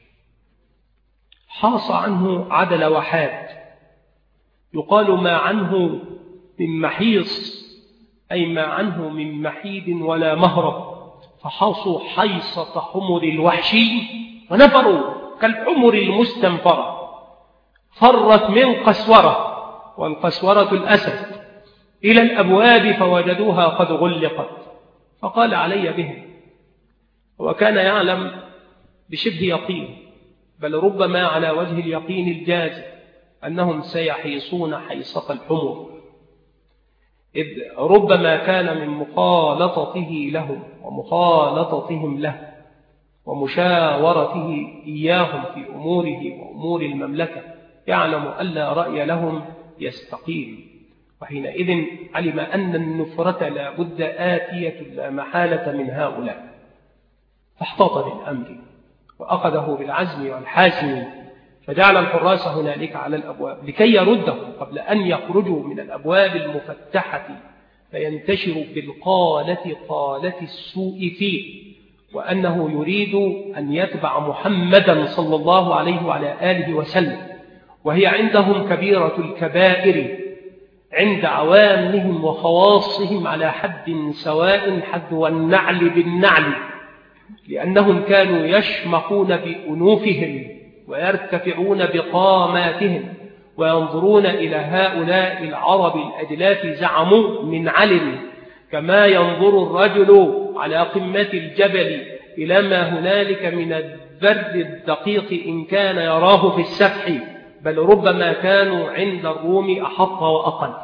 حاص عنه عدل وحاد، يقال ما عنه من محيص، أي ما عنه من محيد ولا مهرب. فحاصوا حيصة حمر الوحش ونفروا كالحمر المستنفرة، فرت من قسورة، والقسورة الأسد، إلى الأبواب فوجدوها قد غلقت، فقال: علي بهم. وكان يعلم بشبه يقين، بل ربما على وجه اليقين الجازم، أنهم سيحيصون حيصة الحمر، إذ ربما كان من مخالطته لهم ومخالطتهم له ومشاورته إياهم في أموره وأمور المملكة يعلم ألا رأي لهم يستقيم وحينئذ علم أن النفرة لا بد آتية لا محالة من هؤلاء، فاحتاط للأمر وأخذه بالعزم والحازم، فجعل الحراس هنالك على الأبواب لكي يردهم قبل أن يخرجوا من الأبواب المفتحة فينتشروا بالقالة قالة السوء فيه، وأنه يريد أن يتبع محمدا صلى الله عليه وعلى آله وسلم، وهي عندهم كبيرة الكبائر عند عوامهم وخواصهم على حد سواء حذو النعل بالنعل، لأنهم كانوا يشمخون بأنوفهم ويرتفعون بقاماتهم وينظرون إلى هؤلاء العرب الأجلاف زعموا من علم، كما ينظر الرجل على قمة الجبل إلى ما هنالك من الذر الدقيق إن كان يراه في السفح، بل ربما كانوا عند الروم أحط وأقل.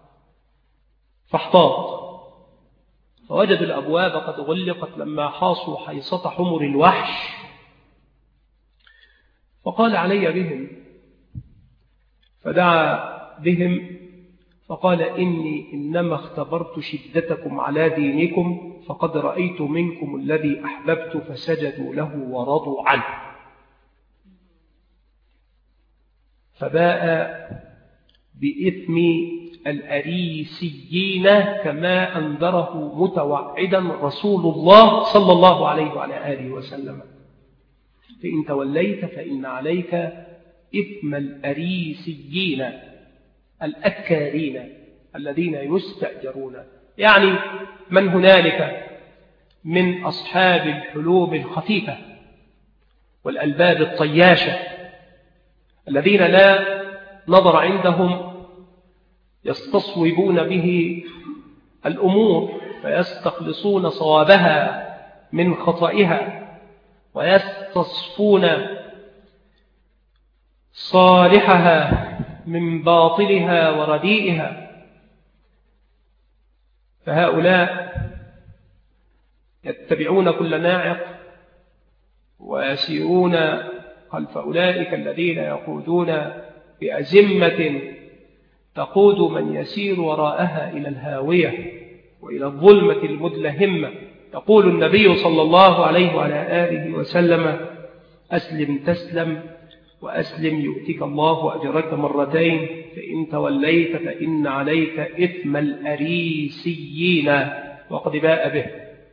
فاحتاط، فوجدوا الأبواب قد غلقت لما حاصوا حيصة حمر الوحش، فقال علي بهم، فدعا بهم فقال إني إنما اختبرت شدتكم على دينكم، فقد رأيت منكم الذي أحببت فسجدوا له ورضوا عنه. فباء بإثم الأريسيين كما أنذره متوعدا رسول الله صلى الله عليه وعلى آله وسلم، فإن توليت فإن عليك إثم الأريسيين الأكارين الذين يستأجرون، يعني من هنالك من أصحاب الحلوم الخفيفة والألباب الطياشة الذين لا نظر عندهم، يستصوبون به الأمور فيستخلصون صوابها من خطئها ويستصفون صالحها من باطلها ورديئها. فهؤلاء يتبعون كل ناعق ويسيرون خلف أولئك الذين يقودون بأزمة تقود من يسير وراءها إلى الهاوية وإلى الظلمة المدلهمة. يقول النبي صلى الله عليه وعلى آله وسلم: أسلم تسلم وأسلم يؤتك الله أجرك مرتين، فإن توليت فإن عليك إثم الأريسيين، وقد باء به.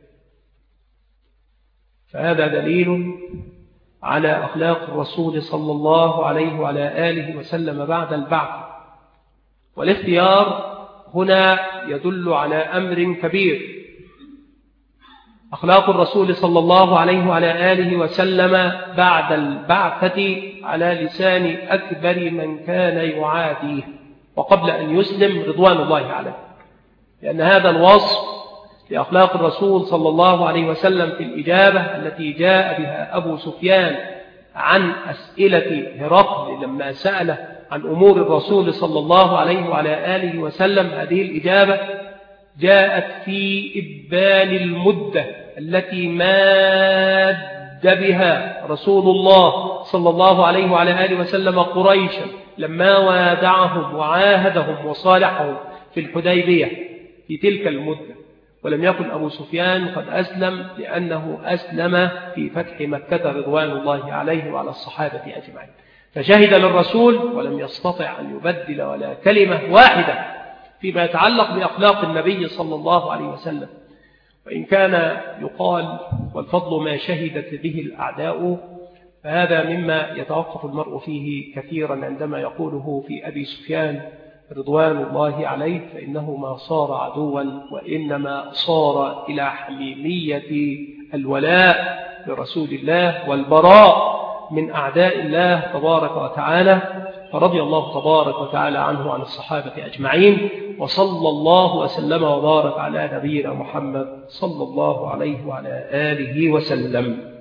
فهذا دليل على أخلاق الرسول صلى الله عليه وعلى آله وسلم بعد البعث. والاختيار هنا يدل على أمر كبير. أخلاق الرسول صلى الله عليه وعلى آله وسلم بعد البعثة على لسان أكبر من كان يعاديه وقبل أن يسلم رضوان الله عليه، لأن هذا الوصف لأخلاق الرسول صلى الله عليه وسلم في الإجابة التي جاء بها أبو سفيان عن أسئلة هرقل لما سأله عن أمور الرسول صلى الله عليه وعلى آله وسلم. هذه الإجابة جاءت في إبان المدة التي ماد بها رسول الله صلى الله عليه وعلى آله وسلم قريشا لما وادعهم وعاهدهم وصالحهم في الحديبية في تلك المدة. ولم يكن أبو سفيان قد أسلم، لأنه أسلم في فتح مكة رضوان الله عليه وعلى الصحابة أجمعين، فشهد للرسول ولم يستطع أن يبدل ولا كلمة واحدة فيما يتعلق بأخلاق النبي صلى الله عليه وسلم. وإن كان يقال والفضل ما شهدت به الأعداء، فهذا مما يتوقف المرء فيه كثيرا عندما يقوله في أبي سفيان رضوان الله عليه، فإنه ما صار عدوا وإنما صار إلى حميمية الولاء لرسول الله والبراء من أعداء الله تبارك وتعالى. فرضي الله تبارك وتعالى عنه وعن الصحابة أجمعين، وصلى الله وسلم وبارك على نبينا محمد صلى الله عليه وعلى آله وسلم.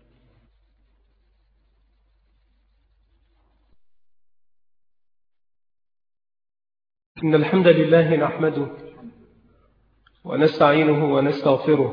إن الحمد لله نحمده ونستعينه ونستغفره،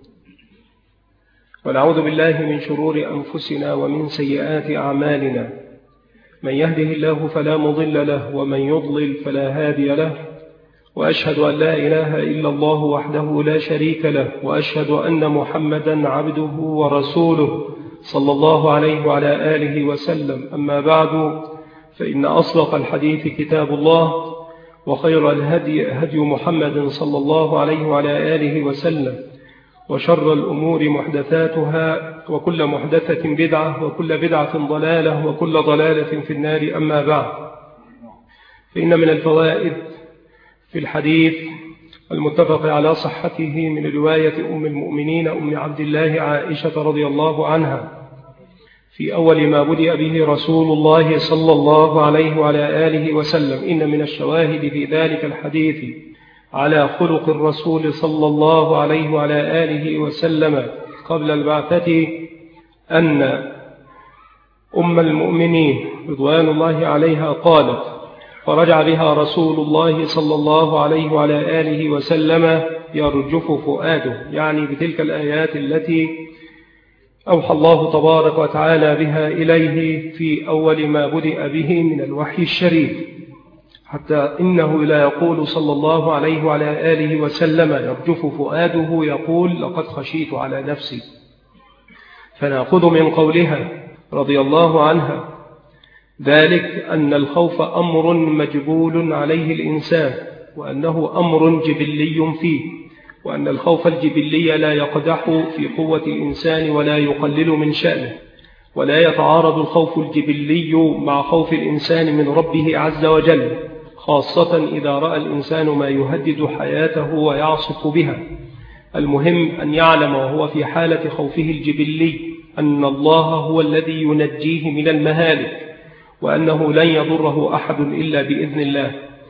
ونعوذ بالله من شرور أنفسنا ومن سيئات أعمالنا. من يهده الله فلا مضل له، ومن يضلل فلا هادي له، وأشهد أن لا إله إلا الله وحده لا شريك له، وأشهد أن محمدا عبده ورسوله صلى الله عليه وعلى آله وسلم. أما بعد، فإن أصدق الحديث كتاب الله، وخير الهدي هدي محمد صلى الله عليه وعلى آله وسلم، وشر الأمور محدثاتها، وكل محدثة بدعة، وكل بدعة ضلالة، وكل ضلالة في النار. أما بعد، فإن من الفوائد في الحديث المتفق على صحته من رواية أم المؤمنين أم عبد الله عائشة رضي الله عنها في أول ما بدأ به رسول الله صلى الله عليه وعلى آله وسلم: إن من الشواهد في ذلك الحديث على خلق الرسول صلى الله عليه وعلى آله وسلم قبل البعثة أن أم المؤمنين رضوان الله عليها قالت: فرجع بها رسول الله صلى الله عليه وعلى آله وسلم يرجف فؤاده، يعني بتلك الآيات التي أوحى الله تبارك وتعالى بها إليه في أول ما بدأ به من الوحي الشريف، حتى إنه لا يقول صلى الله عليه وعلى آله وسلم يرجف فؤاده، يقول: لقد خشيت على نفسي. فنأخذ من قولها رضي الله عنها ذلك أن الخوف أمر مجبول عليه الإنسان، وأنه أمر جبلي فيه، وأن الخوف الجبلي لا يقدح في قوة الإنسان ولا يقلل من شأنه، ولا يتعارض الخوف الجبلي مع خوف الإنسان من ربه عز وجل، خاصة إذا رأى الإنسان ما يهدد حياته ويعصف بها. المهم أن يعلم وهو في حالة خوفه الجبلي أن الله هو الذي ينجيه من المهالك، وأنه لن يضره أحد إلا بإذن الله،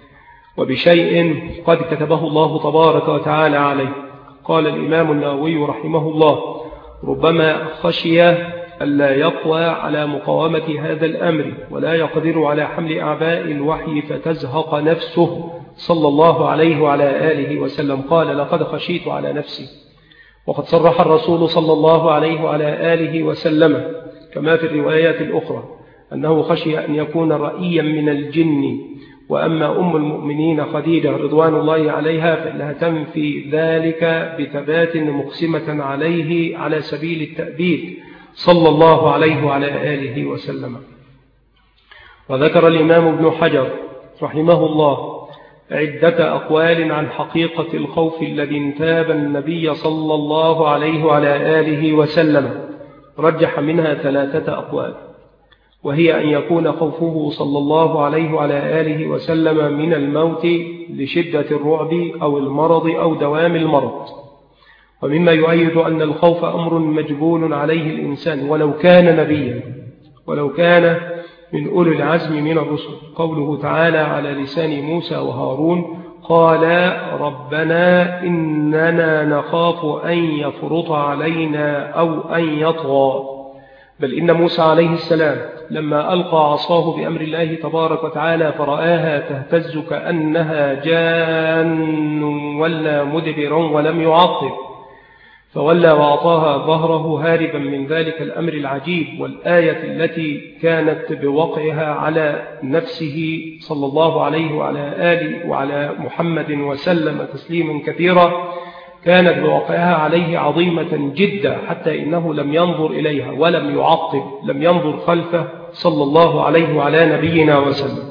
وبشيء قد كتبه الله تبارك وتعالى عليه. قال الإمام النووي رحمه الله: ربما خشي ألا يقوى على مقاومة هذا الأمر، ولا يقدر على حمل أعباء الوحي فتزهق نفسه صلى الله عليه وعلى آله وسلم. قال: لقد خشيت على نفسي. وقد صرح الرسول صلى الله عليه وعلى آله وسلم كما في الروايات الأخرى أنه خشي أن يكون رأيا من الجن. وأما أم المؤمنين خديجة رضوان الله عليها فإنها تنفي ذلك بثبات مقسمة عليه على سبيل التأبيد صلى الله عليه وعلى آله وسلم. وذكر الإمام ابن حجر رحمه الله عدة أقوال عن حقيقة الخوف الذي انتاب النبي صلى الله عليه وعلى آله وسلم، رجح منها 3 أقوال، وهي أن يكون خوفه صلى الله عليه وعلى آله وسلم من الموت لشدة الرعب أو المرض أو دوام المرض. ومما يؤيد أن الخوف أمر مجبول عليه الإنسان ولو كان نبيا، ولو كان من أولي العزم من الرسل، قوله تعالى على لسان موسى وهارون: قال ربنا إننا نخاف أن يفرط علينا أو أن يطغى. بل إن موسى عليه السلام لما ألقى عصاه بأمر الله تبارك وتعالى فرآها تهتز كأنها جان ولا مدبرا ولم يعقب، فولى وأعطاها ظهره هاربا من ذلك الأمر العجيب. والآية التي كانت بوقعها على نفسه صلى الله عليه وعلى آله وعلى محمد وسلم تسليما كثيرا كانت بوقعها عليه عظيمة جدا، حتى إنه لم ينظر إليها ولم يعقب، لم ينظر خلفه صلى الله عليه وعلى نبينا وسلم.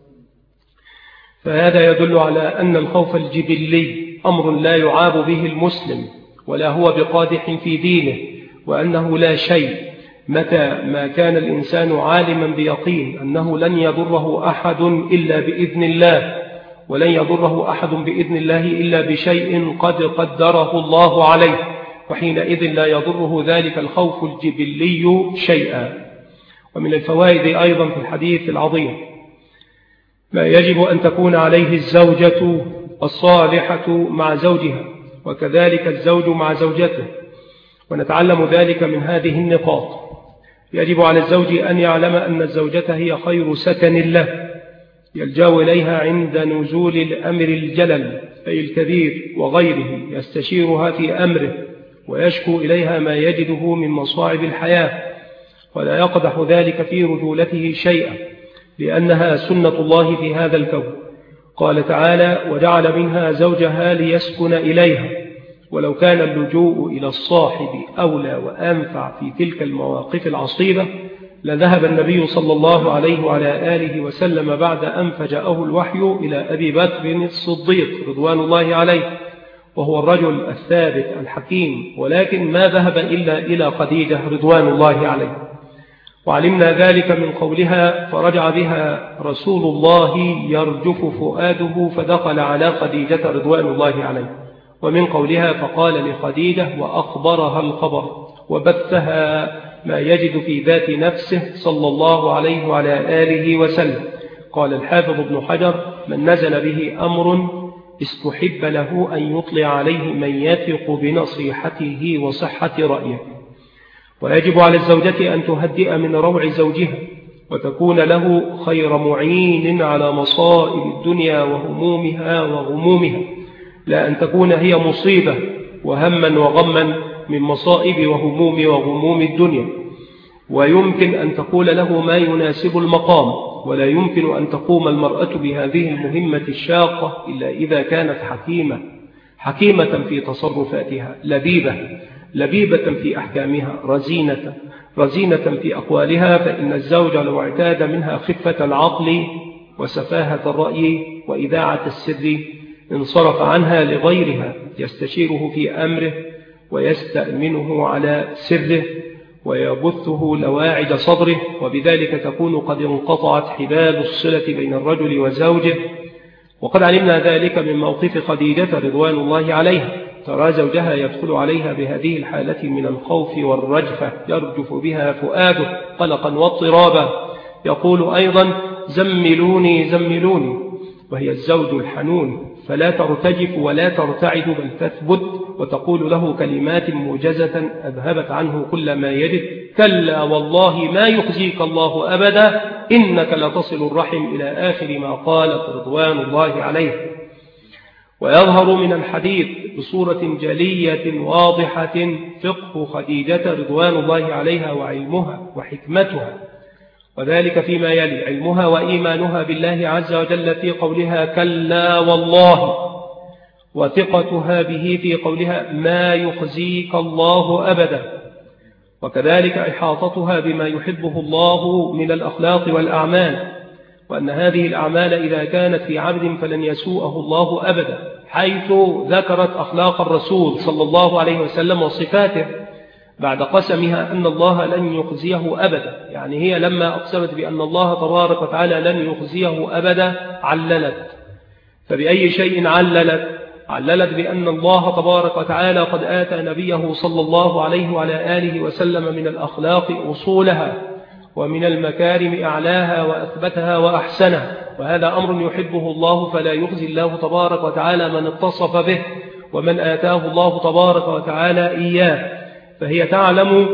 فهذا يدل على أن الخوف الجبلي أمر لا يعاب به المسلم ولا هو بقادح في دينه، وأنه لا شيء متى ما كان الإنسان عالما بيقين أنه لن يضره أحد إلا بإذن الله، ولن يضره أحد بإذن الله إلا بشيء قد قدره الله عليه، وحينئذ لا يضره ذلك الخوف الجبلي شيئا. ومن الفوائد أيضا في الحديث العظيم ما يجب أن تكون عليه الزوجة الصالحة مع زوجها، وكذلك الزوج مع زوجته. ونتعلم ذلك من هذه النقاط: يجب على الزوج أن يعلم أن الزوجة هي خير سكن له يلجأ إليها عند نزول الأمر الجلل أي الكبير وغيره، يستشيرها في أمره ويشكو إليها ما يجده من مصاعب الحياة، ولا يقدح ذلك في رجولته شيئا، لأنها سنة الله في هذا الكون. قال تعالى: وجعل منها زوجها ليسكن إليها. ولو كان اللجوء إلى الصاحب أولى وأنفع في تلك المواقف العصيبة لذهب النبي صلى الله عليه وعلى آله وسلم بعد أن فجاءه الوحي إلى أبي بكر الصديق رضوان الله عليه، وهو الرجل الثابت الحكيم، ولكن ما ذهب إلا إلى خديجة رضوان الله عليه. وعلمنا ذلك من قولها: فرجع بها رسول الله يرجف فؤاده فدخل على خديجة رضوان الله عليه. ومن قولها: فقال لخديجة وأخبرها الخبر وبثها ما يجد في ذات نفسه صلى الله عليه وعلى آله وسلم. قال الحافظ ابن حجر: من نزل به أمر استحب له أن يطلع عليه من يثق بنصيحته وصحة رأيه. ويجب على الزوجة أن تهدئ من روع زوجها وتكون له خير معين على مصائب الدنيا وهمومها وغمومها، لا أن تكون هي مصيبة وهما وغما من مصائب وغموم الدنيا. ويمكن أن تقول له ما يناسب المقام، ولا يمكن أن تقوم المرأة بهذه المهمة الشاقة إلا إذا كانت حكيمة في تصرفاتها، لبيبة في أحكامها، رزينة في أقوالها. فإن الزوج لو اعتاد منها خفة العقل وسفاهة الرأي وإذاعة السر انصرف عنها لغيرها يستشيره في أمره ويستأمنه على سره ويبثه لواعد صدره، وبذلك تكون قد انقطعت حبال الصلة بين الرجل وزوجه. وقد علمنا ذلك من موقف خديجة رضوان الله عليها، ترى زوجها يدخل عليها بهذه الحالة من الخوف والرجفة يرجف بها فؤاده قلقا واضطرابا، يقول أيضا: زملوني، وهي الزوج الحنون، فلا ترتجف ولا ترتعد بل تثبت وتقول له كلمات موجزة أذهبت عنه كل ما يجد: كلا والله ما يخزيك الله أبدا إنك لتصل الرحم، إلى آخر ما قالت رضوان الله عليه. ويظهر من الحديث بصورة جلية واضحة فقه خديجة رضوان الله عليها وعلمها وحكمتها، وذلك فيما يلي: علمها وإيمانها بالله عز وجل في قولها كلا والله، وثقتها به في قولها ما يخزيك الله أبدا، وكذلك إحاطتها بما يحبه الله من الأخلاق والأعمال، وأن هذه الأعمال إذا كانت في عبد فلن يسوءه الله أبدا، حيث ذكرت أخلاق الرسول صلى الله عليه وسلم وصفاته بعد قسمها أن الله لن يخزيه أبدا. يعني هي لما أقسمت بأن الله تبارك وتعالى لن يخزيه أبدا عللت. فبأي شيء عللت بأن الله تبارك وتعالى قد آتى نبيه صلى الله عليه وعلى آله وسلم من الأخلاق أصولها ومن المكارم أعلاها وأثبتها وأحسنها، وهذا أمر يحبه الله، فلا يخزي الله تبارك وتعالى من اتصف به ومن آتاه الله تبارك وتعالى إياه. فهي تعلم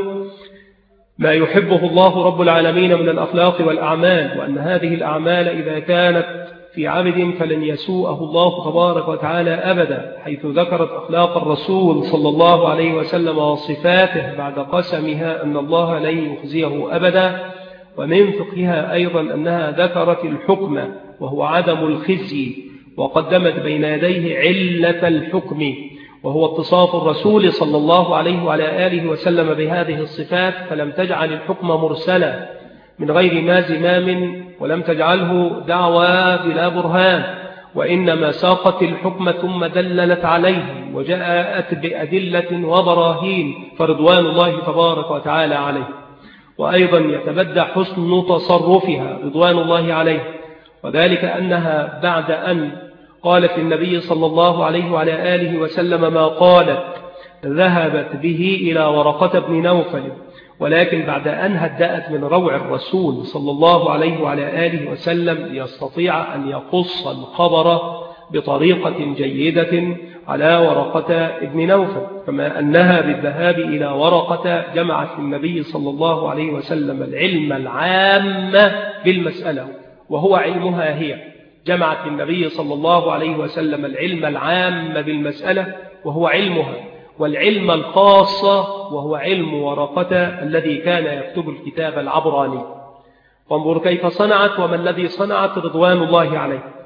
ما يحبه الله رب العالمين من الأخلاق والأعمال، وأن هذه الأعمال إذا كانت في عبد فلن يسوءه الله تبارك وتعالى أبدا، حيث ذكرت أخلاق الرسول صلى الله عليه وسلم وصفاته بعد قسمها أن الله لن يخزيه أبدا. ومن فقهها أيضا أنها ذكرت الحكم وهو عدم الخزي، وقدمت بين يديه علة الحكم وهو اتصاف الرسول صلى الله عليه وعلى آله وسلم بهذه الصفات، فلم تجعل الحكم مرسلا من غير ما زمام، ولم تجعله دعوى بلا برهان، وإنما ساقت الحكم ثم دللت عليه وجاءت بأدلة وبراهين، فرضوان الله تبارك وتعالى عليه. وأيضا يتبدى حسن تصرفها رضوان الله عليه، وذلك أنها بعد أن قالت للنبي صلى الله عليه وعلى آله وسلم ما قالت ذهبت به إلى ورقة بن نوفل، ولكن بعد أن هدأت من روع الرسول صلى الله عليه وعلى آله وسلم ليستطيع أن يقص الخبر بطريقة جيدة على ورقة ابن نوفل، كما أنها بالذهاب إلى ورقة جمعت النبي صلى الله عليه وسلم العلم العام بالمسألة وهو علمها هي، جمعت النبي صلى الله عليه وسلم العلم العام بالمسألة وهو علمها، والعلم الخاص وهو علم ورقة الذي كان يكتب الكتاب العبراني. وانظر كيف صنعت وما الذي صنعت رضوان الله عليه.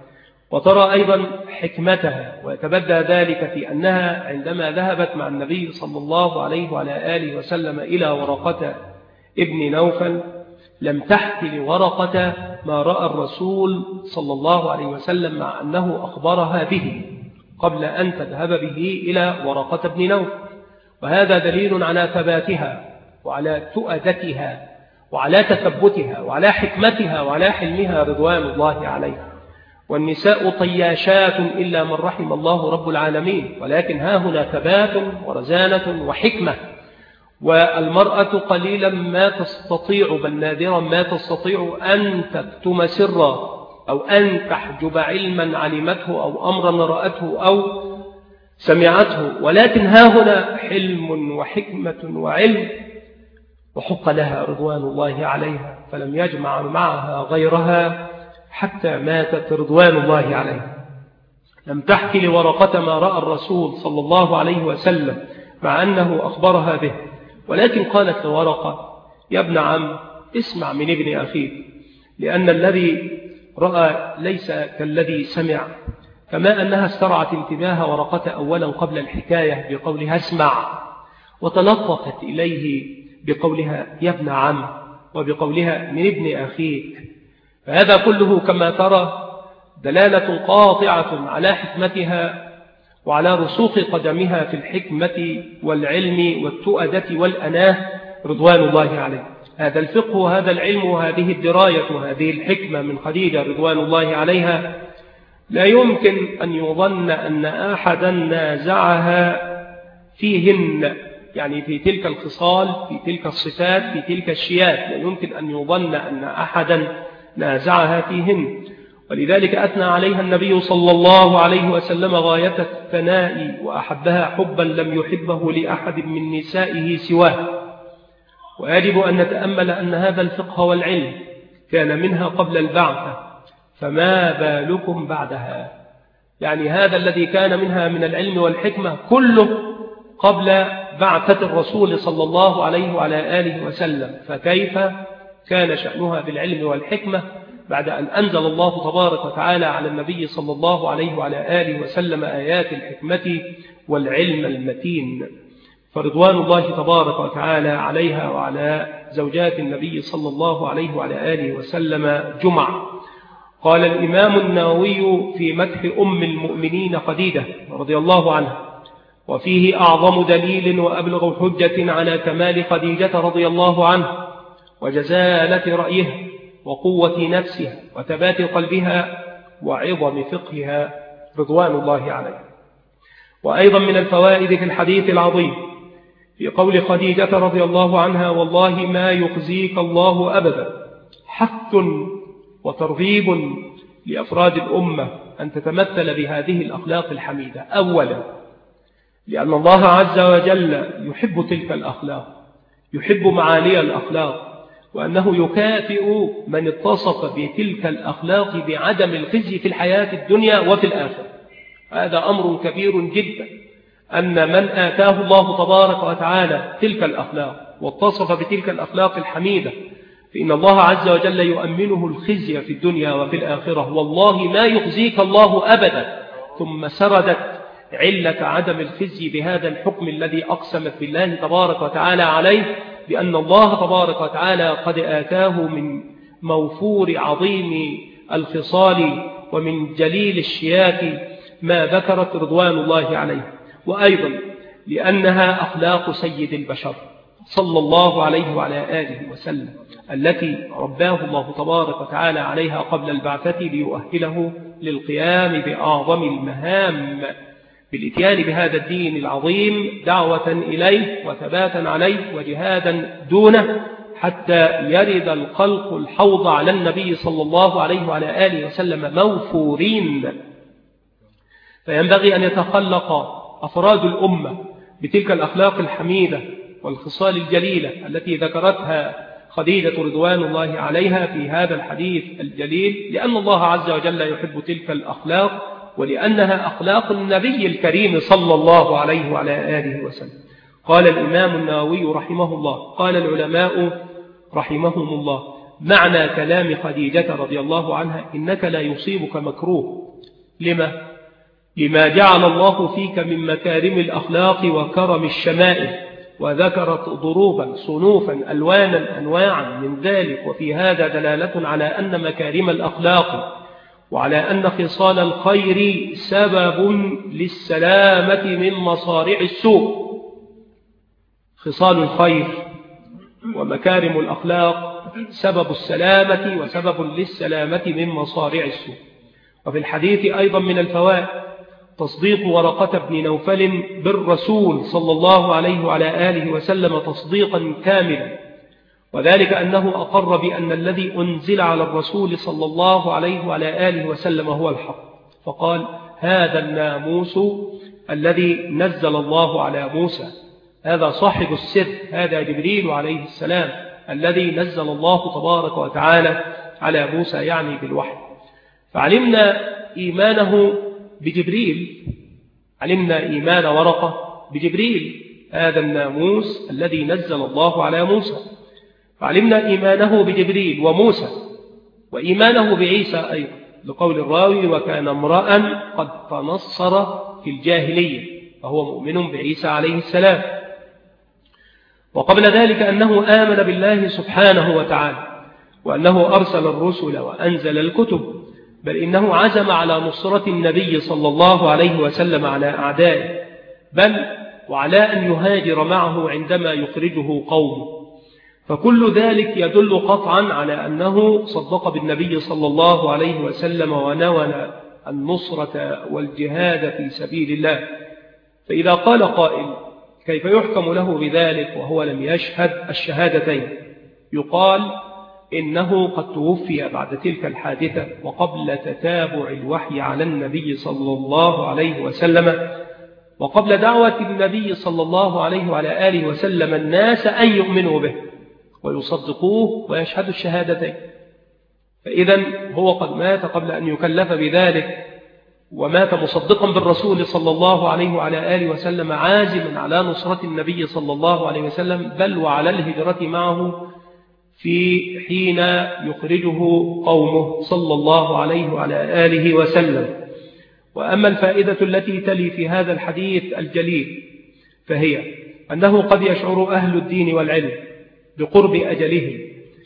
وترى أيضا حكمتها، ويتبدى ذلك في أنها عندما ذهبت مع النبي صلى الله عليه وعلى آله وسلم إلى ورقة ابن نوفل لم تحكي لورقة ما رأى الرسول صلى الله عليه وسلم مع أنه أخبرها به قبل أن تذهب به إلى ورقة ابن نوفل، وهذا دليل على ثباتها وعلى تؤدتها وعلى تثبتها وعلى حكمتها وعلى حلمها رضوان الله عليها. والنساء طياشات إلا من رحم الله رب العالمين، ولكن ها هنا ثبات ورزانة وحكمة. والمرأة قليلا ما تستطيع بل نادرا ما تستطيع أن تكتم سرا أو أن تحجب علما علمته أو أمرا رأته أو سمعته، ولكن ها هنا حلم وحكمة وعلم، وحق لها رضوان الله عليها، فلم يجمع معها غيرها حتى ماتت رضوان الله عليها. لم تحكي لورقة ما رأى الرسول صلى الله عليه وسلم مع أنه أخبرها به، ولكن قالت لورقة: يا ابن عم، اسمع من ابن أخيك، لأن الذي رأى ليس كالذي سمع. كما أنها استرعت انتباه ورقة أولا قبل الحكاية بقولها اسمع، وتلطفت إليه بقولها يا ابن عم، وبقولها من ابن أخيك. فهذا كله كما ترى دلالة قاطعة على حكمتها وعلى رسوخ قدمها في الحكمة والعلم والتؤدة والأناه رضوان الله عليه. هذا الفقه وهذا العلم وهذه الدراية وهذه الحكمة من خديجة رضوان الله عليها لا يمكن أن يظن أن أحدا نازعها فيهن، يعني في تلك الخصال، في تلك الصفات، في تلك الشيات، لا يمكن أن يظن أن أحدا نازعها فيهن. ولذلك أثنى عليها النبي صلى الله عليه وسلم غاية الثناء، وأحبها حبا لم يحبه لأحد من نسائه سواه. ويجب أن نتأمل أن هذا الفقه والعلم كان منها قبل البعثة، فما بالكم بعدها؟ يعني هذا الذي كان منها من العلم والحكمة كله قبل بعثة الرسول صلى الله عليه وعلى آله وسلم، فكيف كان شأنها بالعلم والحكمة بعد أن أنزل الله تبارك وتعالى على النبي صلى الله عليه وعلى آله وسلم آيات الحكمة والعلم المتين؟ فرضوان الله تبارك وتعالى عليها وعلى زوجات النبي صلى الله عليه وعلى آله وسلم جمع. قال الإمام النووي في مدح أم المؤمنين خديجة رضي الله عنها: وفيه أعظم دليل وأبلغ حجة على كمال خديجة رضي الله عنها وجزالة رأيها وقوة نفسها وثبات قلبها وعظم فقهها رضوان الله عليها. وأيضا من الفوائد في الحديث العظيم في قول خديجة رضي الله عنها: والله ما يخزيك الله أبدا، حث وترغيب لأفراد الأمة أن تتمثل بهذه الأخلاق الحميدة. أولا لأن الله عز وجل يحب تلك الأخلاق، يحب معالي الأخلاق، وأنه يكافئ من اتصف بتلك الأخلاق بعدم الخزي في الحياة الدنيا وفي الآخرة. هذا أمر كبير جدا، أن من آتاه الله تبارك وتعالى تلك الأخلاق واتصف بتلك الأخلاق الحميدة فإن الله عز وجل يؤمنه الخزي في الدنيا وفي الآخرة. والله ما يخزيك الله أبدا، ثم سردت علة عدم الخزي بهذا الحكم الذي أقسمت بالله تبارك وتعالى عليه، بأن الله تبارك وتعالى قد آتاه من موفور عظيم الخصال ومن جليل الشياك ما ذكرت رضوان الله عليه. وأيضا لأنها أخلاق سيد البشر صلى الله عليه وعلى آله وسلم، التي رباه الله تبارك وتعالى عليها قبل البعثة ليؤهله للقيام بأعظم المهام، بالإتيان بهذا الدين العظيم دعوة إليه وثباتا عليه وجهادا دونه، حتى يرد الخلق الحوض على النبي صلى الله عليه وعلى آله وسلم موفورين. فينبغي أن يتخلق أفراد الأمة بتلك الأخلاق الحميدة والخصال الجليلة التي ذكرتها خديجة رضوان الله عليها في هذا الحديث الجليل، لأن الله عز وجل يحب تلك الأخلاق ولأنها أخلاق النبي الكريم صلى الله عليه وعلى آله وسلم. قال الإمام النووي رحمه الله: قال العلماء رحمهم الله: معنى كلام خديجة رضي الله عنها: إنك لا يصيبك مكروه لما جعل الله فيك من مكارم الأخلاق وكرم الشمائل، وذكرت ضروبا صنوفا ألوانا أنواعا من ذلك. وفي هذا دلالة على أن مكارم الأخلاق وعلى أن خصال الخير سبب للسلامة من مصارع السوء. خصال الخير ومكارم الأخلاق سبب السلامة وسبب للسلامة من مصارع السوء. وفي الحديث أيضا من الفوائد تصديق ورقة بن نوفل بالرسول صلى الله عليه وعلى آله وسلم تصديقا كاملا، وذلك أنه أقر بأن الذي أنزل على الرسول صلى الله عليه وعلى آله وسلم هو الحق، فقال: هذا الناموس الذي نزل الله على موسى، هذا صاحب السر، هذا جبريل عليه السلام الذي نزل الله تبارك وتعالى على موسى، يعني بالوحي. فعلمنا إيمانه بجبريل، علمنا إيمان ورقة بجبريل، هذا الناموس الذي نزل الله على موسى. فعلمنا إيمانه بجبريل وموسى، وإيمانه بعيسى أيضا، لقول الراوي: وكان امرأ قد تنصر في الجاهلية، فهو مؤمن بعيسى عليه السلام. وقبل ذلك أنه آمن بالله سبحانه وتعالى، وأنه أرسل الرسل وأنزل الكتب، بل إنه عزم على نصرة النبي صلى الله عليه وسلم على أعدائه، بل وعلى أن يهاجر معه عندما يخرجه قومه. فكل ذلك يدل قطعا على أنه صدق بالنبي صلى الله عليه وسلم ونوى النصرة والجهاد في سبيل الله. فإذا قال قائل: كيف يحكم له بذلك وهو لم يشهد الشهادتين؟ يقال: إنه قد توفي بعد تلك الحادثة وقبل تتابع الوحي على النبي صلى الله عليه وسلم، وقبل دعوة النبي صلى الله عليه وعلى آله وسلم الناس أن يؤمنوا به ويصدقوه ويشهدوا الشهادتين. فإذا هو قد مات قبل أن يكلف بذلك، ومات مصدقا بالرسول صلى الله عليه وعلى آله وسلم، عازما على نصرة النبي صلى الله عليه وسلم، بل وعلى الهجرة معه في حين يخرجه قومه صلى الله عليه وعلى آله وسلم. وأما الفائدة التي تلي في هذا الحديث الجليل فهي أنه قد يشعر أهل الدين والعلم بقرب أجله،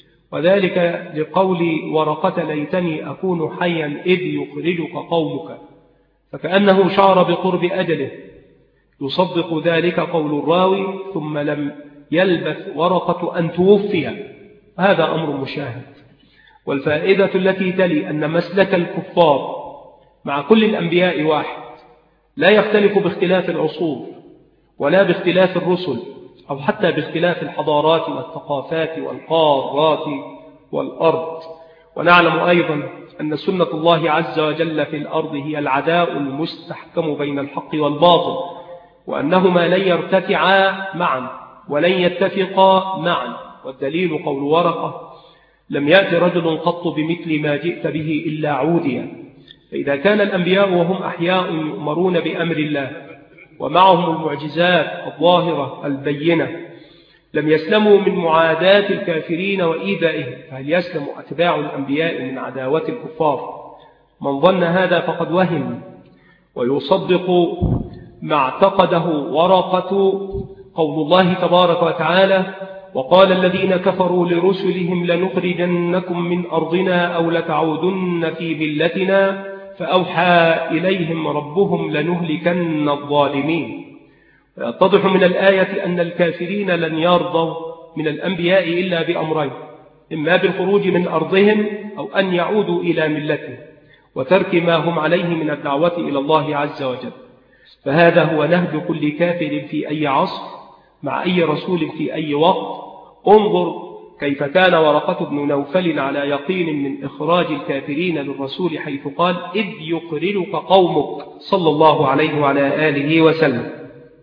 وذلك لقول ورقة: ليتني أكون حيا إذ يخرجك قومك، فكأنه شعر بقرب أجله. يصدق ذلك قول الراوي: ثم لم يلبث ورقة أن توفي، هذا أمر مشاهد. والفائدة التي تلي أن مسلك الكفار مع كل الأنبياء واحد، لا يختلف باختلاف العصور ولا باختلاف الرسل أو حتى باختلاف الحضارات والثقافات والقارات والأرض. ونعلم أيضا أن سنة الله عز وجل في الأرض هي العداء المستحكم بين الحق والباطل، وأنهما لن يرتفعا معا ولن يتفقا معا. والدليل قول ورقة: لم يأتي رجل قط بمثل ما جئت به إلا عوديا. فإذا كان الأنبياء وهم أحياء يؤمرون بأمر الله ومعهم المعجزات الظاهرة البينة لم يسلموا من معاداة الكافرين وإيذائهم، فهل يسلم أتباع الأنبياء من عداوة الكفار؟ من ظن هذا فقد وهم. ويصدق ما اعتقده ورقة قول الله تبارك وتعالى: وقال الذين كفروا لرسلهم لنخرجنكم من أرضنا أو لتعودن في ملتنا فأوحى إليهم ربهم لنهلكن الظالمين. فيتضح من الآية أن الكافرين لن يرضوا من الأنبياء إلا بأمرين: إما بالخروج من أرضهم أو أن يعودوا إلى ملتهم وترك ما هم عليه من الدعوة إلى الله عز وجل. فهذا هو نهج كل كافر في أي عصر مع أي رسول في أي وقت. انظر كيف كان ورقة بن نوفل على يقين من إخراج الكافرين للرسول، حيث قال: إذ يخرجك قومك، صلى الله عليه وعلى آله وسلم.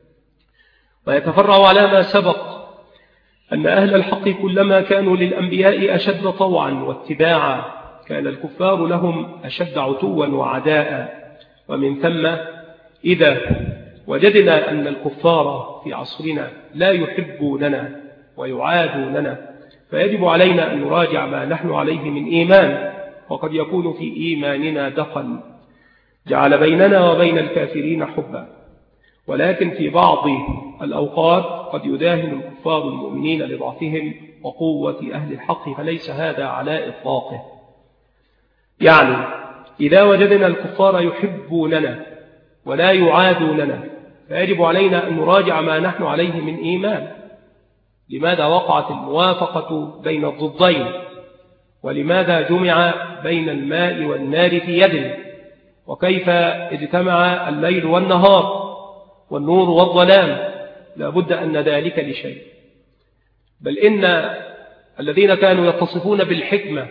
ويتفرع على ما سبق أن أهل الحق كلما كانوا للأنبياء أشد طوعا واتباعا كان الكفار لهم أشد عتوا وعداء. ومن ثم إذا وجدنا أن الكفار في عصرنا لا يحبوننا ويعادوننا، فيجب علينا أن نراجع ما نحن عليه من إيمان، وقد يكون في إيماننا جعل بيننا وبين الكافرين حبا، ولكن في بعض الأوقات قد يداهن الكفار المؤمنين لضعفهم وقوة أهل الحق، فليس هذا على إطلاقه. يعني إذا وجدنا الكفار يحبوننا ولا يعادوننا فيجب علينا أن نراجع ما نحن عليه من إيمان. لماذا وقعت الموافقة بين الضدين؟ ولماذا جمع بين الماء والنار في يد؟ وكيف اجتمع الليل والنهار والنور والظلام؟ لا بد أن ذلك لشيء. بل إن الذين كانوا يتصفون بالحكمة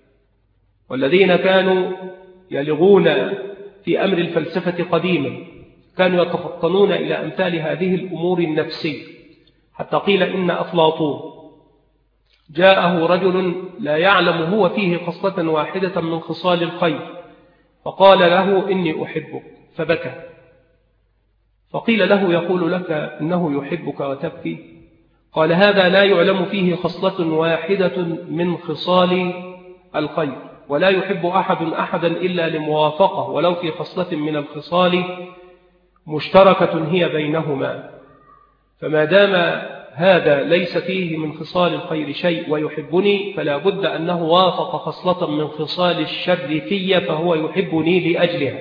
والذين كانوا يلغون في أمر الفلسفة قديما كانوا يتفطنون إلى أمثال هذه الأمور النفسية، حتى قيل إن أفلاطون جاءه رجل لا يعلم هو فيه خصلة واحدة من خصال الخير، فقال له إني أحبك، فبكى. فقيل له يقول لك إنه يحبك وتبكي؟ قال هذا لا يعلم فيه خصلة واحدة من خصال الخير، ولا يحب أحد أحدا إلا لموافقة ولو في خصلة من الخصال مشتركة هي بينهما. فما دام هذا ليس فيه من خصال الخير شيء ويحبني، فلا بد أنه وافق خصلة من خصال الشر في فهو يحبني لأجلها.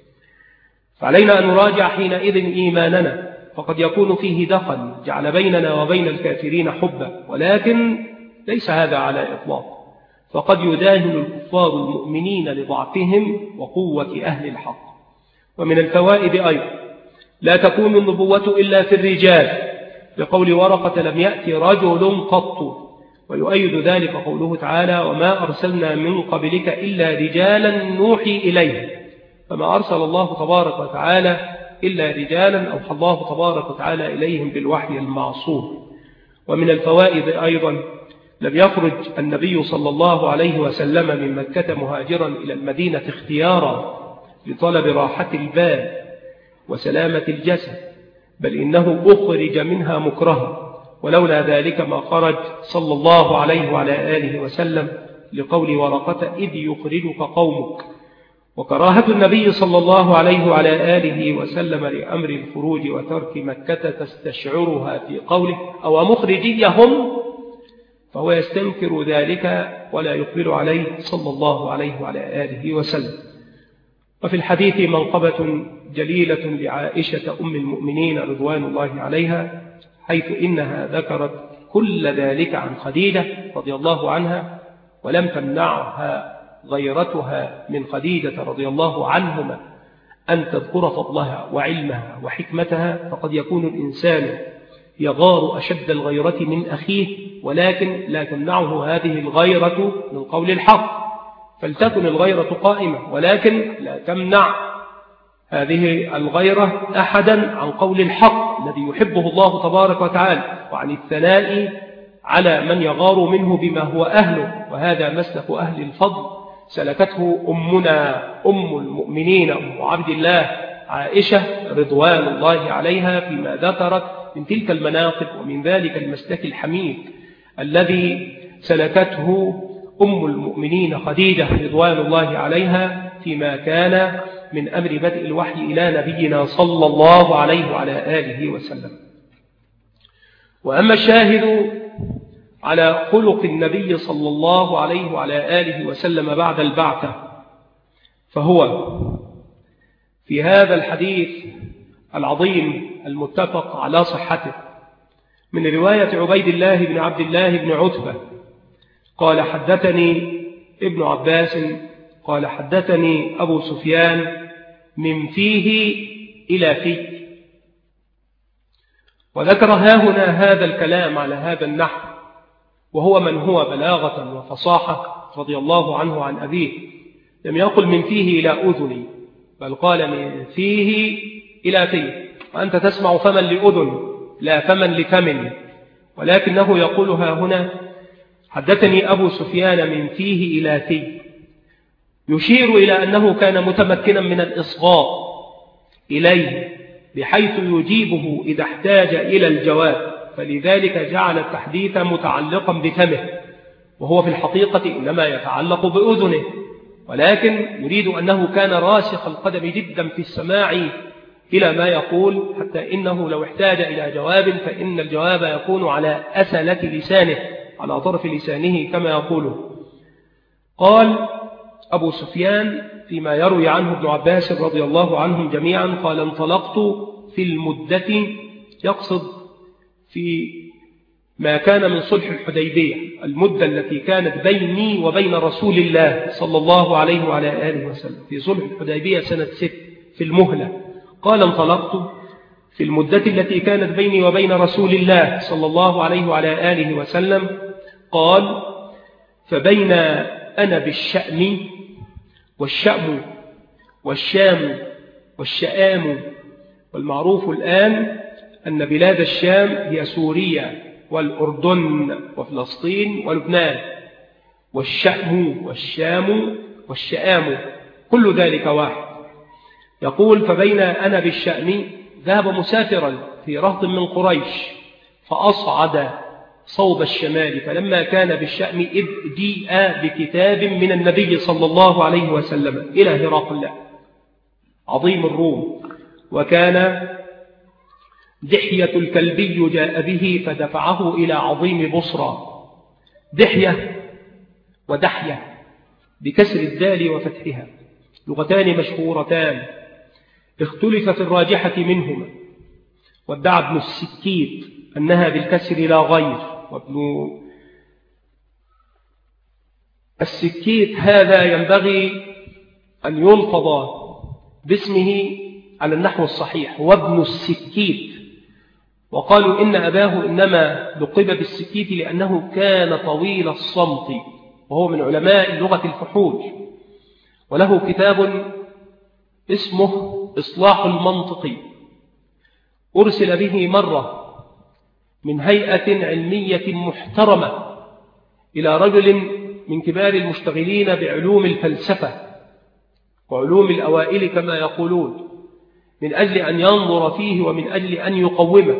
فعلينا أن نراجع حينئذ إيماننا، فقد يكون فيه دخل جعل بيننا وبين الكافرين حبا، ولكن ليس هذا على إطلاق، فقد يداهن الكفار المؤمنين لضعفهم وقوة أهل الحق. ومن الفوائد أيضا لا تكون النبوة إلا في الرجال، لقول ورقة لم يأتي رجل قط، ويؤيد ذلك قوله تعالى وما أرسلنا من قبلك إلا رجالا نوحي إليه، فما أرسل الله تبارك وتعالى إلا رجالا أوحى الله تبارك وتعالى إليهم بالوحي المعصوم. ومن الفوائد أيضا لم يخرج النبي صلى الله عليه وسلم من مكة مهاجرا إلى المدينة اختيارا لطلب راحة البال وسلامة الجسد، بل إنه أخرج منها مكرها، ولولا ذلك ما خرج صلى الله عليه وعلى آله وسلم، لقول ورقة إذ يخرجك قومك. وكراهة النبي صلى الله عليه وعلى آله وسلم لأمر الخروج وترك مكة تستشعرها في قوله أو مخرجيهم، فهو يستنكر ذلك ولا يقبل عليه صلى الله عليه وعلى آله وسلم. وفي الحديث منقبة جليلة لعائشة أم المؤمنين رضوان الله عليها، حيث إنها ذكرت كل ذلك عن خديجة رضي الله عنها، ولم تمنعها غيرتها من خديجة رضي الله عنهما أن تذكر فضلها وعلمها وحكمتها. فقد يكون الإنسان يغار أشد الغيرة من أخيه، ولكن لا تمنعه هذه الغيرة من قول الحق، فلتكن الغيرة قائمة، ولكن لا تمنع هذه الغيرة أحدا عن قول الحق الذي يحبه الله تبارك وتعالى، وعن الثناء على من يغار منه بما هو أهله. وهذا مسلك أهل الفضل سلكته أمنا أم المؤمنين أم عبد الله عائشة رضوان الله عليها فيما ذكرت من تلك المناقب، ومن ذلك المسلك الحميد الذي سلكته أم المؤمنين خديجة رضوان الله عليها فيما كان من أمر بدء الوحي إلى نبينا صلى الله عليه وعلى آله وسلم. وأما الشاهد على خلق النبي صلى الله عليه وعلى آله وسلم بعد البعثة، فهو في هذا الحديث العظيم المتفق على صحته من رواية عبيد الله بن عبد الله بن عتبة قال حدثني ابن عباس قال حدثني أبو سفيان من فيه إلى فيه. وذكر هاهنا هذا الكلام على هذا النحو، وهو من هو بلاغة وفصاحة رضي الله عنه عن أبيه. لم يقل من فيه إلى أذني، بل قال من فيه إلى فيه، وأنت تسمع فمن لأذن لا فمن لفم، ولكنه يقولها هنا حدثني أبو سفيان من فيه إلى فيه، يشير إلى أنه كان متمكنا من الإصغاء إليه بحيث يجيبه إذا احتاج إلى الجواب، فلذلك جعل التحديث متعلقا بفمه، وهو في الحقيقة إنما يتعلق بأذنه. ولكن يريد أنه كان راسخ القدم جدا في السماع إلى ما يقول، حتى إنه لو احتاج إلى جواب فإن الجواب يكون على أسلة لسانه، على طرف لسانه كما يقوله. قال أبو سفيان فيما يروي عنه ابن عباس رضي الله عنهم جميعا قال: انطلقت في المدة، يقصد في ما كان من صلح الحديبية، المدة التي كانت بيني وبين رسول الله صلى الله عليه وعلى آله وسلم في صلح الحديبية سنة 6 في المهلة. قال: انطلقت في المدة التي كانت بيني وبين رسول الله صلى الله عليه وعلى آله وسلم. قال: فبين أنا بالشأم، والشأم والشام والشآم، والمعروف الآن أن بلاد الشام هي سوريا والأردن وفلسطين ولبنان، والشأم والشام والشآم كل ذلك واحد. يقول: فبين أنا بالشأم، ذهب مسافرا في رهط من قريش فأصعد صوب الشمال، فلما كان بالشأم إذ جيء بكتاب من النبي صلى الله عليه وسلم إلى هرقل عظيم الروم، وكان دحية الكلبي جاء به فدفعه إلى عظيم بصرى. دحية ودحية بكسر الدال وفتحها لغتان مشهورتان، اختلف في الراجحة منهما، وادعى ابن السكيت أنها بالكسر لا غير، وابن السكيت هذا ينبغي أن يلفظ باسمه على النحو الصحيح، وابن السكيت. وقالوا إن أباه إنما لقب بالسكيت لأنه كان طويل الصمت، وهو من علماء اللغة الفحول، وله كتاب اسمه إصلاح المنطق، أرسل به مرة من هيئة علمية محترمة إلى رجل من كبار المشتغلين بعلوم الفلسفة وعلوم الأوائل كما يقولون، من أجل أن ينظر فيه ومن أجل أن يقومه،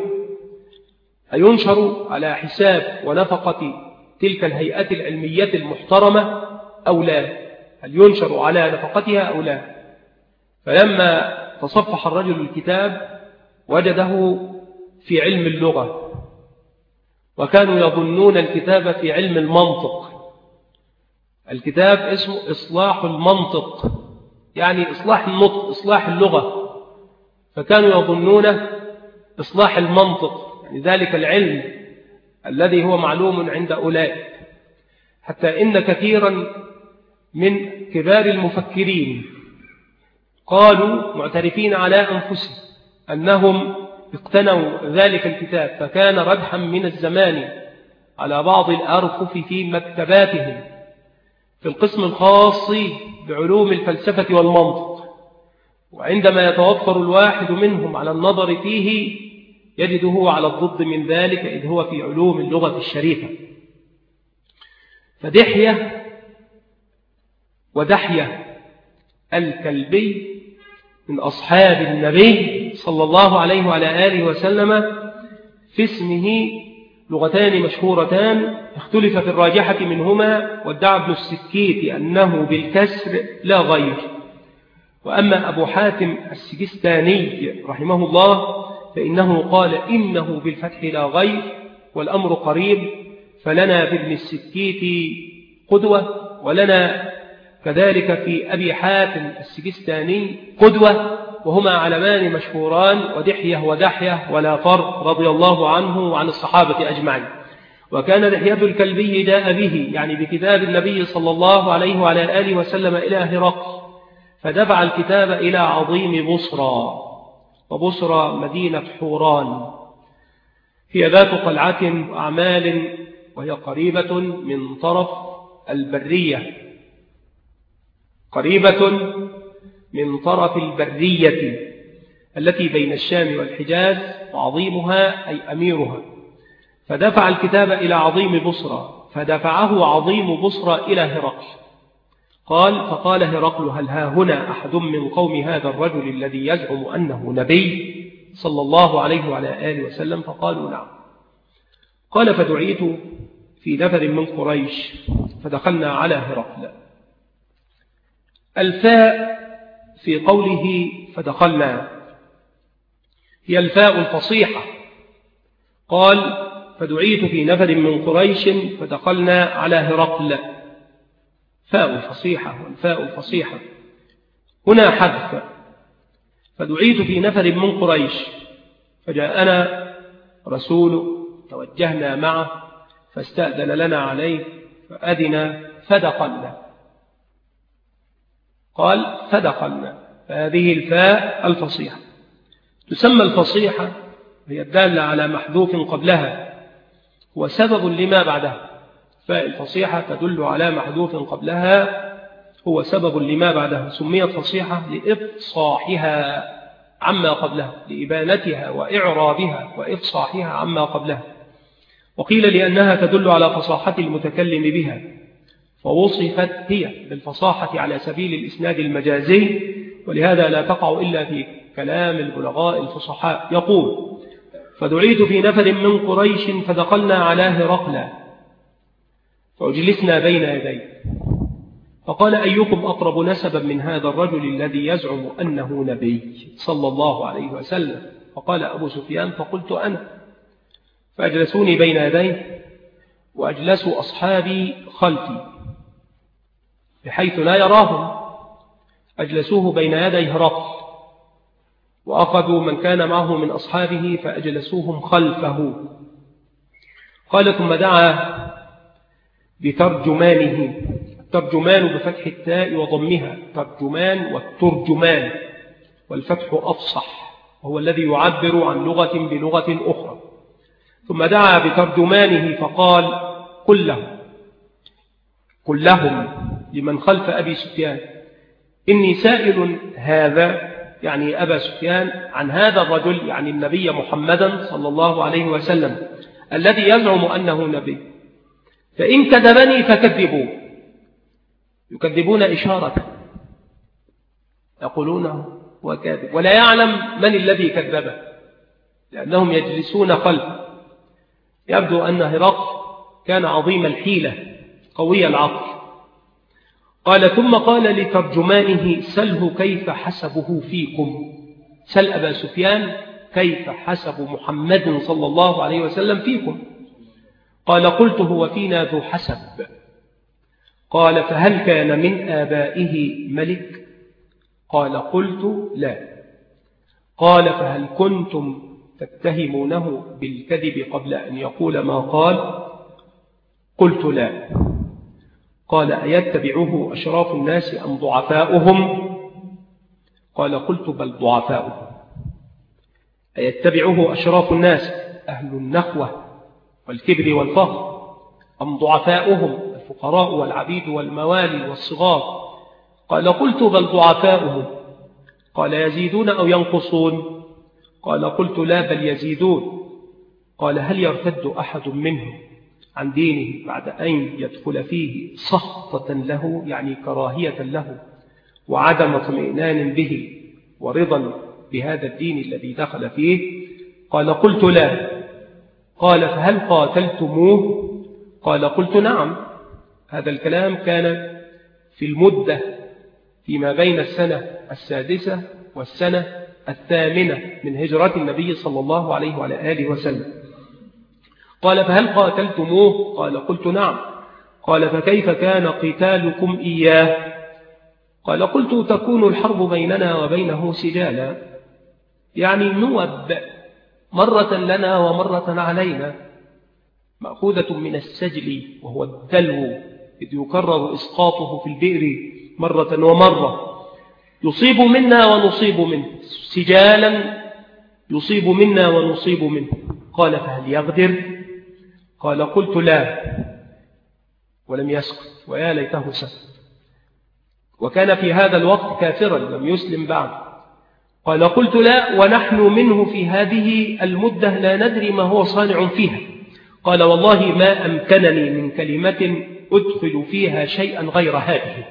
أينشر على حساب ونفقة تلك الهيئة العلمية المحترمة أو لا، هل ينشر على نفقتها أو لا. فلما تصفح الرجل الكتاب وجده في علم اللغة، وكانوا يظنون الكتاب في علم المنطق. الكتاب اسمه إصلاح المنطق، يعني إصلاح النطق، إصلاح اللغة، فكانوا يظنون إصلاح المنطق، يعني ذلك العلم الذي هو معلوم عند أولئك، حتى إن كثيرا من كبار المفكرين قالوا معترفين على أنفسهم أنهم اقتنوا ذلك الكتاب، فكان ردحا من الزمان على بعض الأرفف في مكتباتهم في القسم الخاص بعلوم الفلسفة والمنطق، وعندما يتوفر الواحد منهم على النظر فيه يجده على الضد من ذلك، إذ هو في علوم اللغة الشريفة. فدحية ودحية الكلبي من أصحاب النبي صلى الله عليه وعلى آله وسلم، في اسمه لغتان مشهورتان اختلف في الراجحة منهما، وادعى ابن السكيت أنه بالكسر لا غير. وأما أبو حاتم السجستاني رحمه الله فإنه قال إنه بالفتح لا غير، والأمر قريب، فلنا بابن السكيت قدوة، ولنا كذلك في أبي حاتم السجستاني قدوة، وهما علمان مشهوران، ودحية ودحية ولا فرق، رضي الله عنه وعن الصحابة أجمعين. وكان دحية الكلبي جاء به، يعني بكتاب النبي صلى الله عليه وعلى آله وسلم إلى هرقل، فدفع الكتاب إلى عظيم بصرى، وبصرى مدينة حوران، هي ذات قلعة وأعمال، وهي قريبة من طرف البرية، قريبة من طرف البرية التي بين الشام والحجاز، وعظيمها أي أميرها. فدفع الكتاب إلى عظيم بصرى، فدفعه عظيم بصرى إلى هرقل. فقال هرقل: هل ها هنا أحد من قوم هذا الرجل الذي يزعم أنه نبي صلى الله عليه وعلى آله وسلم؟ فقالوا: نعم. قال: فدعيت في نفر من قريش، فدخلنا على هرقل، الفاء في قوله فدخلنا هي الفاء الفصيحة. قال فدعيت في نفر من قريش فدخلنا على هرقل، فاء الفصيحة والفاء الفصيحة. هنا حذف، فدعيت في نفر من قريش فجاءنا رسول توجهنا معه فاستأذن لنا عليه فأذن فدخلنا. قال فدخلنا، فهذه الفاء الفصيحة. تسمى الفصيحة هي الدالة على محذوف قبلها وسبب لما بعدها. فاء الفصيحة تدل على محذوف قبلها هو سبب لما بعدها. سميت فصيحة لإفصاحها عما قبلها، لإبانتها وإعرابها وإفصاحها عما قبلها. وقيل لأنها تدل على فصاحة المتكلم بها، فوصفت هي بالفصاحة على سبيل الإسناد المجازي، ولهذا لا تقع إلا في كلام البلغاء الفصحاء. يقول فدعيت في نفر من قريش فدخلنا على هرقل فأجلسنا بين يديه فقال أيكم أقرب نسبا من هذا الرجل الذي يزعم أنه نبي صلى الله عليه وسلم؟ فقال أبو سفيان فقلت أنا، فأجلسوني بين يديه وأجلسوا أصحابي خلفي بحيث لا يراهم، أجلسوه بين يدي هرقل، وأخذوا من كان معه من أصحابه فأجلسوهم خلفه. قال ثم دعا بترجمانه، الترجمان بفتح التاء وضمها، ترجمان والترجمان، والفتح أفصح وهو الذي يعبر عن لغة بلغة أخرى. ثم دعا بترجمانه فقال قل لهم لمن خلف أبي سفيان إني سائل هذا، يعني أبا سفيان، عن هذا الرجل، يعني النبي محمدا صلى الله عليه وسلم الذي يزعم أنه نبي، فإن كذبني فكذبوه. يكذبون إشارة، يقولونه وكاذب، ولا يعلم من الذي كذبه لأنهم يجلسون خلفه. يبدو أن هرقل كان عظيم الحيلة قوي العقل. قال ثم قال لترجمانه سله كيف حسبه فيكم، سل أبا سفيان كيف حسب محمد صلى الله عليه وسلم فيكم. قال قلت هو فينا ذو حسب. قال فهل كان من آبائه ملك؟ قال قلت لا. قال فهل كنتم تتهمونه بالكذب قبل أن يقول ما قال؟ قلت لا. قال أيتبعه أشراف الناس أم ضعفاؤهم؟ قال قلت بل ضعفاؤهم. أيتبعه أشراف الناس أهل النخوة والكبر والفخر أم ضعفاؤهم الفقراء والعبيد والموالي والصغار؟ قال قلت بل ضعفاؤهم. قال يزيدون أو ينقصون؟ قال قلت لا بل يزيدون. قال هل يرتد أحد منهم عن دينه بعد أن يدخل فيه سخطة له، يعني كراهية له وعدم اطمئنان به ورضا بهذا الدين الذي دخل فيه؟ قال قلت لا. قال فهل قاتلتموه؟ قال قلت نعم. هذا الكلام كان في المدة فيما بين السنة 6 والسنة 8 من هجرة النبي صلى الله عليه وعلى آله وسلم. قال فهل قاتلتموه؟ قال قلت نعم. قال فكيف كان قتالكم إياه؟ قال قلت تكون الحرب بيننا وبينه سجالا، يعني نوب، مرة لنا ومرة علينا، مأخوذة من السجل وهو الدلو إذ يكرر إسقاطه في البئر مرة ومرة، يصيب منا ونصيب منه، سجالا يصيب منا ونصيب منه. قال فهل يغدر؟ قال قلت لا، ولم يسكت، ويا ليته سكت، وكان في هذا الوقت كافرا لم يسلم بعد. قال قلت لا، ونحن منه في هذه المدة لا ندري ما هو صانع فيها. قال والله ما أمكنني من كلمة أدخل فيها شيئا غير هذه.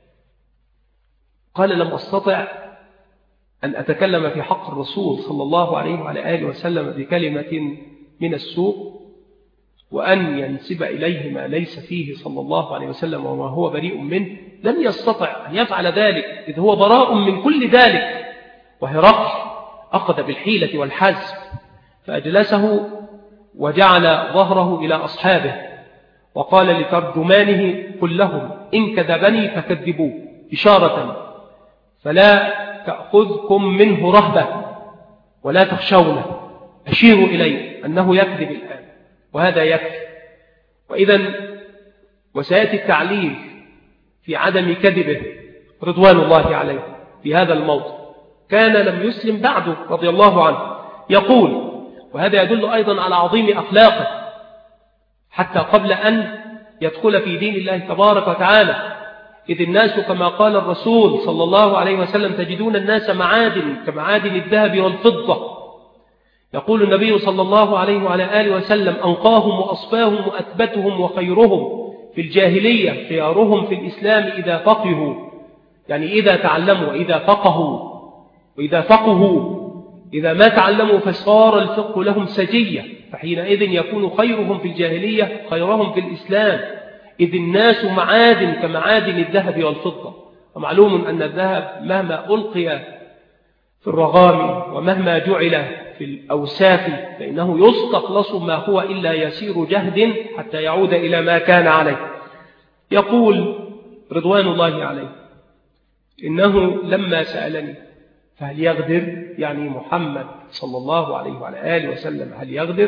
قال لم أستطع أن أتكلم في حق الرسول صلى الله عليه وعلى آله وسلم بكلمة من السوء وأن ينسب إليه ما ليس فيه صلى الله عليه وسلم وما هو بريء منه، لم يستطع أن يفعل ذلك إذ هو براء من كل ذلك. وهرقل أخذ بالحيلة والحزم فأجلسه وجعل ظهره إلى أصحابه وقال لترجمانه قل لهم إن كذبني فكذبوه إشارة فلا تأخذكم منه رهبة ولا تخشونه، أشيروا إليه أنه يكذب الآن وهذا يكفي. وإذا وسيأتي التعليل في عدم كذبه رضوان الله عليه في هذا الموضع. كان لم يسلم بعده رضي الله عنه، يقول وهذا يدل أيضا على عظيم أخلاقه حتى قبل أن يدخل في دين الله تبارك وتعالى، إذ الناس كما قال الرسول صلى الله عليه وسلم تجدون الناس معادن كمعادن الذهب والفضة. يقول النبي صلى الله عليه وعلى آله وسلم أنقاهم وأصفاهم وأثبتهم وخيرهم في الجاهلية خيارهم في الإسلام إذا فقهوا، يعني إذا تعلموا وإذا فقهوا وإذا فقهوا، إذا ما تعلموا فصار الفقه لهم سجية، فحينئذ يكون خيرهم في الجاهلية خيرهم في الإسلام، إذ الناس معادن كمعادن الذهب والفضة. ومعلوم أن الذهب مهما ألقي في الرغام ومهما جعل في الأوساف فإنه يستخلص ما هو إلا يسير جهد حتى يعود إلى ما كان عليه. يقول رضوان الله عليه إنه لما سألني فهل يغدر، يعني محمد صلى الله عليه وعلى آله وسلم هل يغدر؟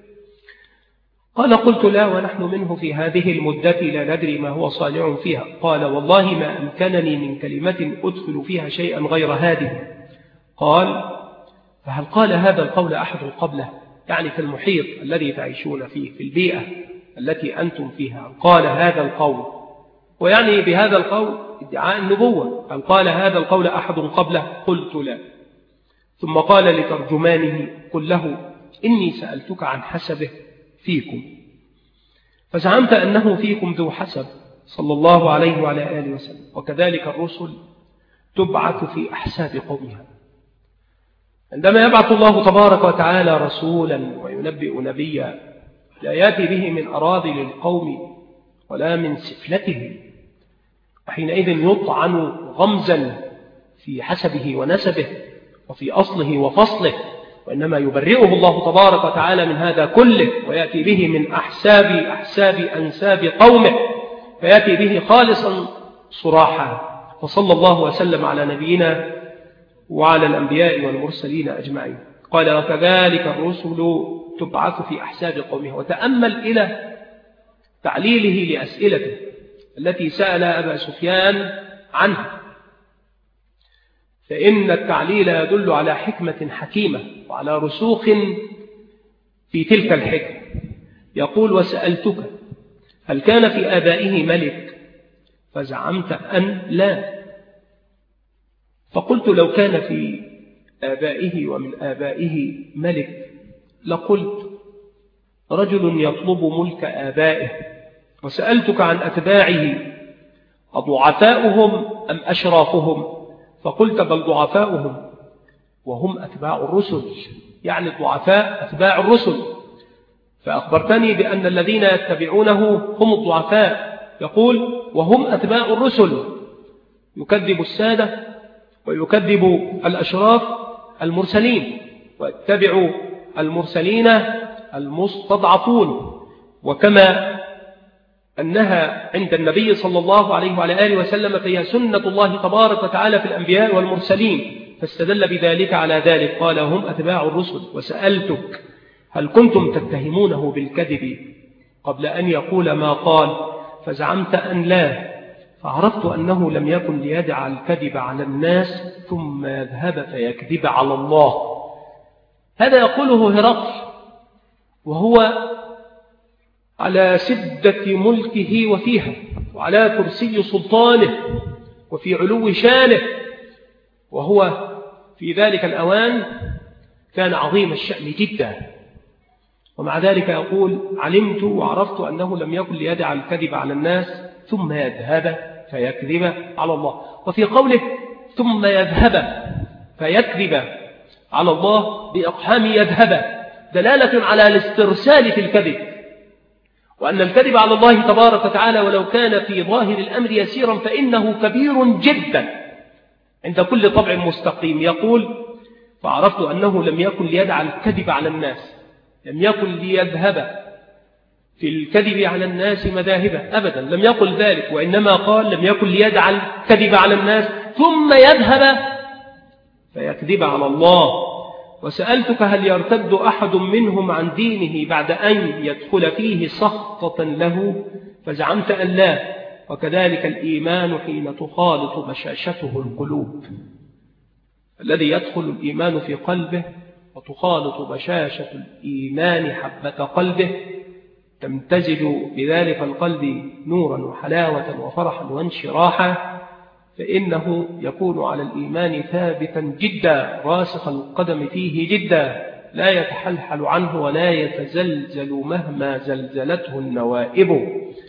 قال قلت لا ونحن منه في هذه المدة لا ندري ما هو صانع فيها. قال والله ما أمكنني من كلمة أدخل فيها شيئا غير هذه. قال فهل قال هذا القول أحد قبله، يعني في المحيط الذي تعيشون فيه في البيئة التي أنتم فيها قال هذا القول، ويعني بهذا القول ادعاء النبوة، هل قال هذا القول أحد قبله؟ قلت لا. ثم قال لترجمانه قل له إني سألتك عن حسبه فيكم فزعمت أنه فيكم ذو حسب صلى الله عليه وعلى آله وسلم، وكذلك الرسل تبعث في أحساب قومها. عندما يبعث الله تبارك وتعالى رسولا وينبئ نبيا لا يأتي به من أراذل القوم ولا من سفلتهم، وحينئذ يطعن غمزا في حسبه ونسبه وفي أصله وفصله، وإنما يبرئه الله تبارك وتعالى من هذا كله ويأتي به من أحساب أنساب قومه، فيأتي به خالصا صراحا. وصلى الله وسلم على نبينا وعلى الأنبياء والمرسلين أجمعين. قال وكذلك الرسل تبعث في أحساب قومها. وتأمل إلى تعليله لأسئلته التي سأل أبا سفيان عنها، فإن التعليل يدل على حكمة حكيمة وعلى رسوخ في تلك الحكمة. يقول وسألتك هل كان في آبائه ملك فزعمت أن لا، فقلت لو كان في آبائه ومن آبائه ملك لقلت رجل يطلب ملك آبائه. وسألتك عن أتباعه أضعفاؤهم أم أشرافهم، فقلت بل ضعفاؤهم وهم أتباع الرسل، يعني الضعفاء أتباع الرسل، فأخبرتني بأن الذين يتبعونه هم الضعفاء. يقول وهم أتباع الرسل، يكذب السادة ويكذب الأشراف المرسلين، ويتبع المرسلين المستضعفون. وكما أنها عند النبي صلى الله عليه وعلى آله وسلم فهي سنة الله تبارك وتعالى في الأنبياء والمرسلين، فاستدل بذلك على ذلك. قال هم أتباع الرسل. وسألتك هل كنتم تتهمونه بالكذب قبل أن يقول ما قال، فزعمت أن لا، فعرفت أنه لم يكن ليدع الكذب على الناس ثم يذهب فيكذب على الله. هذا يقوله هرقل وهو على سدة ملكه وفيها، وعلى كرسي سلطانه وفي علو شانه، وهو في ذلك الأوان كان عظيم الشأن جدا، ومع ذلك يقول علمت وعرفت أنه لم يكن ليدع الكذب على الناس ثم يذهب فيكذب على الله. وفي قوله ثم يذهب فيكذب على الله بإقحام يذهب دلالة على الاسترسال في الكذب، وأن الكذب على الله تبارك وتعالى ولو كان في ظاهر الأمر يسيرا فإنه كبير جدا عند كل طبع مستقيم. يقول: فعرفت أنه لم يكن ليدع الكذب على الناس، لم يكن ليذهب في الكذب على الناس مذاهبه أبدا، لم يقل ذلك، وإنما قال: لم يكن ليدع الكذب على الناس ثم يذهب فيكذب على الله. وسألتك: هل يرتد أحد منهم عن دينه بعد أن يدخل فيه سخطة له؟ فزعمت أن لا. وكذلك الإيمان حين تخالط بشاشته القلوب. الذي يدخل الإيمان في قلبه وتخالط بشاشة الإيمان حبة قلبه تمتزج بذلك القلب نورا وحلاوة وفرحا وانشراحا، فإنه يكون على الإيمان ثابتا جدا راسخ القدم فيه جدا، لا يتحلحل عنه ولا يتزلزل مهما زلزلته النوائب.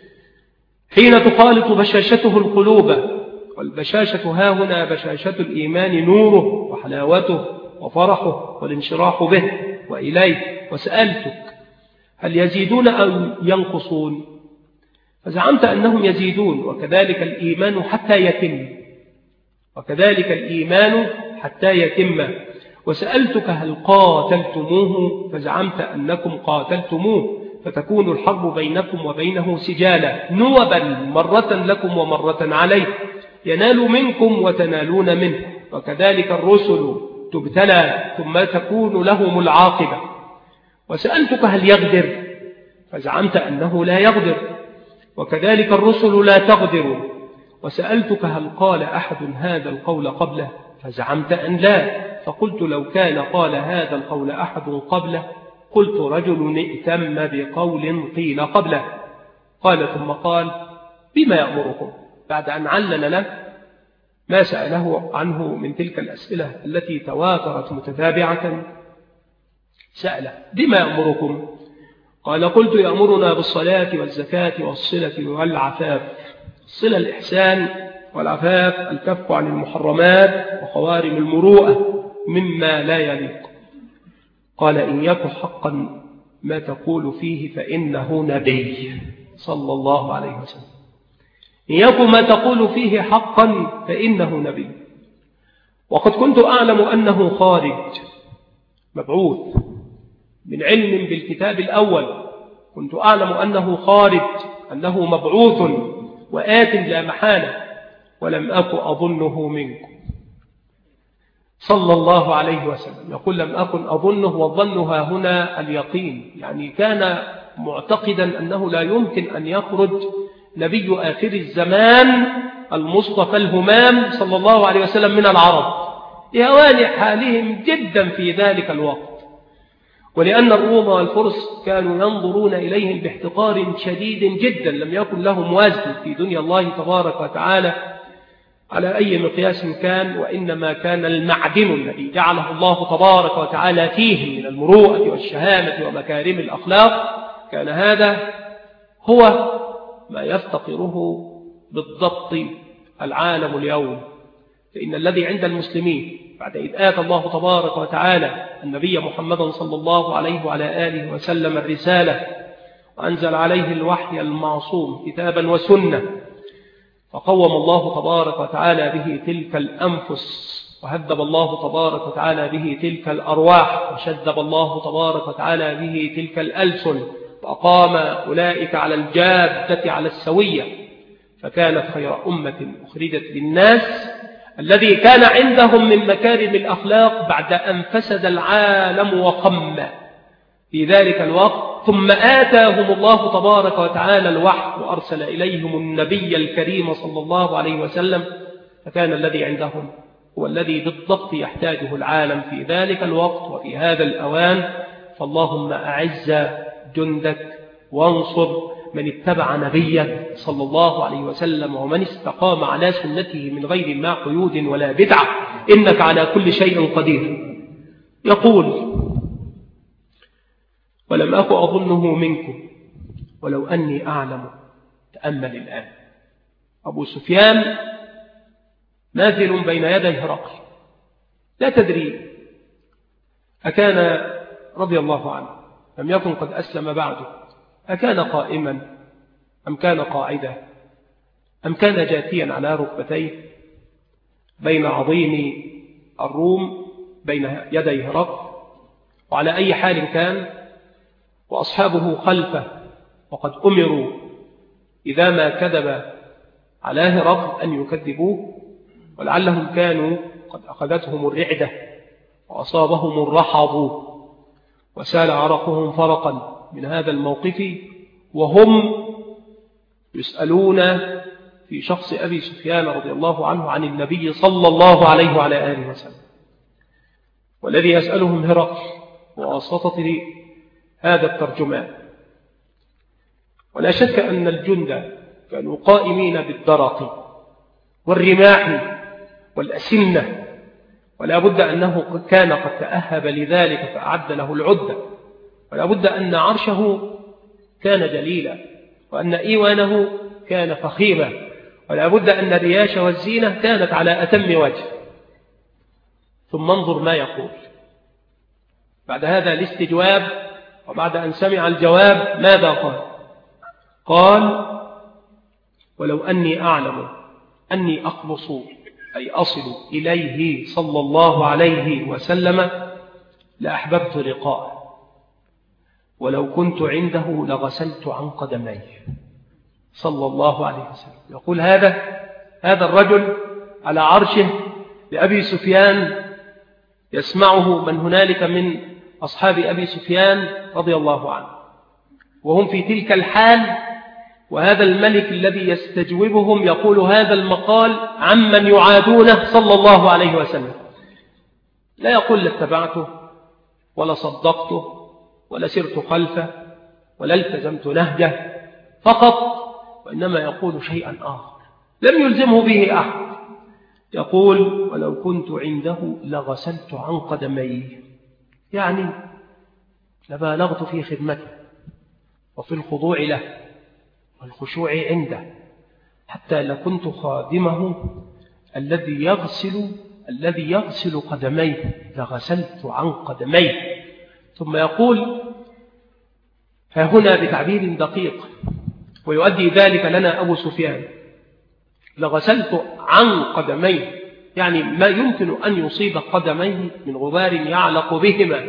حين تخالط بشاشته القلوب، والبشاشة ها هنا بشاشة الإيمان نوره وحلاوته وفرحه والانشراح به وإليه. وسألتك: هل يزيدون أو ينقصون؟ فزعمت أنهم يزيدون، وكذلك الإيمان حتى يتم، وكذلك الإيمان حتى يتم. وسألتك: هل قاتلتموه؟ فزعمت أنكم قاتلتموه، فتكون الحرب بينكم وبينه سجالا نوبا مرة لكم ومرة عليه، ينال منكم وتنالون منه. وكذلك الرسل تبتلى ثم تكون لهم العاقبة. وسألتك: هل يغدر؟ فزعمت أنه لا يغدر، وكذلك الرسل لا تغدر. وسألتك: هل قال أحد هذا القول قبله؟ فزعمت أن لا، فقلت: لو كان قال هذا القول أحد قبله قلت رجل ائتم بقول قيل قبله. قال ثم قال: بما يأمركم؟ بعد أن علل له ما سأله عنه من تلك الأسئلة التي تواترت متتابعة، سأله: بما يأمركم؟ قال: قلت: يأمرنا بالصلاة والزكاة والصلة والعفاف. الصلة الإحسان، والعفاف الكف عن المحرمات وخوارم المروءة مما لا يليق. قال: إن يكن حقا ما تقول فيه فإنه نبي صلى الله عليه وسلم. إن يكن ما تقول فيه حقا فإنه نبي. وقد كنت أعلم أنه خارج مبعوث من علم بالكتاب الأول، كنت أعلم أنه خارج، أنه مبعوث وآت لا محالة، ولم أكن أظنه منكم صلى الله عليه وسلم. يقول: لم أكن أظنه، والظنها هنا اليقين، يعني كان معتقدا أنه لا يمكن أن يخرج نبي آخر الزمان المصطفى الهمام صلى الله عليه وسلم من العرب، لهوان حالهم جدا في ذلك الوقت، ولأن الروم والفرس كانوا ينظرون إليهم باحتقار شديد جدا، لم يكن لهم وزن في دنيا الله تبارك وتعالى على أي مقياس كان، وإنما كان المعدن الذي جعله الله تبارك وتعالى فيه من المروءة والشهامة ومكارم الأخلاق، كان هذا هو ما يفتقره بالضبط العالم اليوم. فإن الذي عند المسلمين بعد إذ آتى الله تبارك وتعالى النبي محمدا صلى الله عليه وعلى آله وسلم الرسالة، وأنزل عليه الوحي المعصوم كتابا وسنة، فقوم الله تبارك وتعالى به تلك الأنفس، وهذب الله تبارك وتعالى به تلك الأرواح، وشذب الله تبارك وتعالى به تلك الألسن، وأقام أولئك على الجادة على السوية، فكانت خير أمة أخرجت للناس الذي كان عندهم من مكارم الأخلاق بعد أن فسد العالم وخم في ذلك الوقت. ثم آتاهم الله تبارك وتعالى الوحي وأرسل إليهم النبي الكريم صلى الله عليه وسلم، فكان الذي عندهم هو الذي بالضبط يحتاجه العالم في ذلك الوقت وفي هذا الأوان. فاللهم أعز جندك وانصر من اتبع نبيك صلى الله عليه وسلم ومن استقام على سنته من غير ما قيود ولا بدعة، إنك على كل شيء قدير. يقول: ولم أكن أظنه منكم ولو أني أعلم. تأمل الآن، أبو سفيان نازل بين يدي هرقل، لا تدري أكان رضي الله عنه لم يكن قد أسلم بعده أكان قائما أم كان قاعدا أم كان جاثيا على ركبتيه بين عظيم الروم بين يدي هرقل، وعلى أي حال كان وأصحابه خلفه وقد أمروا إذا ما كذب على هرقل أن يكذبوه، ولعلهم كانوا قد أخذتهم الرعدة وأصابهم الرحض وسال عرقهم فرقا من هذا الموقف، وهم يسألون في شخص أبي سفيان رضي الله عنه عن النبي صلى الله عليه وعلى آله وسلم، والذي يسألهم هرقل بواسطة هذا الترجمان. ولا شك أن الجند كانوا قائمين بالدرق والرماح والأسنة، ولا بد أنه كان قد تأهب لذلك فأعد له العدة، ولا بد أن عرشه كان جليلا، وأن إيوانه كان فخيما، ولا بد أن الرياش والزينة كانت على أتم وجه. ثم انظر ما يقول بعد هذا الاستجواب، وبعد أن سمع الجواب ماذا قال؟ قال: ولو أني أعلم أني أخلص أي أصل إليه صلى الله عليه وسلم لأحببت لقاءه، ولو كنت عنده لغسلت عن قدميه صلى الله عليه وسلم. يقول هذا الرجل على عرشه لأبي سفيان يسمعه من هنالك من أصحاب أبي سفيان رضي الله عنه، وهم في تلك الحال، وهذا الملك الذي يستجوبهم يقول هذا المقال عمن يعادونه صلى الله عليه وسلم. لا يقول لاتبعته ولا صدقته ولا سرت خلفه ولا التزمت نهجه فقط، وإنما يقول شيئا آخر لم يلزمه به أحد. يقول: ولو كنت عنده لغسلت عن قدميه، يعني لبالغت في خدمته وفي الخضوع له والخشوع عنده، حتى لكنت خادمه الذي يغسل قدميه لغسلت عن قدميه. ثم يقول فهنا بتعبير دقيق ويؤدي ذلك لنا أبو سفيان: لغسلت عن قدميه، يعني ما يمكن أن يصيب قدميه من غبار يعلق بهما.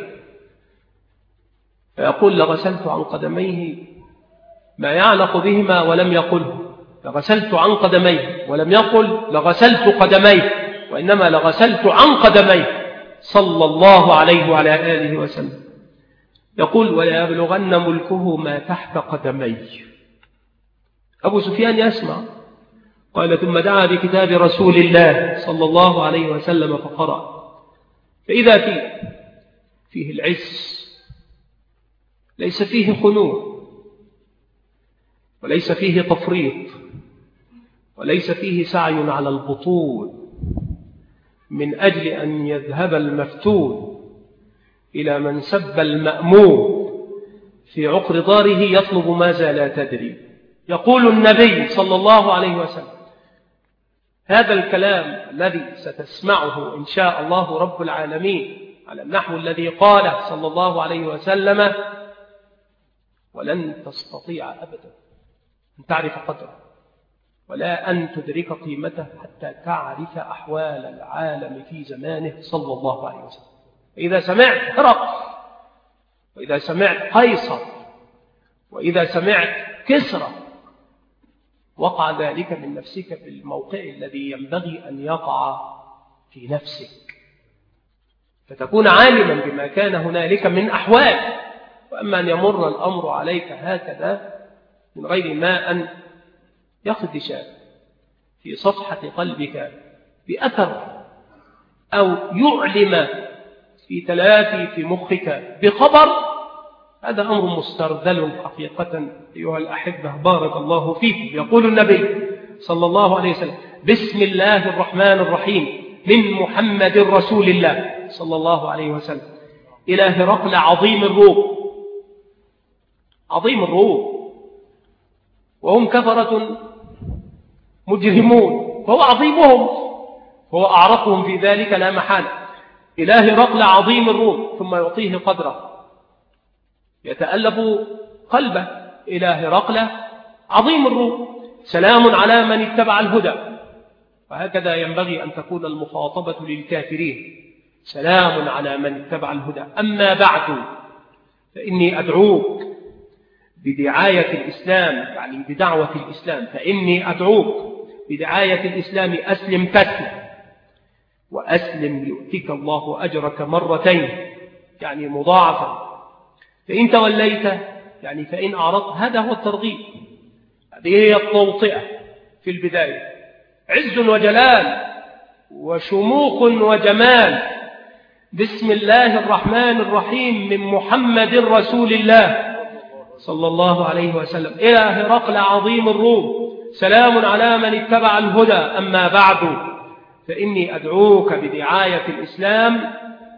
فيقول لغسلت عن قدميه ما يعلق بهما ولم يقله، لغسلت عن قدميه ولم يقل لغسلت قدميه، وإنما لغسلت عن قدميه صلى الله عليه وعلى آله وسلم. يقول: ولا يبلغن ملكه ما تحت قدميه. أبو سفيان يسمع. قال: ثم دعا بكتاب رسول الله صلى الله عليه وسلم فقرأ، فإذا فيه العز، ليس فيه خنوع وليس فيه تفريط وليس فيه سعي على البطول من أجل أن يذهب المفتون إلى من سب المأمون في عقر داره يطلب ماذا لا تدري. يقول النبي صلى الله عليه وسلم هذا الكلام الذي ستسمعه إن شاء الله رب العالمين على النحو الذي قاله صلى الله عليه وسلم: ولن تستطيع أبدا أن تعرف قدره ولا أن تدرك قيمته حتى تعرف أحوال العالم في زمانه صلى الله عليه وسلم. إذا سمعت هرقل، وإذا سمعت قيصر، وإذا سمعت كسرى، وقع ذلك من نفسك في الموقع الذي ينبغي أن يقع في نفسك، فتكون عالما بما كان هنالك من أحوال. وأما أن يمر الأمر عليك هكذا من غير ما أن يخدش في صفحة قلبك بأثر أو يعلم في تلافي في مخك بخبر، هذا أمر مسترذل حقيقة. أيها الأحبة بارك الله فيكم. يقول النبي صلى الله عليه وسلم: بسم الله الرحمن الرحيم، من محمد رسول الله صلى الله عليه وسلم إلى هرقل عظيم الروم. عظيم الروم وهم كفرة مجرمون، وهو عظيمهم، هو أعرفهم في ذلك لا محالة. إلى هرقل عظيم الروم، ثم يعطيه قدره، يتألف قلبه إلى هرقل عظيم الروم: سلام على من اتبع الهدى. وهكذا ينبغي أن تكون المخاطبة للكافرين: سلام على من اتبع الهدى. أما بعد فإني أدعوك بدعاية الإسلام، يعني بدعوة الإسلام، فإني أدعوك بدعاية الإسلام: أسلم تسلم، وأسلم يؤتك الله أجرك مرتين، يعني مضاعفا. فإن توليت، يعني فإن أعرضت. هذا هو الترغيب، هذه هي التوطئة في البداية: عز وجلال وشموخ وجمال، بسم الله الرحمن الرحيم، من محمد رسول الله صلى الله عليه وسلم إلى هرقل عظيم الروم: سلام على من اتبع الهدى. أما بعد فإني أدعوك بدعاية الإسلام.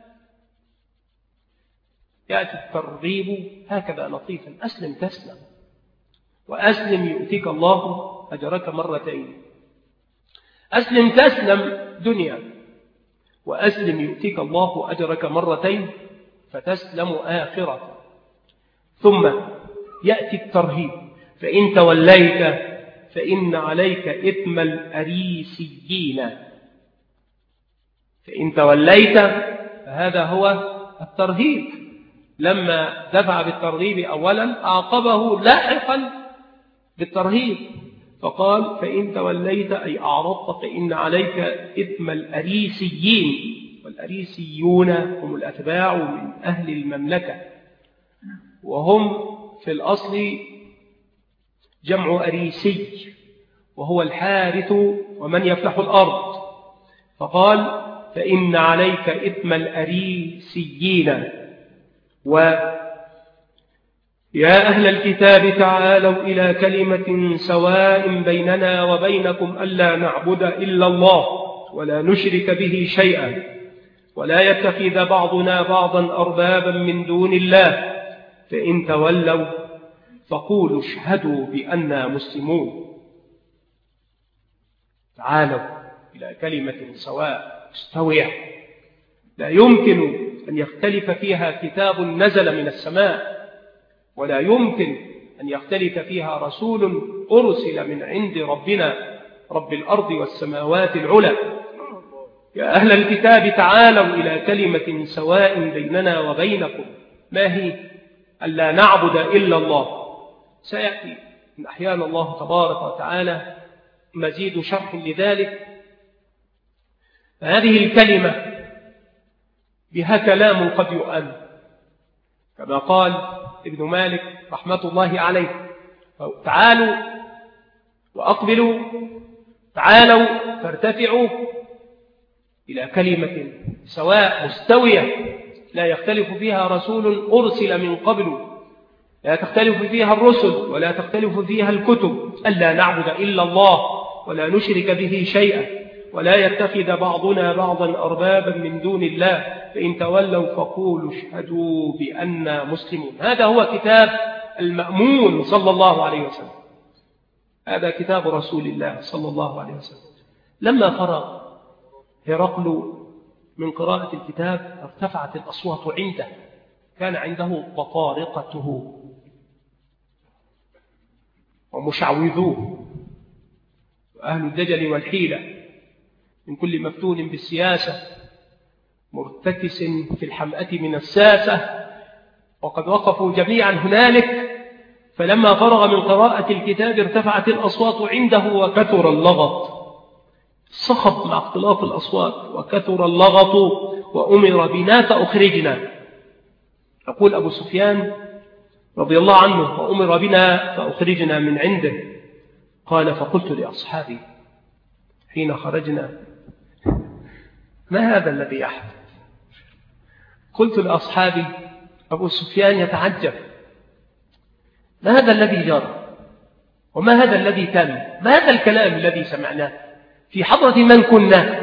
يأتي الترغيب هكذا لطيفا: أسلم تسلم، وأسلم يؤتيك الله أجرك مرتين. أسلم تسلم دنيا، وأسلم يؤتيك الله أجرك مرتين فتسلم آخرة. ثم يأتي الترهيب: فإن توليت فإن عليك إثم الأريسيين. فإن توليت، فهذا هو الترهيب. لما دفع بالترغيب أولا أعقبه لاحقا بالترهيب، فقال: فإن توليت أي أعرضت فإن عليك إثم الأريسيين. والأريسيون هم الأتباع من أهل المملكة، وهم في الأصل جمع أريسي، وهو الحارث ومن يفتح الأرض. فقال: فإن عليك إثم الأريسيين. يا أهل الكتاب تعالوا إلى كلمة سواء بيننا وبينكم ألا نعبد إلا الله ولا نشرك به شيئا ولا يتخذ بعضنا بعضا أربابا من دون الله، فإن تولوا فقولوا اشهدوا بأننا مسلمون. تعالوا إلى كلمة سواء مستوية لا يمكن أن يختلف فيها كتاب نزل من السماء، ولا يمكن أن يختلف فيها رسول أرسل من عند ربنا رب الأرض والسماوات العلى. يا أهل الكتاب تعالوا إلى كلمة سواء بيننا وبينكم. ما هي؟ ألا نعبد إلا الله. سيأتي إن أحيانا الله تبارك وتعالى مزيد شرح لذلك. هذه الكلمة بها كلام قد يؤمن، كما قال ابن مالك رحمة الله عليه: تعالوا وأقبلوا، تعالوا فارتفعوا إلى كلمة سواء مستوية لا يختلف فيها رسول أرسل من قبل، لا تختلف فيها الرسل ولا تختلف فيها الكتب. ألا نعبد إلا الله ولا نشرك به شيئا ولا يتخذ بعضنا بعضا أربابا من دون الله، فإن تولوا فقولوا اشهدوا بأننا مسلمون. هذا هو كتاب المأمون صلى الله عليه وسلم، هذا كتاب رسول الله صلى الله عليه وسلم. لما فرغ هرقل من قراءة الكتاب ارتفعت الأصوات عنده، كان عنده بطارقته ومشعوذوه وأهل الدجل والحيلة من كل مفتون بالسياسة مرتكس في الحمأة من الساسة، وقد وقفوا جميعا هنالك. فلما فرغ من قراءة الكتاب ارتفعت الأصوات عنده وكثر اللغط، صخب مع اختلاف الأصوات وكثر اللغط، وأمر بنا فأخرجنا. يقول أبو سفيان رضي الله عنه: وأمر بنا فأخرجنا من عنده. قال: فقلت لأصحابي حين خرجنا: ما هذا الذي يحدث؟ قلت لأصحابي: أبو سفيان يتعجب، ما هذا الذي جرى؟ وما هذا الذي تم؟ ما هذا الكلام الذي سمعناه؟ في حضرة من كنا؟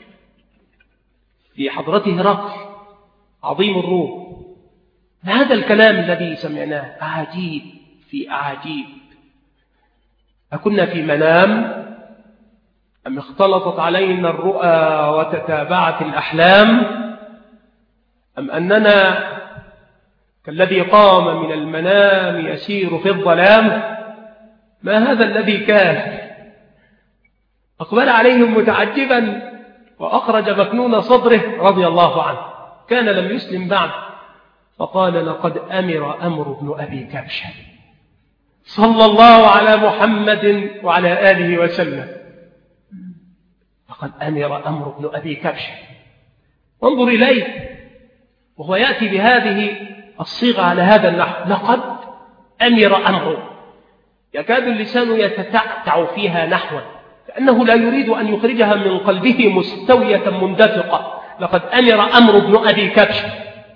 في حضرة هرقل عظيم الروم. ما هذا الكلام الذي سمعناه؟ أعاجيب في أعاجيب. أكنا في منام أم اختلطت علينا الرؤى وتتابعت الأحلام، أم أننا كالذي قام من المنام يسير في الظلام، ما هذا الذي كان؟ أقبل عليهم متعجبا وأخرج مكنون صدره رضي الله عنه، كان لم يسلم بعد، فقال: لقد أمر بن أبي كبشة صلى الله على محمد وعلى آله وسلم. لقد أمر بن أبي كبشة. وانظر إليه وهو يأتي بهذه الصيغة على هذا النحو: لقد أمر. يكاد اللسان يتتعتع فيها نحوا كأنه لا يريد أن يخرجها من قلبه مستوية مندفقة. لقد أمر بن أبي كبشة.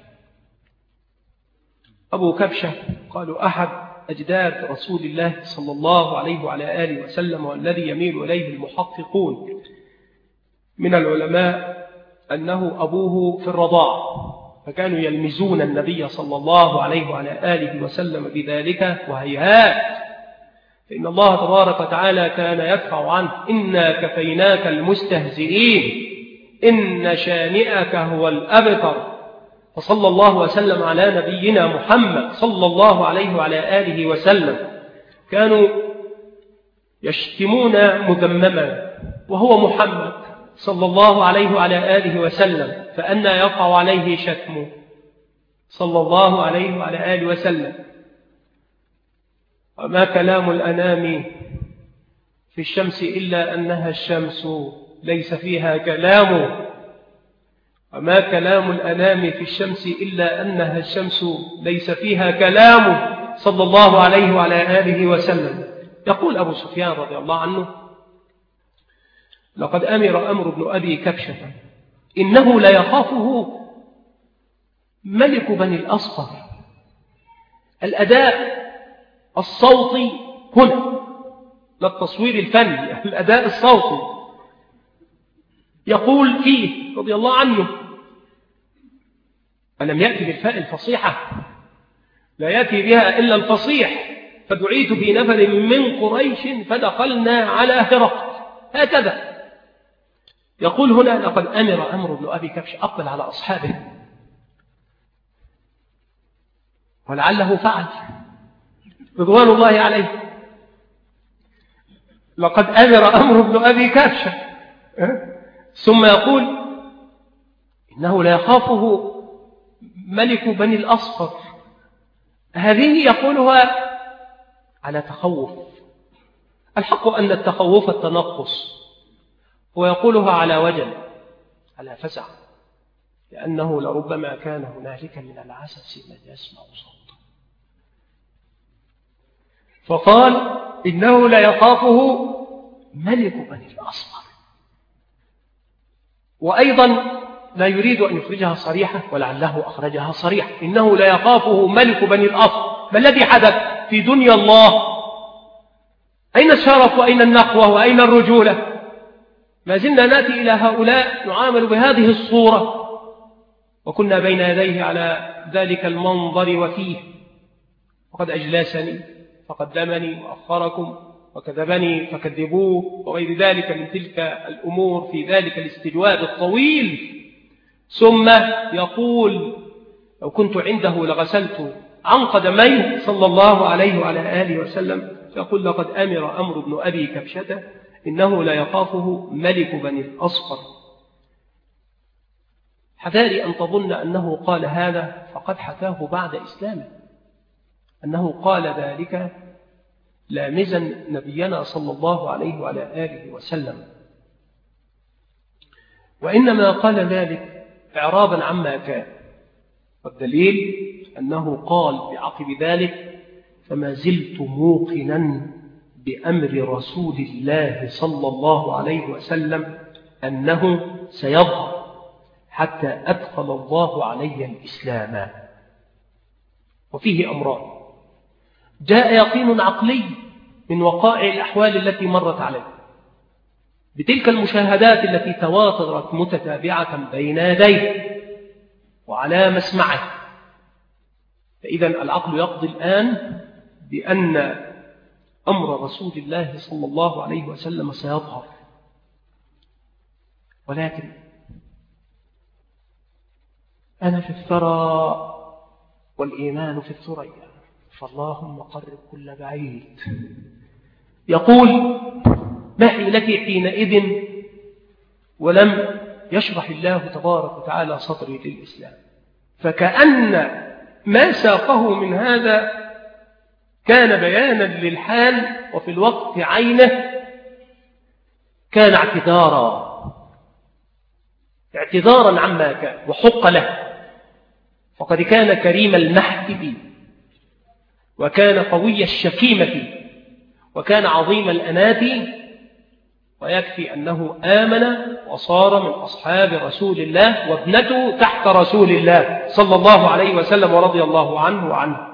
أبو كبشة قالوا أحد أجداد رسول الله صلى الله عليه وعلى آله وسلم، والذي يميل إليه المحققون من العلماء أنه أبوه في الرضاع، فكانوا يلمزون النبي صلى الله عليه وعلى آله وسلم بذلك، وهيهات، فإن الله تبارك وتعالى كان يدفع عنه: إنا كفيناك المستهزئين إن شانئك هو الأبتر. فصلى الله وسلم على نبينا محمد صلى الله عليه وعلى آله وسلم. كانوا يشتمون مذمما وهو محمد صلى الله عليه وعلى آله وسلم، فأنى يقع عليه شتمه صلى الله عليه وعلى آله وسلم. وما كلام الأنام في الشمس إلا أنها الشمس ليس فيها كلام. وما كلام الأنام في الشمس إلا أنها الشمس ليس فيها كلام صلى الله عليه وعلى آله وسلم. يقول أبو سفيان رضي الله عنه: لقد أمر بن أبي كبشة إنه لا يخافه ملك بني الأصفر. الأداء الصوتي هنا، لا التصوير الفني، الأداء الصوتي. يقول فيه رضي الله عنه: ألم يأتي بالفاء الفصيحة؟ لا يأتي بها إلا الفصيح. فدعيت في نفر من قريش فدخلنا على هرقل. هكذا يقول هنا: لقد أمر بن أبي كبش. أقبل على أصحابه ولعله فعل رضوان الله عليه. لقد أمر بن أبي كبشة. ثم يقول: إنه لا يخافه ملك بني الأصفر. هذه يقولها على تخوف. الحق أن التخوف التنقص، ويقولها على وجل، على فزع، لأنه لربما كان هنالك من العسس من يسمع صوته. فقال: إنه لا يخافه ملك بني الأصفر. وأيضا لا يريد أن يخرجها صريحة، ولعله أخرجها صريحة: إنه لا يخافه ملك بني الأصفر. ما الذي حدث في دنيا الله؟ أين الشرف وأين النقوة وأين الرجولة؟ ما زلنا نأتي إلى هؤلاء نعامل بهذه الصورة، وكنا بين يديه على ذلك المنظر وفيه. وقد أجلسني فقدمني وأخركم، وكذبني فكذبوه، وغير ذلك من تلك الأمور في ذلك الاستجواب الطويل. ثم يقول: لو كنت عنده لغسلت عن قدميه صلى الله عليه وعلى آله وسلم. يقول: لقد أمر بن أبي كبشة إنه لا يخافه ملك بني الأصفر. حذاري أن تظن أنه قال هذا فقد حكاه بعد إسلامه، أنه قال ذلك لامزا نبينا صلى الله عليه وعلى آله وسلم، وإنما قال ذلك إعرابا عما كان. والدليل أنه قال بعقب ذلك: فما زلت موقنا بأمر رسول الله صلى الله عليه وسلم أنه سيظهر حتى أدخل الله علي الإسلام. وفيه أمران: جاء يقين عقلي من وقائع الأحوال التي مرت عليه بتلك المشاهدات التي تواترت متتابعة بين يديه وعلى مسمعه. فإذا العقل يقضي الآن بأن أمر رسول الله صلى الله عليه وسلم سيظهر. ولكن أنا في الثرى والإيمان في الثريا، فاللهم قرب كل بعيد. يقول: ما حيلتي حينئذ ولم يشرح الله تبارك وتعالى صدري للإسلام؟ فكأن ما ساقه من هذا كان بيانا للحال، وفي الوقت عينه كان اعتذارا عما كان وحق له، فقد كان كريم المحتب، وكان قوي الشكيمة، وكان عظيم الأنات، ويكفي أنه آمن وصار من أصحاب رسول الله، وابنته تحت رسول الله صلى الله عليه وسلم ورضي الله عنه وعنه.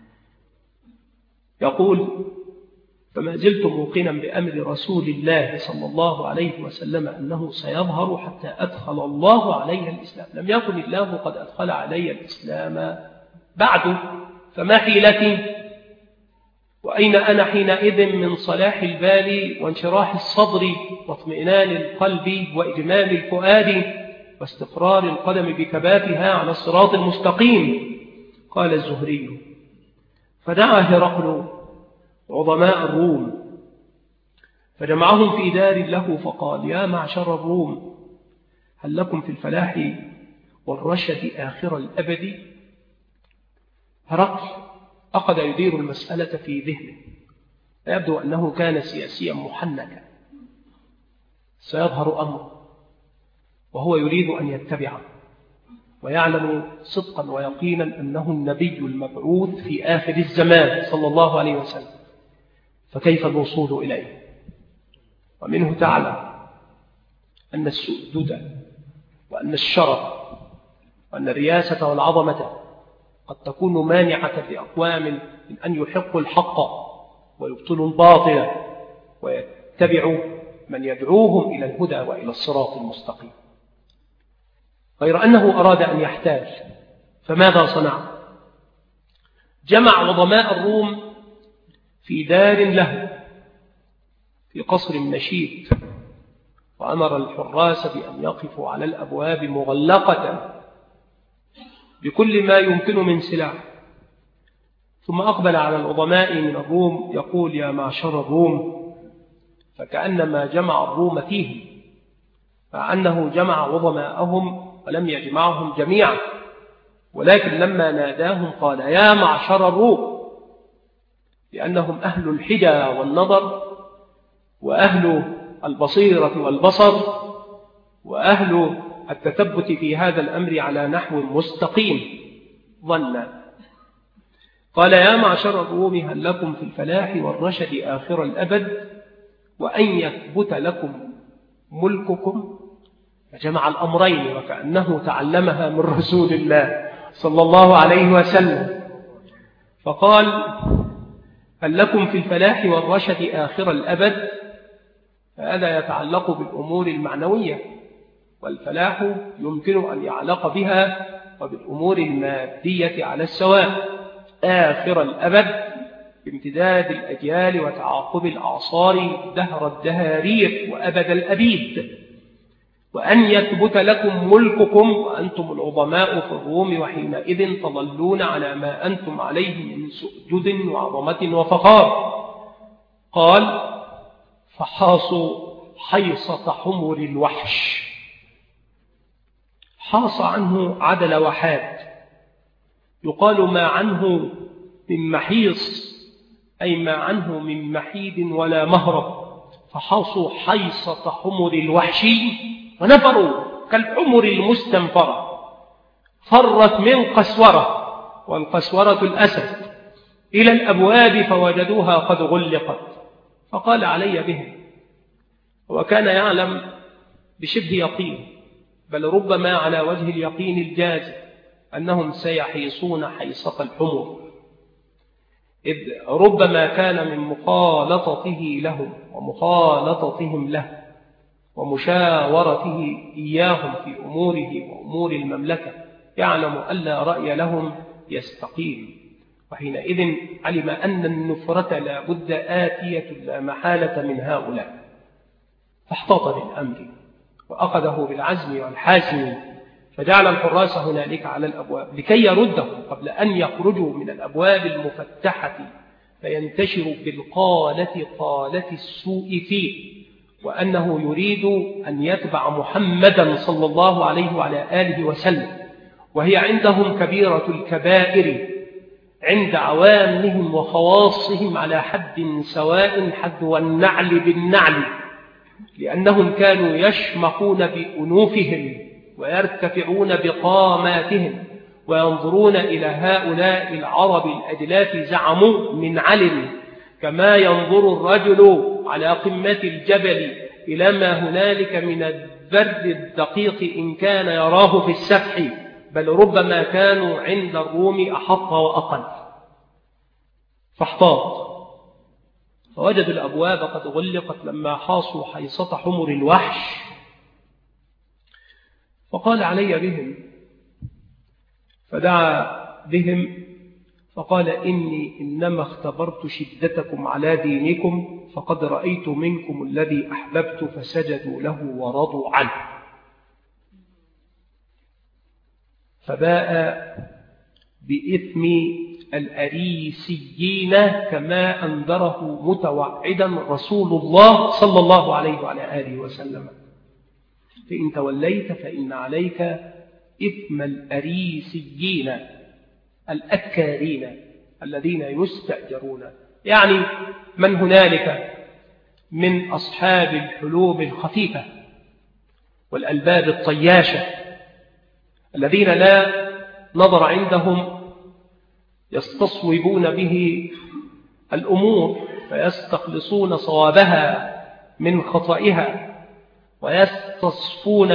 يقول: فما زلت موقنا بأمر رسول الله صلى الله عليه وسلم أنه سيظهر حتى أدخل الله علي الإسلام. لم يكن الله قد أدخل علي الإسلام بعد، فما حيلتي؟ وأين أنا حينئذ من صلاح البال وانشراح الصدر واطمئنان القلب وإجمال الفؤاد واستقرار القدم بكباتها على الصراط المستقيم؟ قال الزهري: فدعا هرقل عظماء الروم فجمعهم في دار له فقال: يا معشر الروم، هل لكم في الفلاح والرشد آخر الأبد؟ هرقل أخذ يدير المسألة في ذهنه، يبدو أنه كان سياسيا محنكا، سيظهر أمره وهو يريد أن يتبعه، ويعلم صدقا ويقينا أنه النبي المبعوث في آخر الزمان صلى الله عليه وسلم، فكيف الوصول إليه؟ ومنه تعلم أن السؤدد وأن الشرف وأن الرياسة والعظمة قد تكون مانعة لأقوام من أن يحقوا الحق ويبطلوا الباطل ويتبعوا من يدعوهم إلى الهدى وإلى الصراط المستقيم. غير أنه أراد أن يحتاج، فماذا صنع؟ جمع عظماء الروم في دار له في قصر مشيد، وأمر الحراس بأن يقفوا على الأبواب مغلقة بكل ما يمكن من سلاح، ثم أقبل على العظماء من الروم يقول: يا معشر الروم، فكأنما جمع الروم فيه، مع أنه جمع عظماءهم ولم يجمعهم جميعا، ولكن لما ناداهم قال: يا معشر الروم، لأنهم أهل الحجة والنظر، وأهل البصيرة والبصر، وأهل التثبت في هذا الأمر على نحو مستقيم ظنا. قال: يا معشر الروم، هل لكم في الفلاح والرشد آخر الأبد، وأن يثبت لكم ملككم؟ فجمع الأمرين وكأنه تعلمها من رسول الله صلى الله عليه وسلم، فقال: هل لكم في الفلاح والرشد آخر الأبد؟ فهذا يتعلق بالأمور المعنوية، والفلاح يمكن أن يعلق بها وبالأمور المادية على السواء. آخر الأبد بامتداد الأجيال وتعاقب الأعصار دهر الدهارير وأبد الأبيد. وأن يثبت لكم ملككم وأنتم العظماء في الروم، وحينئذ تظلون على ما أنتم عليه من سؤدد وعظمة وفخار. قال: فحاصوا حيصة حمر الوحش. حاص عنه عدل وحاد، يقال ما عنه من محيص، أي ما عنه من محيد ولا مهرب. فحاصوا حيصة حمر الوحش ونفروا كالحمر المستنفرة، فرت من قسورة، والقسورة الأسد، إلى الأبواب فوجدوها قد غلقت، فقال: علي بهم. وكان يعلم بشبه يقين، بل ربما على وجه اليقين الجازم، أنهم سيحيصون حيصة الحمر، إذ ربما كان من مخالطته لهم ومخالطتهم له ومشاورته إياهم في أموره وأمور المملكة يعلم ألا رأي لهم يستقيم، وحينئذ علم أن النفرة لا بد آتية لا محالة من هؤلاء، فاحتاط للأمر وأخذه بالعزم والحازم، فجعل الحراس هنالك على الأبواب لكي يردهم قبل أن يخرجوا من الأبواب المفتحة فينتشروا بالقالة قالة السوء فيه، وأنه يريد أن يتبع محمدا صلى الله عليه وعلى آله وسلم، وهي عندهم كبيرة الكبائر عند عوامهم وخواصهم على حد سواء حذو النعل بالنعل، لأنهم كانوا يشمخون بأنوفهم ويرتفعون بقاماتهم وينظرون إلى هؤلاء العرب الأجلاف زعموا من علم، كما ينظر الرجل على قمة الجبل إلى ما هنالك من الذر الدقيق إن كان يراه في السفح، بل ربما كانوا عند الروم أحط وأقل. فاحتاط، فوجدوا الأبواب قد غلقت لما حاصوا حيصة حمر الوحش، فقال علي بهم، فدعا بهم فقال إني إنما اختبرت شدتكم على دينكم، فقد رأيت منكم الذي أحببت فسجدوا له ورضوا عنه. فباء بإثم الأريسيين كما أنذره متوعدا رسول الله صلى الله عليه وعلى آله وسلم، فإن توليت فإن عليك إثم الأريسيين الأكارين الذين يستأجرون، يعني من هنالك من أصحاب الحلوم الخفيفة والألباب الطياشة الذين لا نظر عندهم، يستصوبون به الأمور فيستخلصون صوابها من خطئها ويستصفون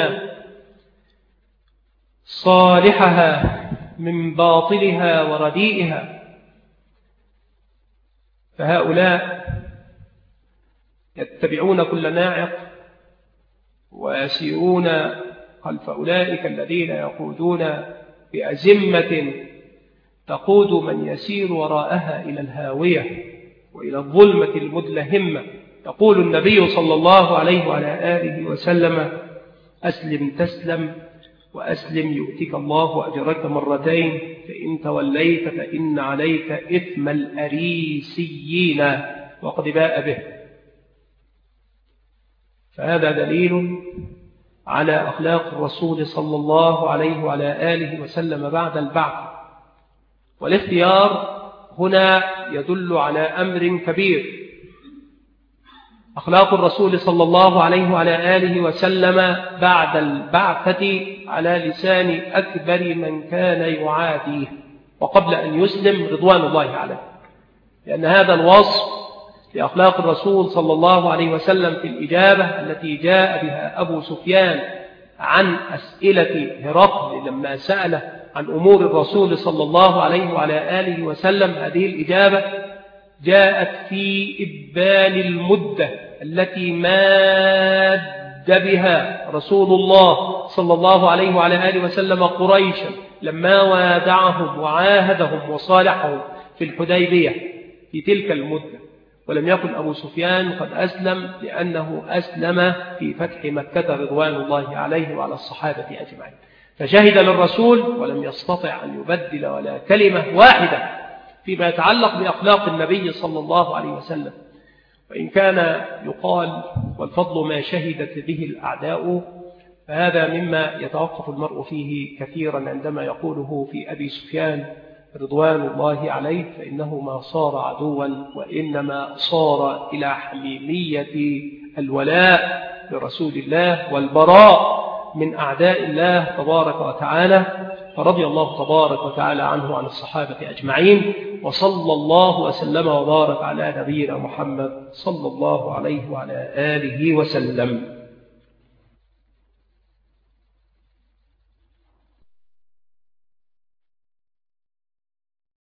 صالحها من باطلها ورديئها. فهؤلاء يتبعون كل ناعق ويسيرون خلف أولئك الذين يقودون بأزمة تقود من يسير وراءها إلى الهاوية وإلى الظلمة المدلهمة. يقول النبي صلى الله عليه وعلى آله وسلم: أسلم تسلم وأسلم يؤتك الله أجرك مرتين، فإن توليت فإن عليك إثم الأريسيين، وقد باء به. فهذا دليل على أخلاق الرسول صلى الله عليه وعلى آله وسلم بعد البعث. والاختيار هنا يدل على أمر كبير. أخلاق الرسول صلى الله عليه وعلى آله وسلم بعد البعثة على لسان أكبر من كان يعاديه وقبل أن يسلم رضوان الله عليه، لأن هذا الوصف لأخلاق الرسول صلى الله عليه وسلم في الإجابة التي جاء بها أبو سفيان عن أسئلة هرقل لما سأله عن أمور الرسول صلى الله عليه وعلى آله وسلم. هذه الإجابة جاءت في إبان المدة التي ماد بها رسول الله صلى الله عليه وعلى آله وسلم قريشا لما وادعهم وعاهدهم وصالحهم في الحديبية في تلك المدة. ولم يكن أبو سفيان قد أسلم، لأنه أسلم في فتح مكة رضوان الله عليه وعلى الصحابة أجمعين. فشهد للرسول ولم يستطع أن يبدل ولا كلمة واحدة فيما يتعلق بأخلاق النبي صلى الله عليه وسلم. وإن كان يقال والفضل ما شهدت به الأعداء، فهذا مما يتوقف المرء فيه كثيرا عندما يقوله في أبي سفيان رضوان الله عليه، فإنه ما صار عدوا وإنما صار إلى حميمية الولاء لرسول الله والبراء من أعداء الله تبارك وتعالى. فرضي الله تبارك وتعالى عنه وعن الصحابة أجمعين، وصلى الله وسلم وبارك على نبينا محمد صلى الله عليه وعلى آله وسلم.